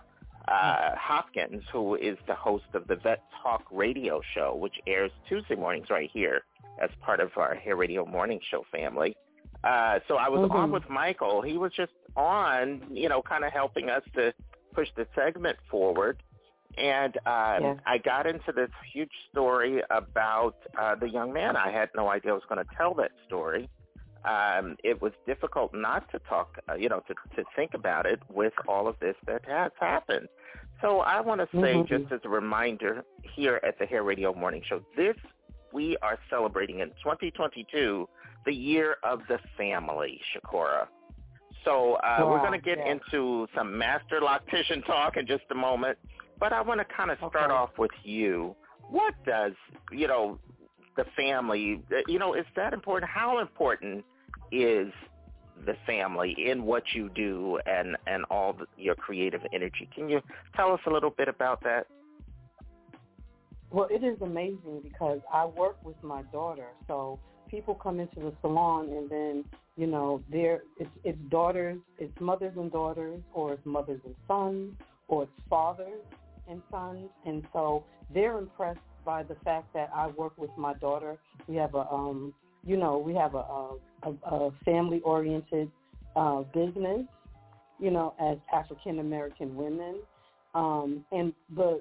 Hopkins, who is the host of the Vet Talk radio show, which airs Tuesday mornings right here as part of our Hair Radio Morning Show family. So I was on with Michael. He was just on, kind of helping us to push the segment forward. And I got into this huge story about the young man. I had no idea I was going to tell that story. It was difficult not to talk, to think about it with all of this that has happened. So I want to say, just as a reminder, here at the Hair Radio Morning Show, we are celebrating in 2022 the year of the family, Shakora. So we're going to get into some master loctician talk in just a moment, but I want to kind of start off with you. What does, the family, is that important? How important is the family in what you do and all your creative energy? Can you tell us a little bit about that? Well, it is amazing because I work with my daughter, so people come into the salon and then You know, it's daughters, it's mothers and daughters, or it's mothers and sons, or it's fathers and sons. And so they're impressed by the fact that I work with my daughter. We have a family-oriented business, you know, as African American women. And the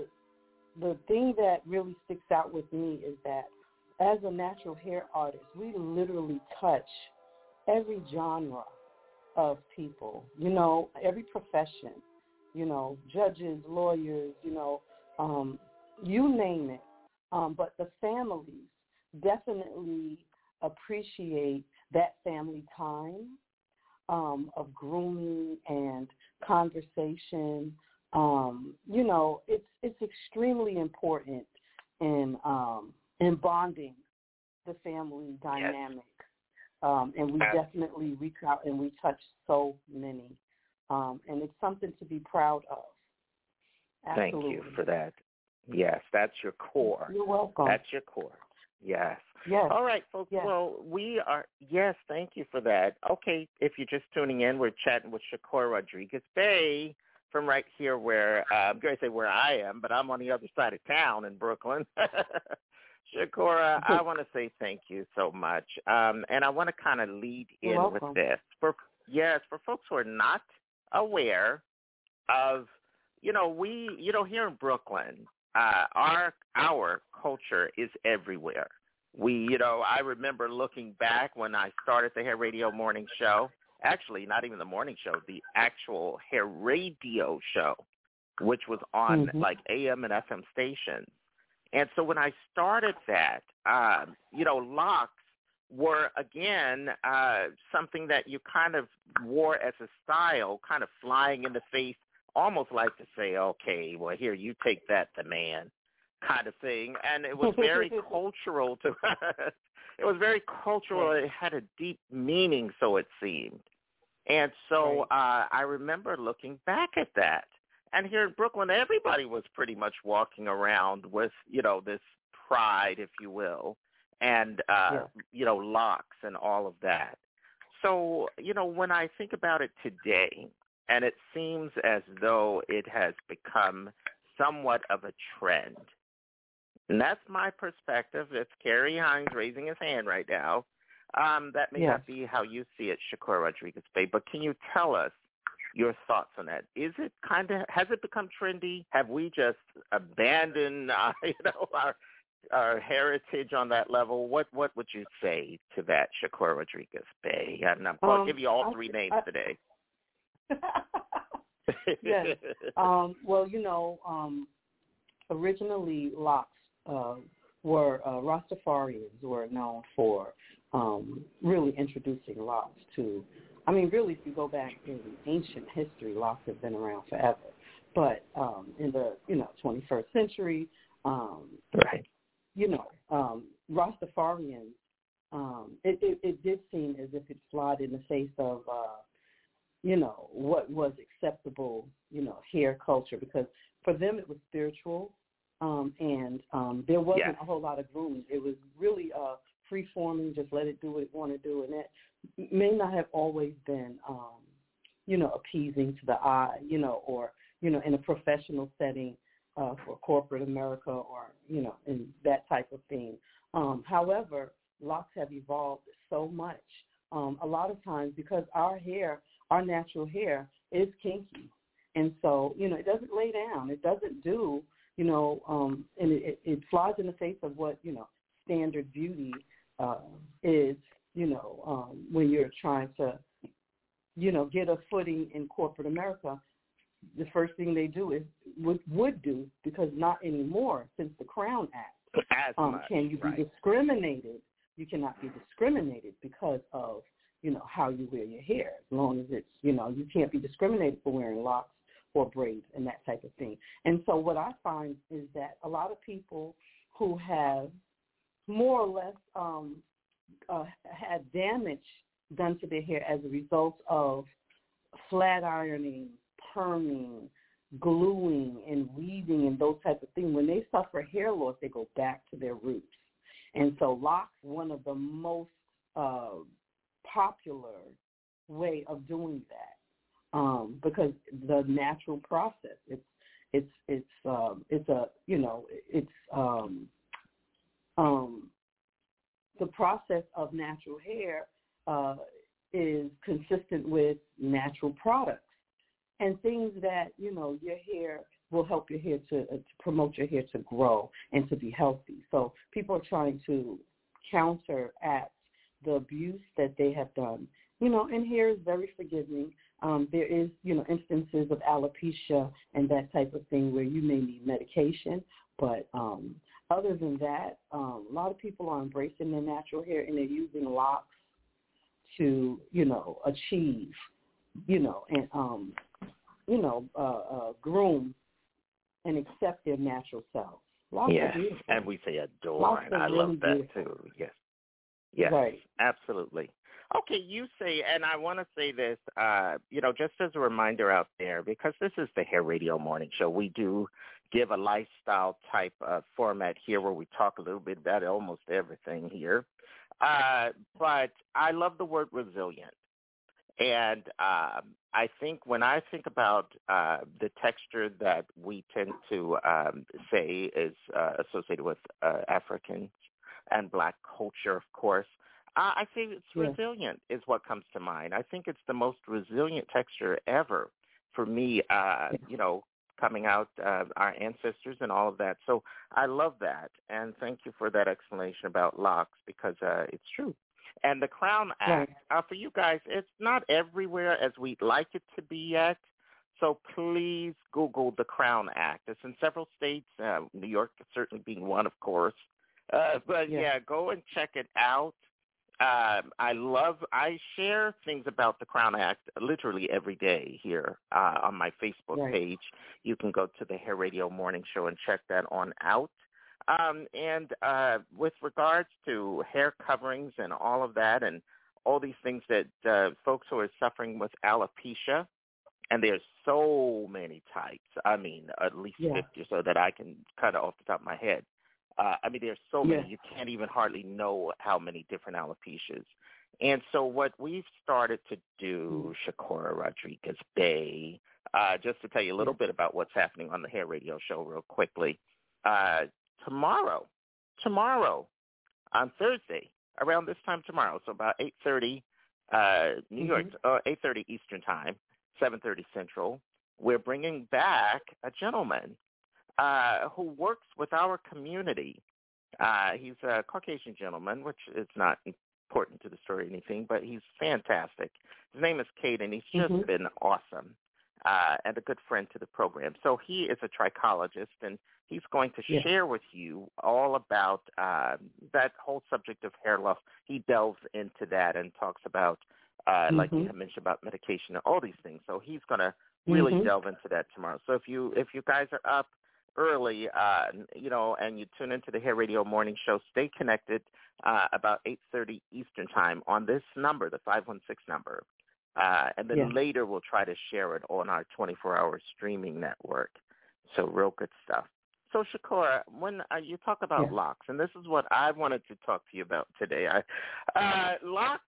thing that really sticks out with me is that as a natural hair artist, we literally touch every genre of people, you know, every profession, you know, judges, lawyers, you know, you name it. But the families definitely appreciate that family time of grooming and conversation. You know, it's extremely important in bonding the family dynamic. And we definitely reach out and we touch so many. And it's something to be proud of. Absolutely. Thank you for that. Yes, that's your core. You're welcome. That's your core. Yes. Yes. All right, folks. Yes. Well, thank you for that. Okay, if you're just tuning in, we're chatting with Shakur Rodriguez-Bey from right here where, I'm going to say where I am, but I'm on the other side of town in Brooklyn. Shakur, I want to say thank you so much. And I want to kind of lead in with this. For folks who are not aware of, here in Brooklyn, our culture is everywhere. I remember looking back when I started the Hair Radio Morning Show, actually not even the morning show, the actual hair radio show, which was on like AM and FM stations. And so when I started that, locks were, again, something that you kind of wore as a style, kind of flying in the face, almost like to say, okay, well, here, you take that, the man, kind of thing. And it was very cultural. It was very cultural. It had a deep meaning, so it seemed. And so I remember looking back at that. And here in Brooklyn, everybody was pretty much walking around with, this pride, if you will, and, locks and all of that. So, when I think about it today, and it seems as though it has become somewhat of a trend, and that's my perspective. It's Kerry Hines raising his hand right now. That may not be how you see it, Shakur Rodriguez-Bey, but can you tell us your thoughts on that? Has it become trendy? Have we just abandoned, our heritage on that level? What would you say to that, Shakur Rodriguez-Bey? And I'll give you all three names today. Yes. Originally locks were Rastafarians were known for really introducing locks to. I mean, really, if you go back in ancient history, locks have been around forever. But in the 21st century, Rastafarians, it did seem as if it flied in the face of what was acceptable, hair culture, because for them it was spiritual, and there wasn't a whole lot of grooming. It was really free-forming, just let it do what it want to do, and that may not have always been, appeasing to the eye, or, in a professional setting for corporate America or, in that type of thing. However, locks have evolved so much. A lot of times because our natural hair is kinky. And so, it doesn't lay down. It doesn't do, and it flies in the face of what, standard beauty is, when you're trying to, get a footing in corporate America. The first thing they do is would do, because not anymore since the Crown Act. Can you be discriminated? You cannot be discriminated because of, how you wear your hair. As long as it's, you can't be discriminated for wearing locks or braids and that type of thing. And so what I find is that a lot of people who have more or less had damage done to their hair as a result of flat ironing, perming, gluing, and weaving and those types of things, when they suffer hair loss, they go back to their roots. And so locks, one of the most popular way of doing that because the natural process. It's the process of natural hair is consistent with natural products and things that, your hair will help your hair to promote your hair to grow and to be healthy. So people are trying to counteract the abuse that they have done. And hair is very forgiving. There is, instances of alopecia and that type of thing where you may need medication. But other than that, a lot of people are embracing their natural hair and they're using locks to, achieve, groom and accept their natural selves. Yes, and we say adorn. I love that too. Yes. Yes, right. Absolutely. Okay, you say, and I want to say this, just as a reminder out there, because this is the Hair Radio Morning Show, we do give a lifestyle type of format here where we talk a little bit about almost everything here. But I love the word resilient. And I think when I think about the texture that we tend to say is associated with Africans and Black culture, of course, I say it's resilient is what comes to mind. I think it's the most resilient texture ever for me, coming out our ancestors and all of that. So I love that. And thank you for that explanation about locks because it's true. And the Crown Act, for you guys, it's not everywhere as we'd like it to be yet. So please Google the Crown Act. It's in several states, New York certainly being one, of course. But, go and check it out. I share things about the Crown Act literally every day here on my Facebook page. You can go to the Hair Radio Morning Show and check that on out. And with regards to hair coverings and all of that and all these things that folks who are suffering with alopecia, and there's so many types, I mean, at least 50 or so that I can cut off the top of my head. There's so many, you can't even hardly know how many different alopecias. And so what we've started to do, Shakora Rodriguez-Bey, just to tell you a little bit about what's happening on the Hair Radio Show real quickly, tomorrow, on Thursday, around this time tomorrow, so about 8:30 New York, 8:30 Eastern Time, 7:30 Central, we're bringing back a gentleman who works with our community. He's a Caucasian gentleman, which is not important to the story or anything, but he's fantastic. His name is Cade, and he's just been awesome and a good friend to the program. So he is a trichologist, and he's going to share with you all about that whole subject of hair loss. He delves into that and talks about, like you had mentioned, about medication and all these things. So he's going to really delve into that tomorrow. So if you guys are up early, and you tune into the Hair Radio Morning Show, stay connected about 8:30 Eastern Time on this number, the 516 number. And then later we'll try to share it on our 24-hour streaming network. So real good stuff. So, Shakora, when you talk about locks, and this is what I wanted to talk to you about today, lock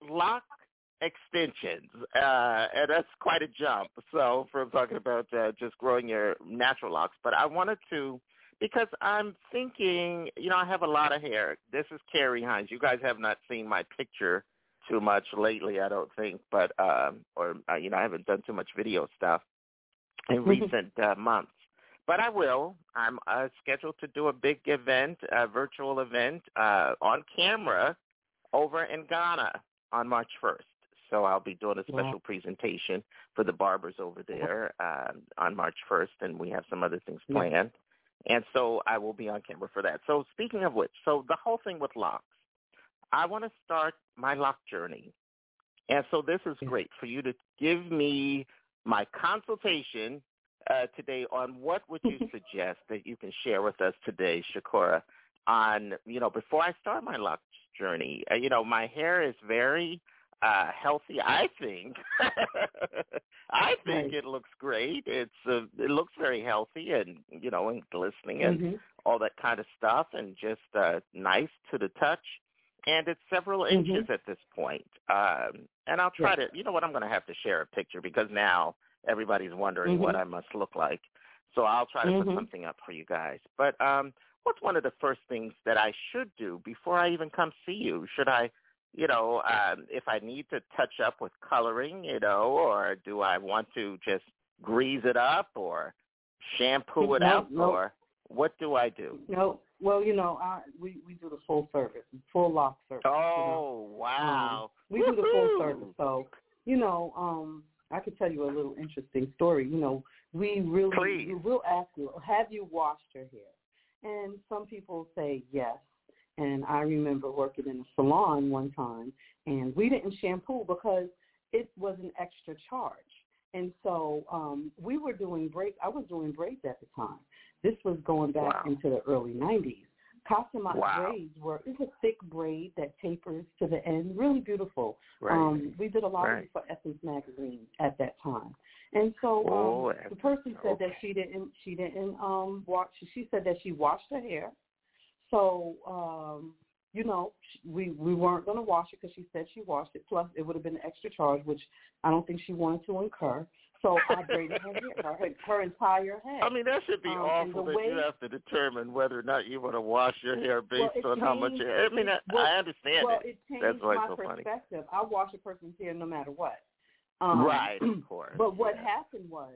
extensions, and that's quite a jump. So from talking about just growing your natural locks, but I wanted to, because I'm thinking, I have a lot of hair. This is Carrie Hines. You guys have not seen my picture too much lately, I don't think, but I haven't done too much video stuff in recent months. But I will. I'm scheduled to do a big event, a virtual event on camera over in Ghana on March 1st. So I'll be doing a special presentation for the barbers over there on March 1st, and we have some other things planned. And so I will be on camera for that. So speaking of which, so the whole thing with locks, I want to start my lock journey. And so this is great for you to give me my consultation today on what would you suggest that you can share with us today, Shakora, on, before I start my lock journey. My hair is very healthy, I think. I think it looks great. It looks very healthy and, and glistening and all that kind of stuff and just nice to the touch. and it's several inches at this point. And I'll try to, you know what, I'm going to have to share a picture because now everybody's wondering what I must look like. So I'll try to put something up for you guys. But what's one of the first things that I should do before I even come see you? Should I, you know, if I need to touch up with coloring, you know, or do I want to just grease it up or shampoo it up or what do I do? No. Well, you know, we do the full service, full lock service. Oh, you know? Wow. We do the full service. So, you know, I could tell you a little interesting story. You know, we will ask you, have you washed your hair? And some people say yes. And I remember working in a salon one time, and we didn't shampoo because it was an extra charge. And so we were doing braids. I was doing braids at the time. This was going back into the early 90s. Customized braids it's a thick braid that tapers to the end, really beautiful. Right. We did a lot of it for Essence magazine at that time. And so the person said that she didn't wash. She said that she washed her hair. So, you know, we weren't going to wash it because she said she washed it. Plus, it would have been an extra charge, which I don't think she wanted to incur. So I braided her entire head. I mean, that should be awful that you have to determine whether or not you want to wash your hair based on how much hair. I mean, I understand it changed my perspective. I wash a person's hair no matter what. Right, of course. But what happened was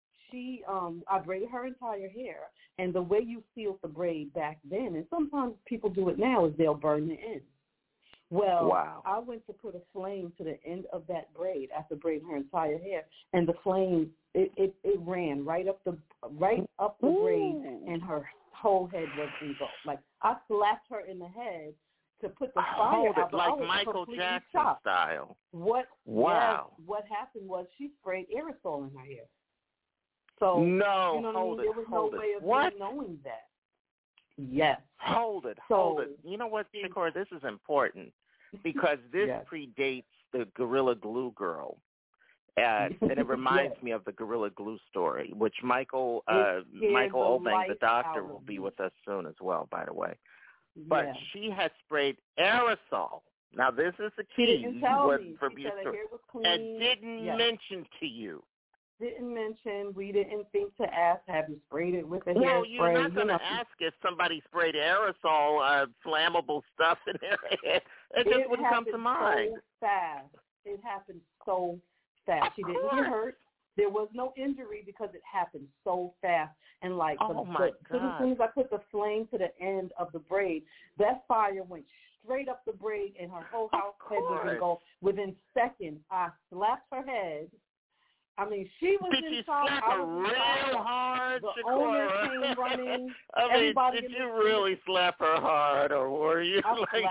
I braided her entire hair, and the way you sealed the braid back then, and sometimes people do it now, is they'll burn the end. Well, I went to put a flame to the end of that braid after braiding her entire hair, and the flame it ran right up the braid, and her whole head was engulfed. Like I slapped her in the head to put the fire out, like Michael Jackson style. Wow. What happened was she sprayed aerosol in her hair. So you know what I mean? There was no way of me knowing that. Yes. Hold it. You know what, Shakur, this is important because this predates the Gorilla Glue girl. And it reminds me of the Gorilla Glue story, which Michael Obeng, the doctor, will be with us soon as well, by the way. But she had sprayed aerosol. Now, this is the key for your story. And didn't mention to you. Didn't mention, we didn't think to ask, have you sprayed it with a hairspray? Well, you're not going to ask if somebody sprayed aerosol, flammable stuff in their hair. It just wouldn't come to mind. It happened so fast. She didn't get hurt. There was no injury because it happened so fast. And like, as soon as I put the flame to the end of the braid, that fire went straight up the braid and her whole head was engulfed. Within seconds, I slapped her head. I mean, she was in shock. Did you slap her real hard, The owner came running. Did you really slap her hard, or were you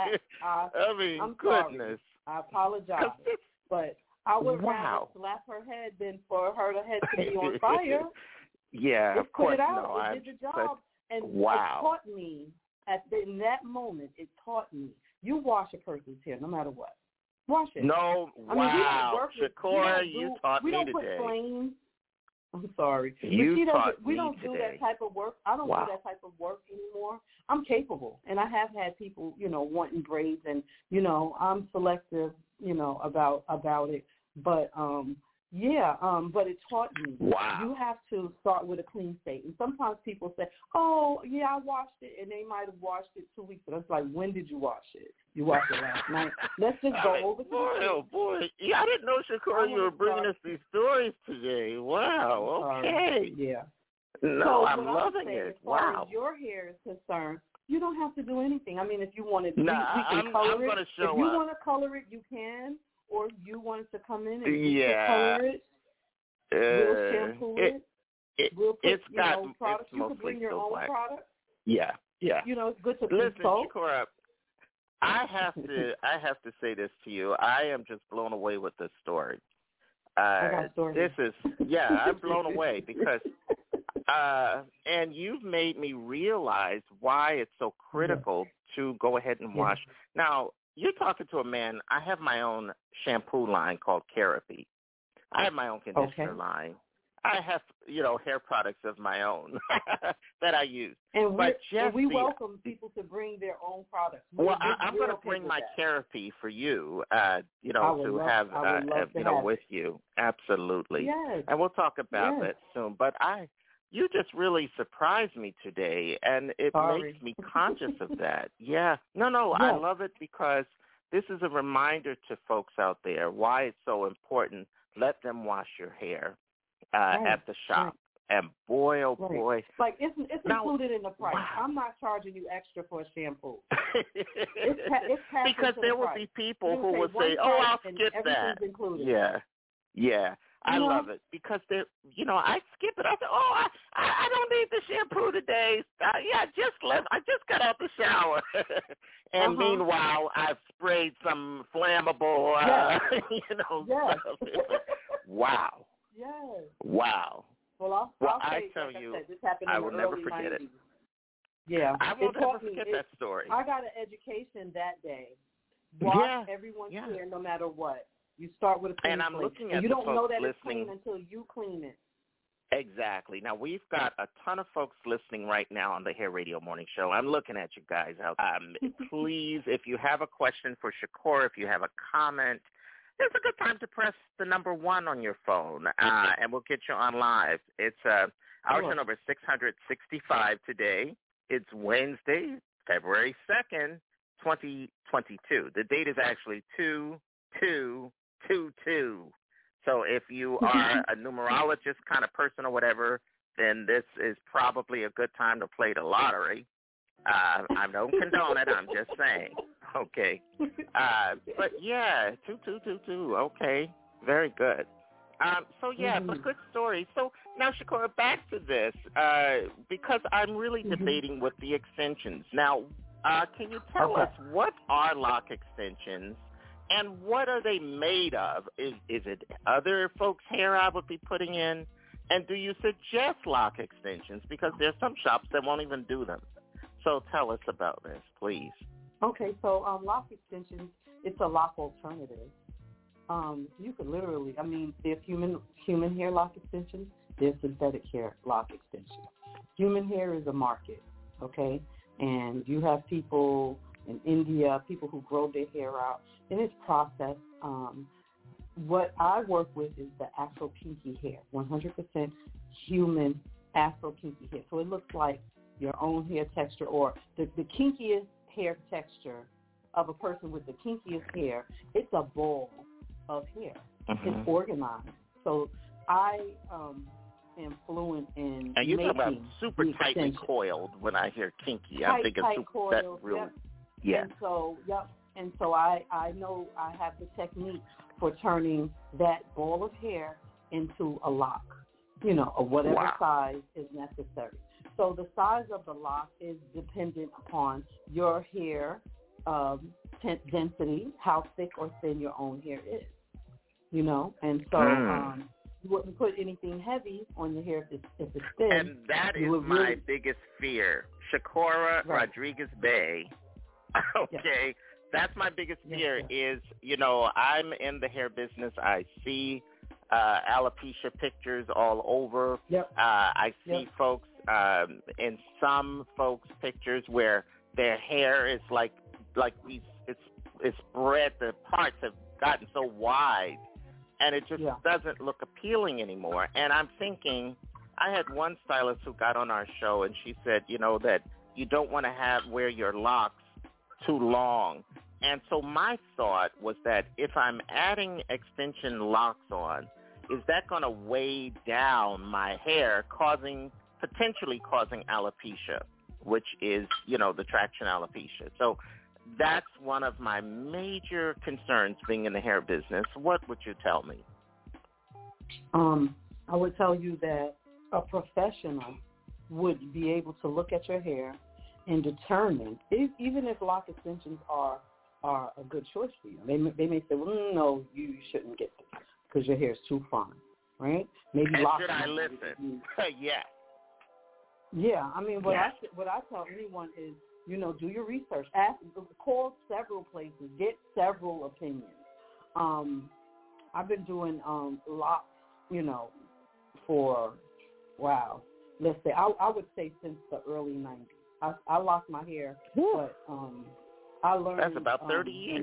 goodness. I apologize, but I would rather slap her head than for her head to be on fire. Yeah, of course. Put it out. It did the job. And it taught me, in that moment, it taught me, you wash a person's hair no matter what. Wash it. No, Shakur, you taught me today. We don't put flames. I'm sorry. We don't do that type of work. I don't do that type of work anymore. I'm capable, and I have had people, wanting braids, and I'm selective, about it. But but it taught me. You have to start with a clean state. And sometimes people say, "Oh, yeah, I washed it," and they might have washed it 2 weeks ago. It's like, when did you wash it? You washed it last night. Let's just go over to boy. Yeah, I didn't know, Shakur, you were bringing us these stories today. Wow. Okay. Yeah. No, so I'm loving it. As far as your hair is concerned, you don't have to do anything. I mean, if you wanted, we can color it. If you want to color it, you can. Or you wanted to come in and color it, we'll shampoo it. We'll put, products. You can bring your own product. Yeah. It's good to listen, consult. Shakur, I have to say this to you. I am just blown away with this story. I got stories. I'm blown away because, and you've made me realize why it's so critical to go ahead and wash. Now, you're talking to a man. I have my own shampoo line called Carapy. I have my own conditioner line. I have, hair products of my own that I use. And Jesse, we welcome people to bring their own products. I'm going to bring my therapy for you, to have with you. Absolutely. Yes. And we'll talk about that soon. But you just really surprised me today, and it makes me conscious of that. Yeah. No, I love it because this is a reminder to folks out there why it's so important. Let them wash your hair at the shop. And boy, oh boy. Like, it's included in the price. Wow. I'm not charging you extra for a shampoo. it's because there will be people who will say, I'll skip that. Included. Yeah. I love it because I skip it. I say, I don't need the shampoo today. I just got out the shower. And meanwhile, I've sprayed some flammable, stuff. Wow. Yes. Wow. Well, I tell you, I will never forget 90s. it. Yeah. I will never forget that story. I got an education that day. Wash everyone's hair no matter what. You start with a clean and I'm plate. looking at you the don't folks know that listening. It's clean until you clean it. Exactly. Now, we've got a ton of folks listening right now on the Hair Radio Morning Show. I'm looking at you guys out. Please, if you have a question for Shakora, if you have a comment, it's a good time to press the number 1 on your phone, and we'll get you on live. It's our show number 665 today. It's Wednesday, February 2nd, 2022. The date is actually 2/2/22. So if you are a numerologist kind of person or whatever, then this is probably a good time to play the lottery. I don't condone it. I'm just saying. Okay. But yeah, 2222. Okay. Very good. But good story. So now, Shakora, back to this, because I'm really debating with the extensions. Now, can you tell us what are lock extensions? And what are they made of? Is it other folks' hair I would be putting in? And do you suggest lock extensions? Because there's some shops that won't even do them. So tell us about this, please. Okay, so lock extensions, it's a lock alternative. You could literally, there's human hair lock extensions, there's synthetic hair lock extensions. Human hair is a market, okay? And you have people in India, people who grow their hair out, and it's processed. What I work with is the Afro kinky hair, 100% human Afro kinky hair. So it looks like your own hair texture, or the kinkiest hair texture of a person with the kinkiest hair. It's a ball of hair. It's organized. So I am fluent in and you're making talking about super tightly coiled. When I hear kinky, I'm thinking coiled, that really. Yep. Yeah. And so I know I have the technique for turning that ball of hair into a lock, of whatever size is necessary. So the size of the lock is dependent upon your hair density, how thick or thin your own hair is, And so you wouldn't put anything heavy on your hair if it's thin. And that is my biggest fear. Shakora Rodriguez Bay. Okay, that's my biggest fear is, I'm in the hair business. I see alopecia pictures all over. I see folks in some folks' pictures where their hair is like these, it's spread, the parts have gotten so wide, and it just doesn't look appealing anymore. And I'm thinking, I had one stylist who got on our show, and she said, that you don't want to wear your locks too long. And so my thought was that if I'm adding extension locks on, is that going to weigh down my hair, potentially causing alopecia, which is, the traction alopecia. So that's one of my major concerns being in the hair business. What would you tell me? I would tell you that a professional would be able to look at your hair and determine, even if lock extensions are a good choice for you. They may say, well, no, you shouldn't get this because your hair is too fine, right? Maybe lock. Should I listen? Yeah. Yeah, what I tell anyone is, do your research. Call several places. Get several opinions. I've been doing locks, for, wow, let's say, I would say since the early 90s. I lost my hair, but I learned. That's about 30 years.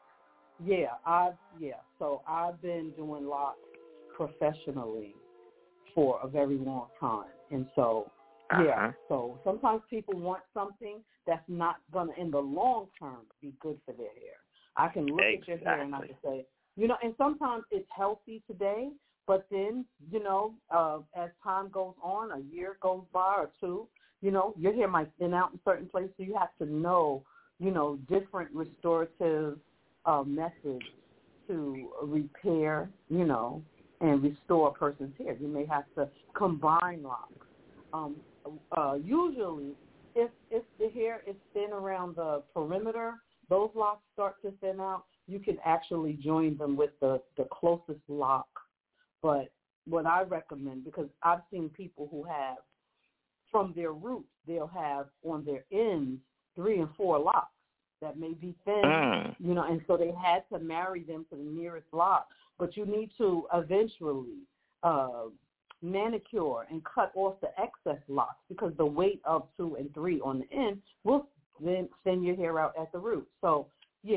So I've been doing locks professionally for a very long time. And so, so sometimes people want something that's not going to, in the long term, be good for their hair. I can look at your hair and I can say, and sometimes it's healthy today, but then, as time goes on, a year goes by or two, your hair might thin out in certain places. So you have to know, different restorative methods to repair, and restore a person's hair. You may have to combine locks. Usually, if the hair is thin around the perimeter, those locks start to thin out. You can actually join them with the closest lock. But what I recommend, because I've seen people who have, from their roots, they'll have on their ends 3 and 4 locks that may be thin, and so they had to marry them to the nearest lock. But you need to eventually manicure and cut off the excess locks, because the weight of 2 and 3 on the end will then thin your hair out at the root. So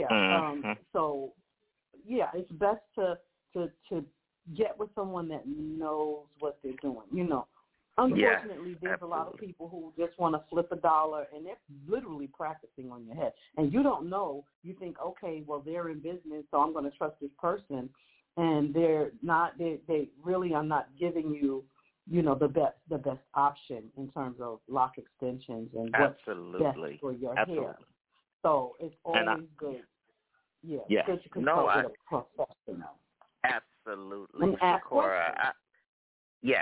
it's best to get with someone that knows what they're doing. Unfortunately, there's a lot of people who just want to flip a dollar, and they're literally practicing on your head. And you don't know. You think, okay, well, they're in business, so I'm going to trust this person. And they're not. They really are not giving you, the best option in terms of lock extensions and what's best for your hair. So it's always good. Yeah. Yes. Good to consult with a professional. Absolutely, Shakora. Yes.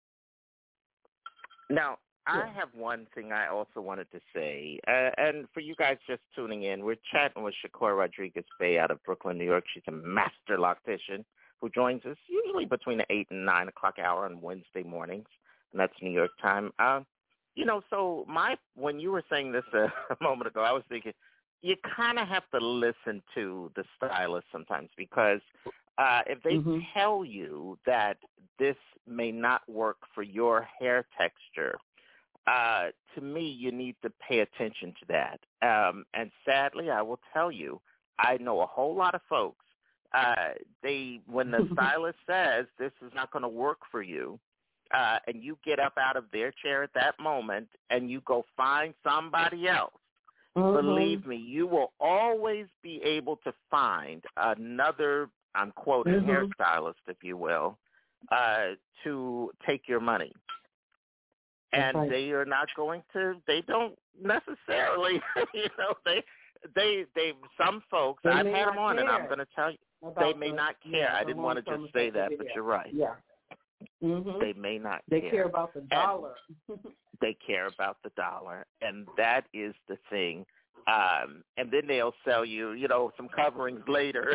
Now, I have one thing I also wanted to say, and for you guys just tuning in, we're chatting with Shakora Rodriguez-Bey out of Brooklyn, New York. She's a master loctician who joins us usually between the 8 and 9 o'clock hour on Wednesday mornings, and that's New York time. So when you were saying this a moment ago, I was thinking you kind of have to listen to the stylist sometimes, because if they tell you that this may not work for your hair texture, to me, you need to pay attention to that. And sadly, I will tell you, I know a whole lot of folks, when the stylist says this is not going to work for you, and you get up out of their chair at that moment and you go find somebody else, believe me, you will always be able to find another, I'm quoting, hairstylist, if you will, to take your money. And they are not going to, they don't necessarily, they some folks, I've had them on, and I'm going to tell you, they may not care. I didn't want to just say that, but you're right. Yeah. They may not care. They care about the dollar. They care about the dollar, and that is the thing. And then they'll sell you, some coverings later,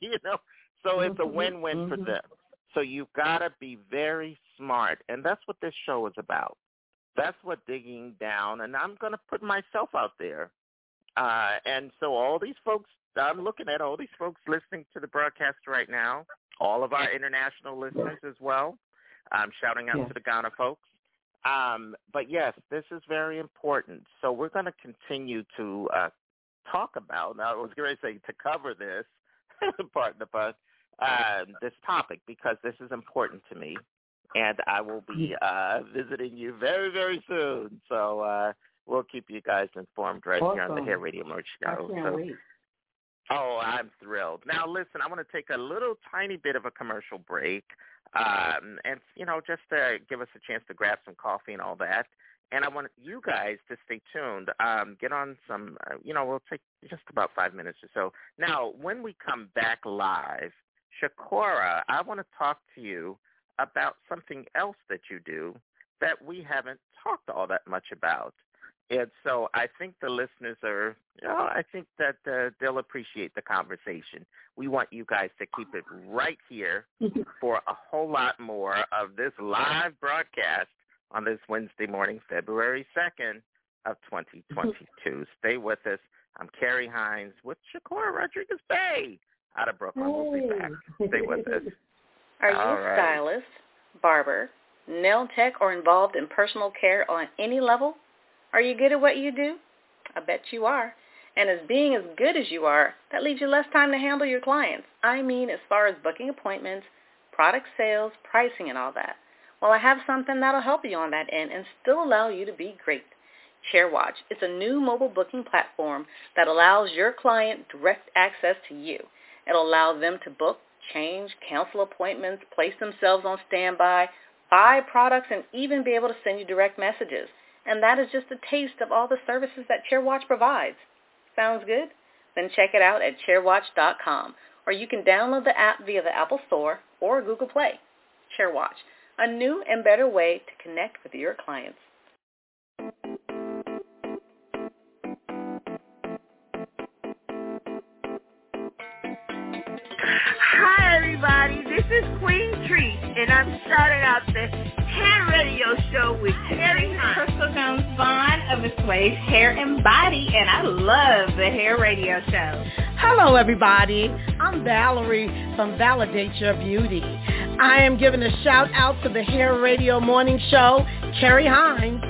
So it's a win-win for them. So you've got to be very smart, and that's what this show is about. That's what digging down, and I'm going to put myself out there. And so all these folks, I'm looking at all these folks listening to the broadcast right now, all of our international listeners as well. I'm shouting out to the Ghana folks. But, yes, this is very important. So we're going to continue to talk about, I was going to say to cover this, pardon the pun, this topic, because this is important to me, and I will be visiting you very, very soon. So we'll keep you guys informed here on the Hair Radio Morning Show. I can't wait. Oh, I'm thrilled. Now, listen, I want to take a little tiny bit of a commercial break, and, just to give us a chance to grab some coffee and all that. And I want you guys to stay tuned. Get on some, we'll take just about 5 minutes or so. Now, when we come back live, Shakora, I want to talk to you about something else that you do that we haven't talked all that much about. And so I think the listeners are, I think that they'll appreciate the conversation. We want you guys to keep it right here for a whole lot more of this live broadcast on this Wednesday morning, February 2nd of 2022. Stay with us. I'm Carrie Hines with Shakora Rodriguez-Bey out of Brooklyn. We'll be back. Stay with us. Are you a stylist? barber, nail tech, or involved in personal care on any level? Are you good at what you do? I bet you are. And as being as good as you are, that leaves you less time to handle your clients. I mean, as far as booking appointments, product sales, pricing, and all that. Well, I have something that'll help you on that end and still allow you to be great. ChairWatch. It's a new mobile booking platform that allows your client direct access to you. It'll allow them to book, change, cancel appointments, place themselves on standby, buy products, and even be able to send you direct messages. And that is just a taste of all the services that ChairWatch provides. Sounds good? Then check it out at chairwatch.com, or you can download the app via the Apple Store or Google Play. ChairWatch, a new and better way to connect with your clients. Hi everybody, this is Queen Treat, and I'm starting out the Hair Radio Show with Terry Crystal Jones Vaughn of the Sway's Hair and Body, and I love the Hair Radio Show. Hello everybody, I'm Valerie from Validate Your Beauty. I am giving a shout out to the Hair Radio Morning Show, Carrie Hines.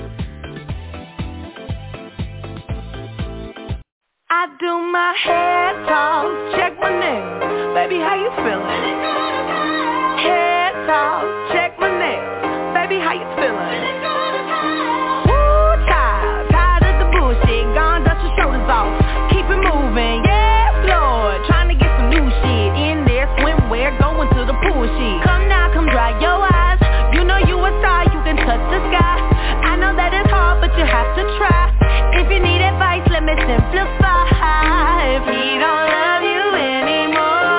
I do my hair toss, check my nails. Baby, how you feeling? Hair toss, check my nails. Baby, how you feeling? Woo, tired of the bullshit. Gone, dust your shoulders off. Keep it moving, yes, Lord. Trying to get some new shit in there. Swimwear, going to the pool shit. Come now, come dry your eyes. You know you a star, you can touch the sky. I know that it's hard, but you have to try. If you need advice, let me simplify. If he don't love you anymore,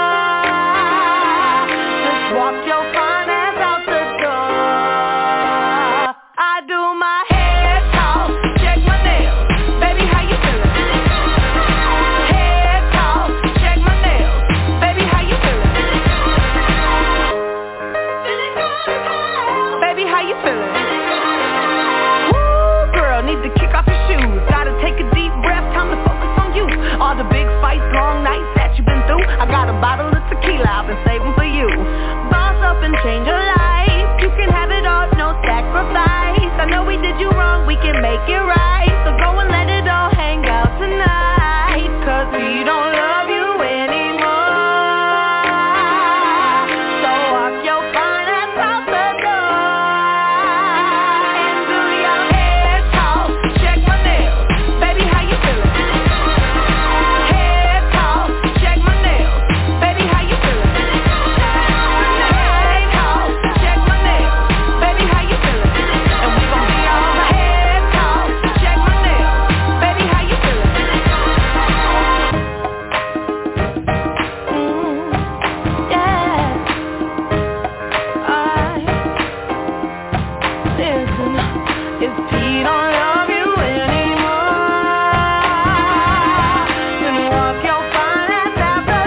just walk your fine ass out the door. I do my hair talk, check my nails. Baby, how you feeling? Hair talk, check my nails. Baby, how you feeling? Baby, how you feeling? Woo, girl, need to kick off your shoes. Gotta take a deep breath, time to focus on you. All the big fights, long nights that you've been through. I got a bottle of tequila I've been saving for you. Boss up and change your life. You can have it all, no sacrifice. I know we did you wrong, we can make it right. So go and let it all hang out tonight. Cause we don't love you anymore. So walk your fine ass out the door and do your hair talk, check my nails. Baby, how you feeling? Hair talk, check my nails. Baby, how you feeling? Hair talk, check my nails. Baby, how you feeling? And we gon' be all hair talk, check my nails. Baby, how you feeling? Yeah. Listen, if he don't love you anymore, then walk your fine ass out the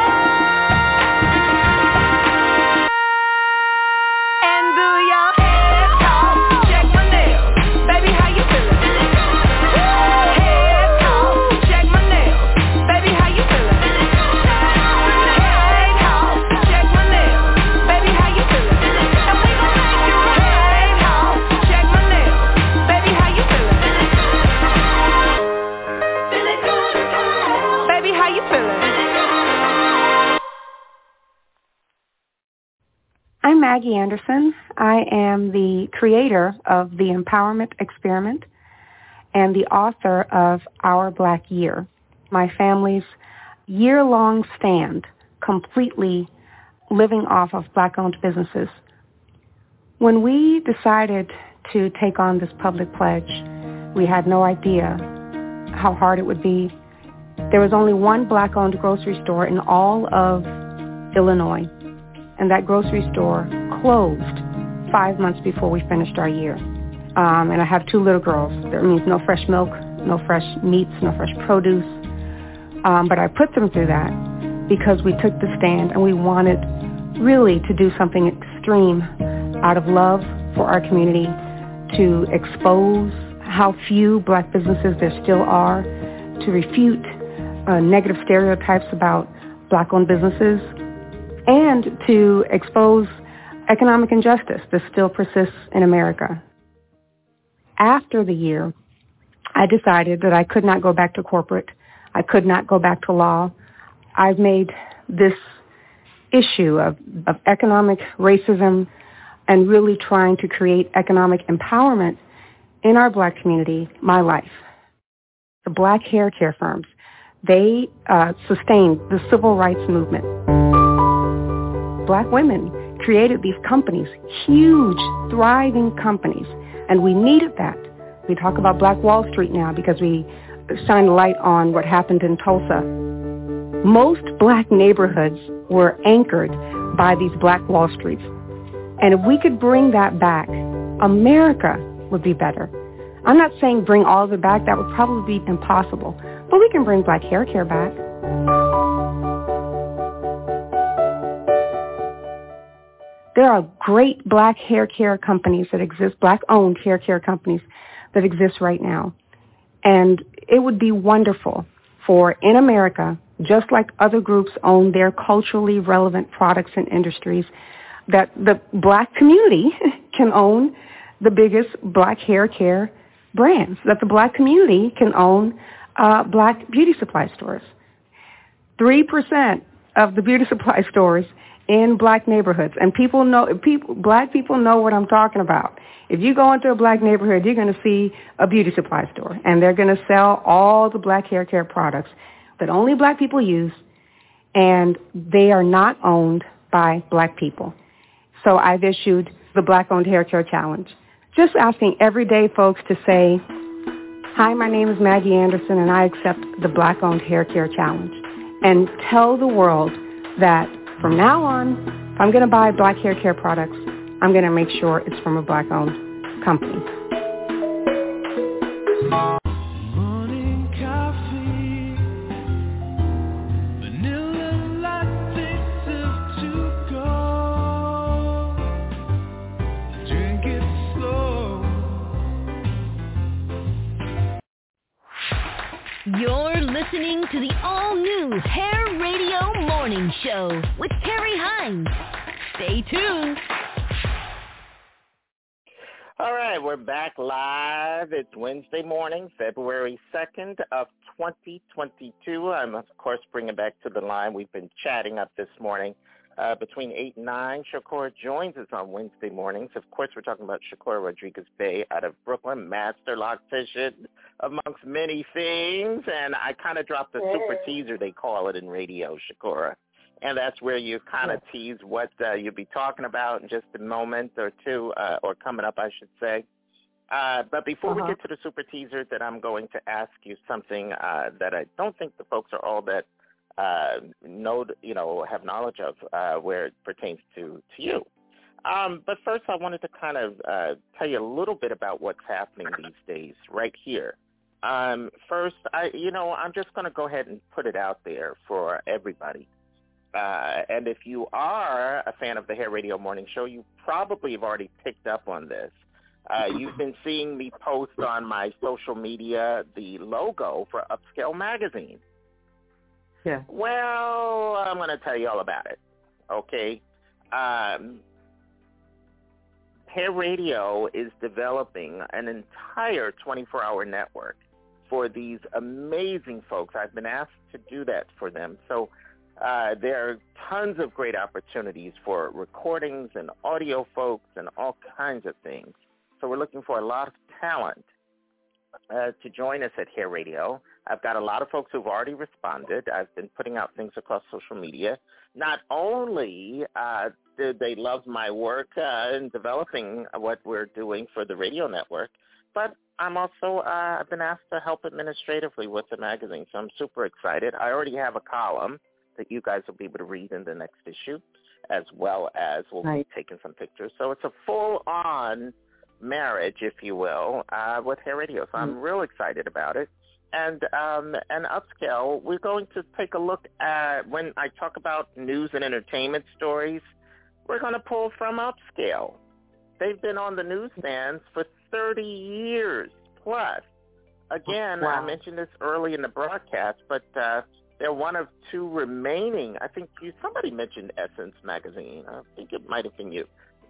door and do your hair talk, check my nails. Baby, how you feeling? Hair talk, check my nails. Baby, how you feeling? Hair talk, check my nails. Baby, how you feeling? And we gon' make you hair talk, check my nails. Baby, how you feeling? Baby, how you feeling? I'm Maggie Anderson. I am the creator of the Empowerment Experiment and the author of Our Black Year, my family's year-long stand completely living off of Black-owned businesses. When we decided to take on this public pledge, we had no idea how hard it would be. There was only one Black-owned grocery store in all of Illinois, and that grocery store closed 5 months before we finished our year. And I have 2 little girls. That means no fresh milk, no fresh meats, no fresh produce. But I put them through that because we took the stand and we wanted really to do something extreme out of love for our community, to expose how few Black businesses there still are, to refute negative stereotypes about Black-owned businesses, and to expose economic injustice that still persists in America. After the year, I decided that I could not go back to corporate. I could not go back to law. I've made this issue of economic racism and really trying to create economic empowerment in our black community my life. The black hair care firms, they sustained the civil rights movement. Black women created these companies, huge, thriving companies, and we needed that. We talk about Black Wall Street now because we shine a light on what happened in Tulsa. Most black neighborhoods were anchored by these Black Wall Streets. And if we could bring that back, America would be better. I'm not saying bring all of it back. That would probably be impossible. But we can bring black hair care back. There are great black hair care companies that exist, black-owned hair care companies that exist right now. And it would be wonderful for, in America, just like other groups own their culturally relevant products and industries, that the black community can own the biggest black hair care brands, that the black community can own black beauty supply stores. 3% of the beauty supply stores in black neighborhoods, and black people know what I'm talking about. If you go into a black neighborhood, you're going to see a beauty supply store, and they're going to sell all the black hair care products that only black people use, and they are not owned by black people. So I've issued the Black-Owned Hair Care Challenge, just asking everyday folks to say, hi, my name is Maggie Anderson, and I accept the Black-Owned Hair Care Challenge, and tell the world that from now on, if I'm going to buy black hair care products, I'm going to make sure it's from a black-owned company. Morning coffee, vanilla latte, sip to go. Drink it slow. You're listening to the all-new Hair Radio Morning Show with Terry Hines. Stay tuned. All right, we're back live. It's Wednesday morning, February 2nd of 2022. I'm, of course, bringing back to the line. We've been chatting up this morning between 8 and 9. Shakora joins us on Wednesday mornings. Of course, we're talking about Shakora Rodriguez-Bey out of Brooklyn, master loctician, amongst many things. And I kind of dropped the super teaser, they call it in radio, Shakora. And that's where you kind of tease what you'll be talking about in just a moment or two, or coming up, I should say. But before we get to the super teaser, that I'm going to ask you something that I don't think the folks are all that have knowledge of where it pertains to you. But first, I wanted to kind of tell you a little bit about what's happening these days right here. First, I'm just going to go ahead and put it out there for everybody. And if you are a fan of the Hair Radio Morning Show, you probably have already picked up on this. You've been seeing me post on my social media the logo for Upscale Magazine. Yeah. Well, I'm going to tell you all about it, okay? Hair Radio is developing an entire 24-hour network for these amazing folks. I've been asked to do that for them. So there are tons of great opportunities for recordings and audio folks and all kinds of things. So we're looking for a lot of talent to join us at Hair Radio. I've got a lot of folks who've already responded. I've been putting out things across social media. Not only did they love my work in developing what we're doing for the radio network, but I'm also, I've been asked to help administratively with the magazine, so I'm super excited. I already have a column that you guys will be able to read in the next issue, as well as we'll be taking some pictures. So it's a full-on marriage, if you will, with Hair Radio. So I'm real excited about it. And Upscale, we're going to take a look at, when I talk about news and entertainment stories, we're going to pull from Upscale. They've been on the newsstands for 30 years plus. Again, I mentioned this early in the broadcast, but they're one of two remaining. I think somebody mentioned Essence Magazine. I think it might have been you.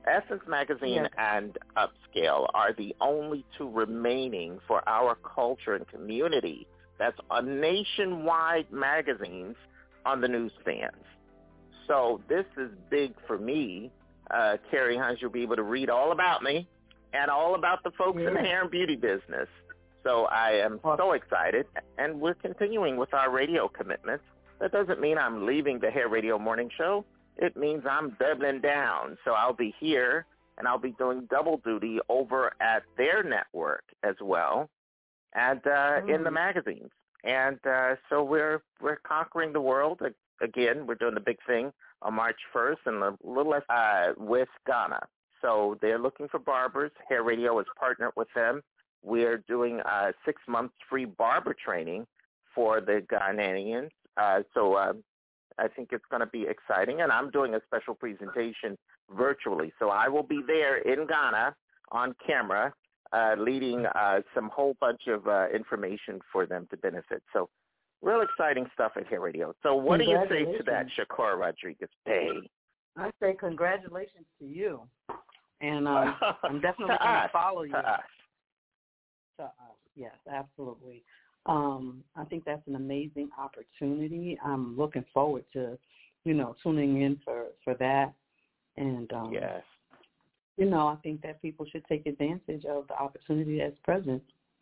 Essence Magazine and Upscale are the only two remaining for our culture and community that's on nationwide magazines on the newsstands. So this is big for me. Carrie Hines, you'll be able to read all about me and all about the folks in the hair and beauty business. So I am so excited, and we're continuing with our radio commitments. That doesn't mean I'm leaving the Hair Radio Morning Show. It means I'm doubling down. So I'll be here, and I'll be doing double duty over at their network as well, and in the magazines. And so we're conquering the world. Again, we're doing the big thing on March 1st and a little less with Ghana. So they're looking for barbers. Hair Radio is partnered with them. We're doing 6 months free barber training for the Ghanaians. So I think it's going to be exciting. And I'm doing a special presentation virtually. So I will be there in Ghana on camera leading some whole bunch of information for them to benefit. So real exciting stuff at Hair Radio. So what do you say to that, Shakora Rodriguez-Bey? I say congratulations to you. And I'm definitely going to follow you. To us, yes, absolutely. I think that's an amazing opportunity. I'm looking forward to, tuning in for that. And, yes. I think that people should take advantage of the opportunity that's present.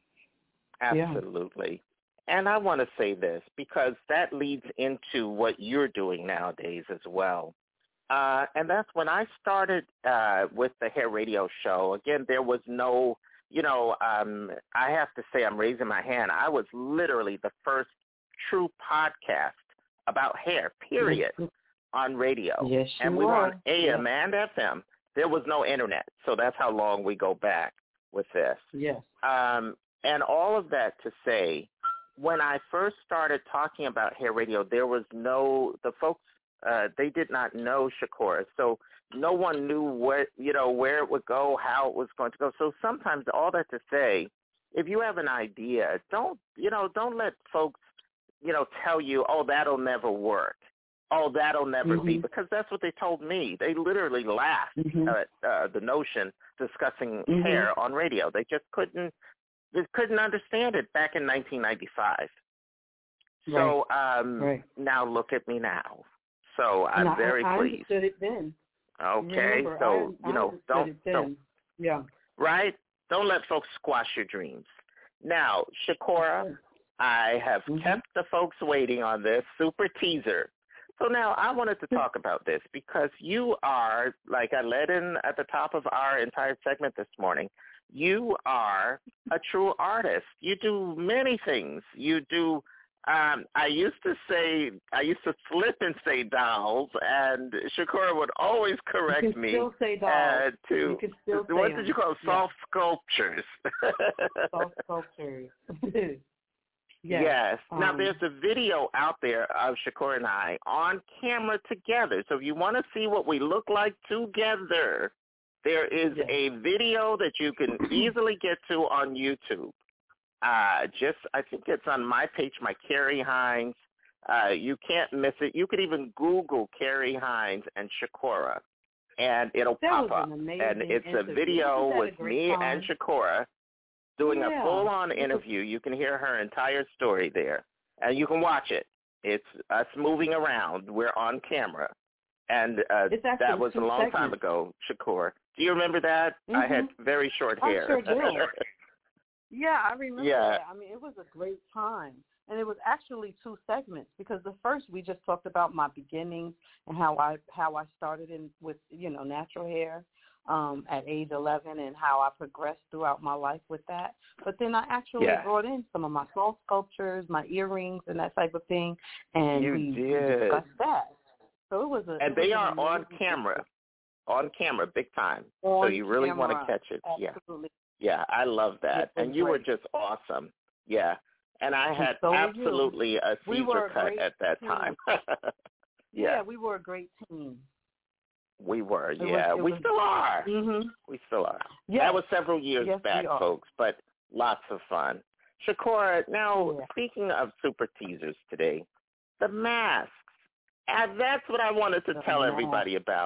Absolutely. Yeah. And I want to say this because that leads into what you're doing nowadays as well. And that's when I started with the Hair Radio Show. Again, there was no, I have to say I'm raising my hand. I was literally the first true podcast about hair, period, on radio. Yes, and we were on AM and FM. There was no internet, so that's how long we go back with this. Yes. And all of that to say, when I first started talking about Hair Radio, there was the folks, they did not know Shakora, so no one knew where it would go, how it was going to go. So sometimes, all that to say, if you have an idea, don't let folks, tell you, oh, that'll never work. Oh, that'll never be, because that's what they told me. They literally laughed at the notion discussing hair on radio. They just couldn't understand it back in 1995. So now look at me now. So I'm very pleased. I understood it then. Okay, Remember, so don't. Yeah. Right? Don't let folks squash your dreams. Now, Shakora, I have kept the folks waiting on this super teaser. So now I wanted to talk about this because you are, like I led in at the top of our entire segment this morning, you are a true artist. You do many things. You do, I used to slip and say dolls, and Shakora would always correct me. You can still say dolls. You can still say what did you call it? Soft sculptures. Soft sculptures. Yes. Now, there's a video out there of Shakora and I on camera together. So if you want to see what we look like together, there is a video that you can easily get to on YouTube. I think it's on my page, my Carrie Hines. You can't miss it. You could even Google Carrie Hines and Shakora, and it'll pop up. And it's a video with me and Shakora doing a full-on interview. You can hear her entire story there, and you can watch it. It's us moving around. We're on camera, and that was a long time ago, Shakora. Do you remember that? I had very short hair. I sure do. Yeah, I remember that. I mean, it was a great time. And it was actually 2 segments because the first we just talked about my beginnings and how I started with natural hair at age 11 and how I progressed throughout my life with that. But then I actually brought in some of my soft sculptures, my earrings, and that type of thing, and we discussed that. So it was they are on camera. On camera, big time. So you really want to catch it. Absolutely. Yeah, I love that. And you were just awesome. Yeah. And I had absolutely a Caesar cut at that time. Yeah, we were a great team. We were, we still are. We still are. Yes. That was several years back, folks, but lots of fun. Shakora, now, speaking of super teasers today, the masks. And that's what I wanted to tell everybody about.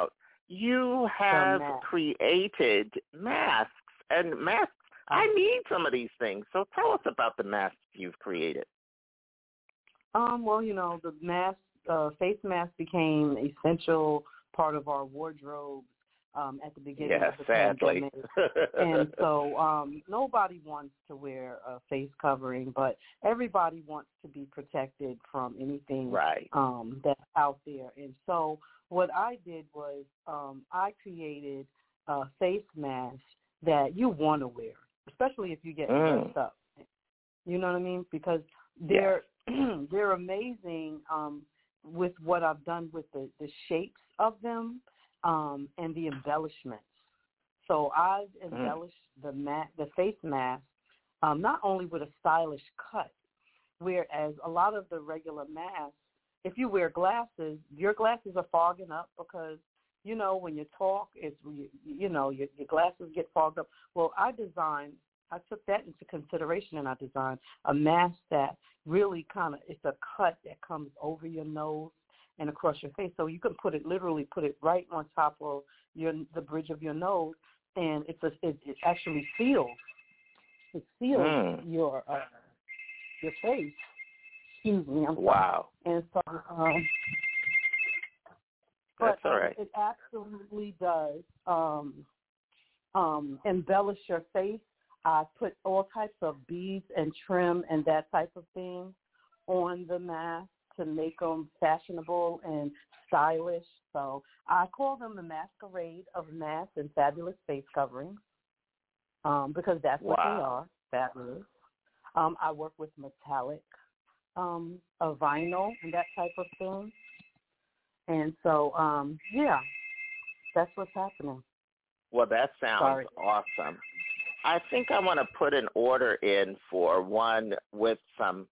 you have created masks. And masks, I need some of these things. So tell us about the masks you've created. Well, the mask, face mask became an essential part of our wardrobe at the beginning of the sadly. pandemic. And so nobody wants to wear a face covering, but everybody wants to be protected from anything that's out there. And so what I did was I created a face mask that you want to wear, especially if you get dressed up. You know what I mean? Because they're amazing with what I've done with the shapes of them and the embellishments. So I've embellished the face mask not only with a stylish cut, whereas a lot of the regular masks, if you wear glasses, your glasses are fogging up because, when you talk, your glasses get fogged up. Well, I took that into consideration, and I designed a mask that really it's a cut that comes over your nose and across your face. So you can literally put it right on top of the bridge of your nose, and it actually seals. It seals your face. Excuse me. Wow. And so, that's all right. It absolutely does embellish your face. I put all types of beads and trim and that type of thing on the mask to make them fashionable and stylish. So I call them the masquerade of masks and fabulous face coverings because that's what they are, fabulous. I work with metallic, a vinyl and that type of thing. And so, that's what's happening. Well, that sounds awesome. I think I want to put an order in for one with some,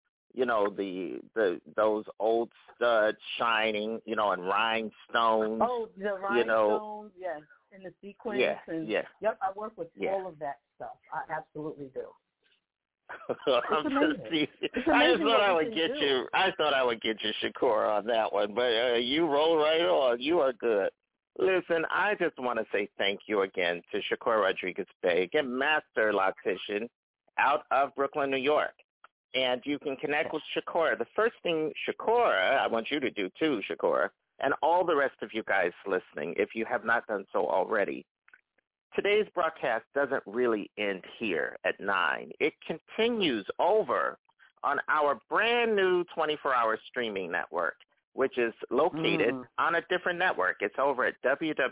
those old studs shining, and rhinestones. Oh, the rhinestones, yes, and the sequins. Yep, I work with all of that stuff. I absolutely do. I thought I would get you. I thought I would get you, Shakura, on that one, but you roll right on. You are good. Listen, I just want to say thank you again to Shakura Rodriguez-Bey, again, master loctician out of Brooklyn, New York. And you can connect with Shakura. The first thing, Shakura, I want you to do too, Shakura, and all the rest of you guys listening, if you have not done so already, today's broadcast doesn't really end here at 9. It continues over on our brand new 24-hour streaming network, which is located on a different network. It's over at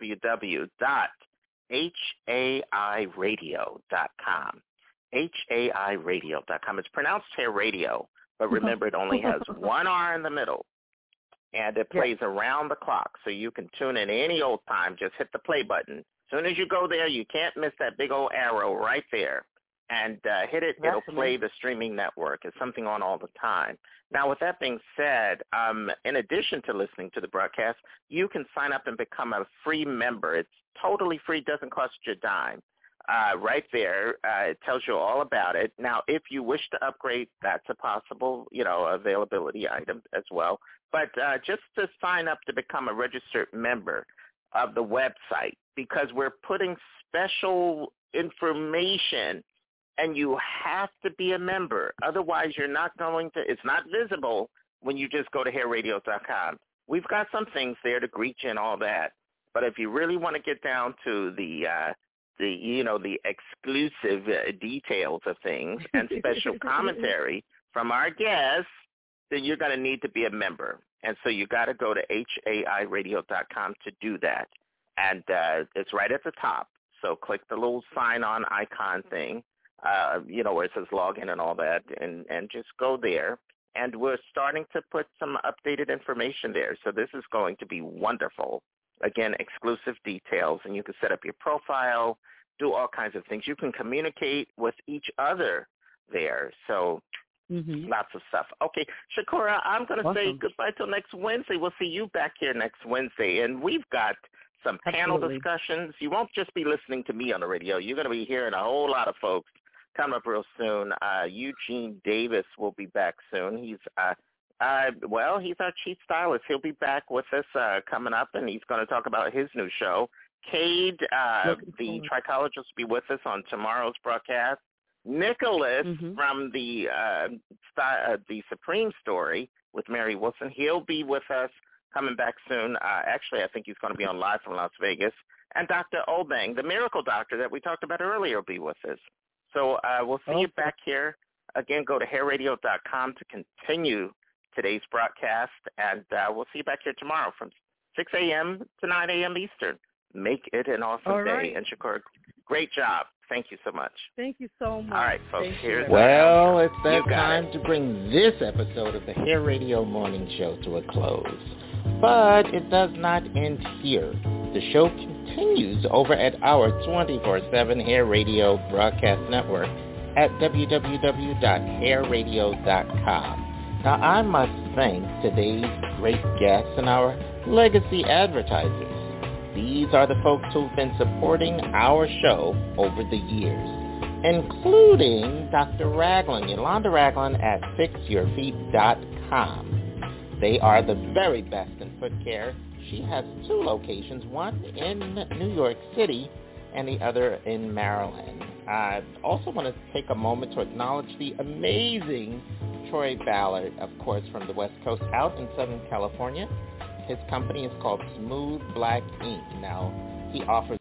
www.hairadio.com. hairadio.com. It's pronounced Hair Radio, but remember it only has one R in the middle, and it plays around the clock, so you can tune in any old time. Just hit the play button. As soon as you go there, you can't miss that big old arrow right there. And hit it, it'll play the streaming network. It's something on all the time. Now, with that being said, in addition to listening to the broadcast, you can sign up and become a free member. It's totally free, doesn't cost you a dime. Right there, it tells you all about it. Now, if you wish to upgrade, that's a possible, availability item as well. But just to sign up to become a registered member of the website, because we're putting special information, and you have to be a member. Otherwise, you're not going to, it's not visible when you just go to hairradio.com. We've got some things there to greet you and all that. But if you really want to get down to the exclusive details of things and special commentary from our guests, then you're going to need to be a member. And so you got to go to hairadio.com to do that. And it's right at the top. So click the little sign-on icon thing, where it says login and all that, and just go there. And we're starting to put some updated information there. So this is going to be wonderful. Again, exclusive details, and you can set up your profile, do all kinds of things. You can communicate with each other there. So lots of stuff. Okay, Shakura, I'm going to say goodbye till next Wednesday. We'll see you back here next Wednesday. And we've got some panel discussions. You won't just be listening to me on the radio. You're going to be hearing a whole lot of folks coming up real soon. Eugene Davis will be back soon. He's Well, he's our chief stylist. He'll be back with us coming up, and he's going to talk about his new show. Cade, the trichologist, will be with us on tomorrow's broadcast. Nicholas from the Supreme Story with Mary Wilson, he'll be with us coming back soon. Actually, I think he's going to be on live from Las Vegas. And Dr. Obeng, the miracle doctor that we talked about earlier, will be with us. So we'll see you back here. Again, go to hairradio.com to continue today's broadcast, and we'll see you back here tomorrow from 6 a.m. to 9 a.m. Eastern. Make it an awesome day. And Shakur, great job. Thank you so much. Thank you so much. All right, folks. Well, it's that time to bring this episode of the Hair Radio Morning Show to a close. But it does not end here. The show continues over at our 24/7 Hair Radio broadcast network at www.hairradio.com. Now, I must thank today's great guests and our legacy advertisers. These are the folks who've been supporting our show over the years, including Dr. Ragland, Yolanda Ragland at FixYourFeet.com. They are the very best in foot care. She has 2 locations, one in New York City and the other in Maryland. I also want to take a moment to acknowledge the amazing Troy Ballard, of course, from the West Coast out in Southern California. His company is called Smooth Black Ink. Now, he offers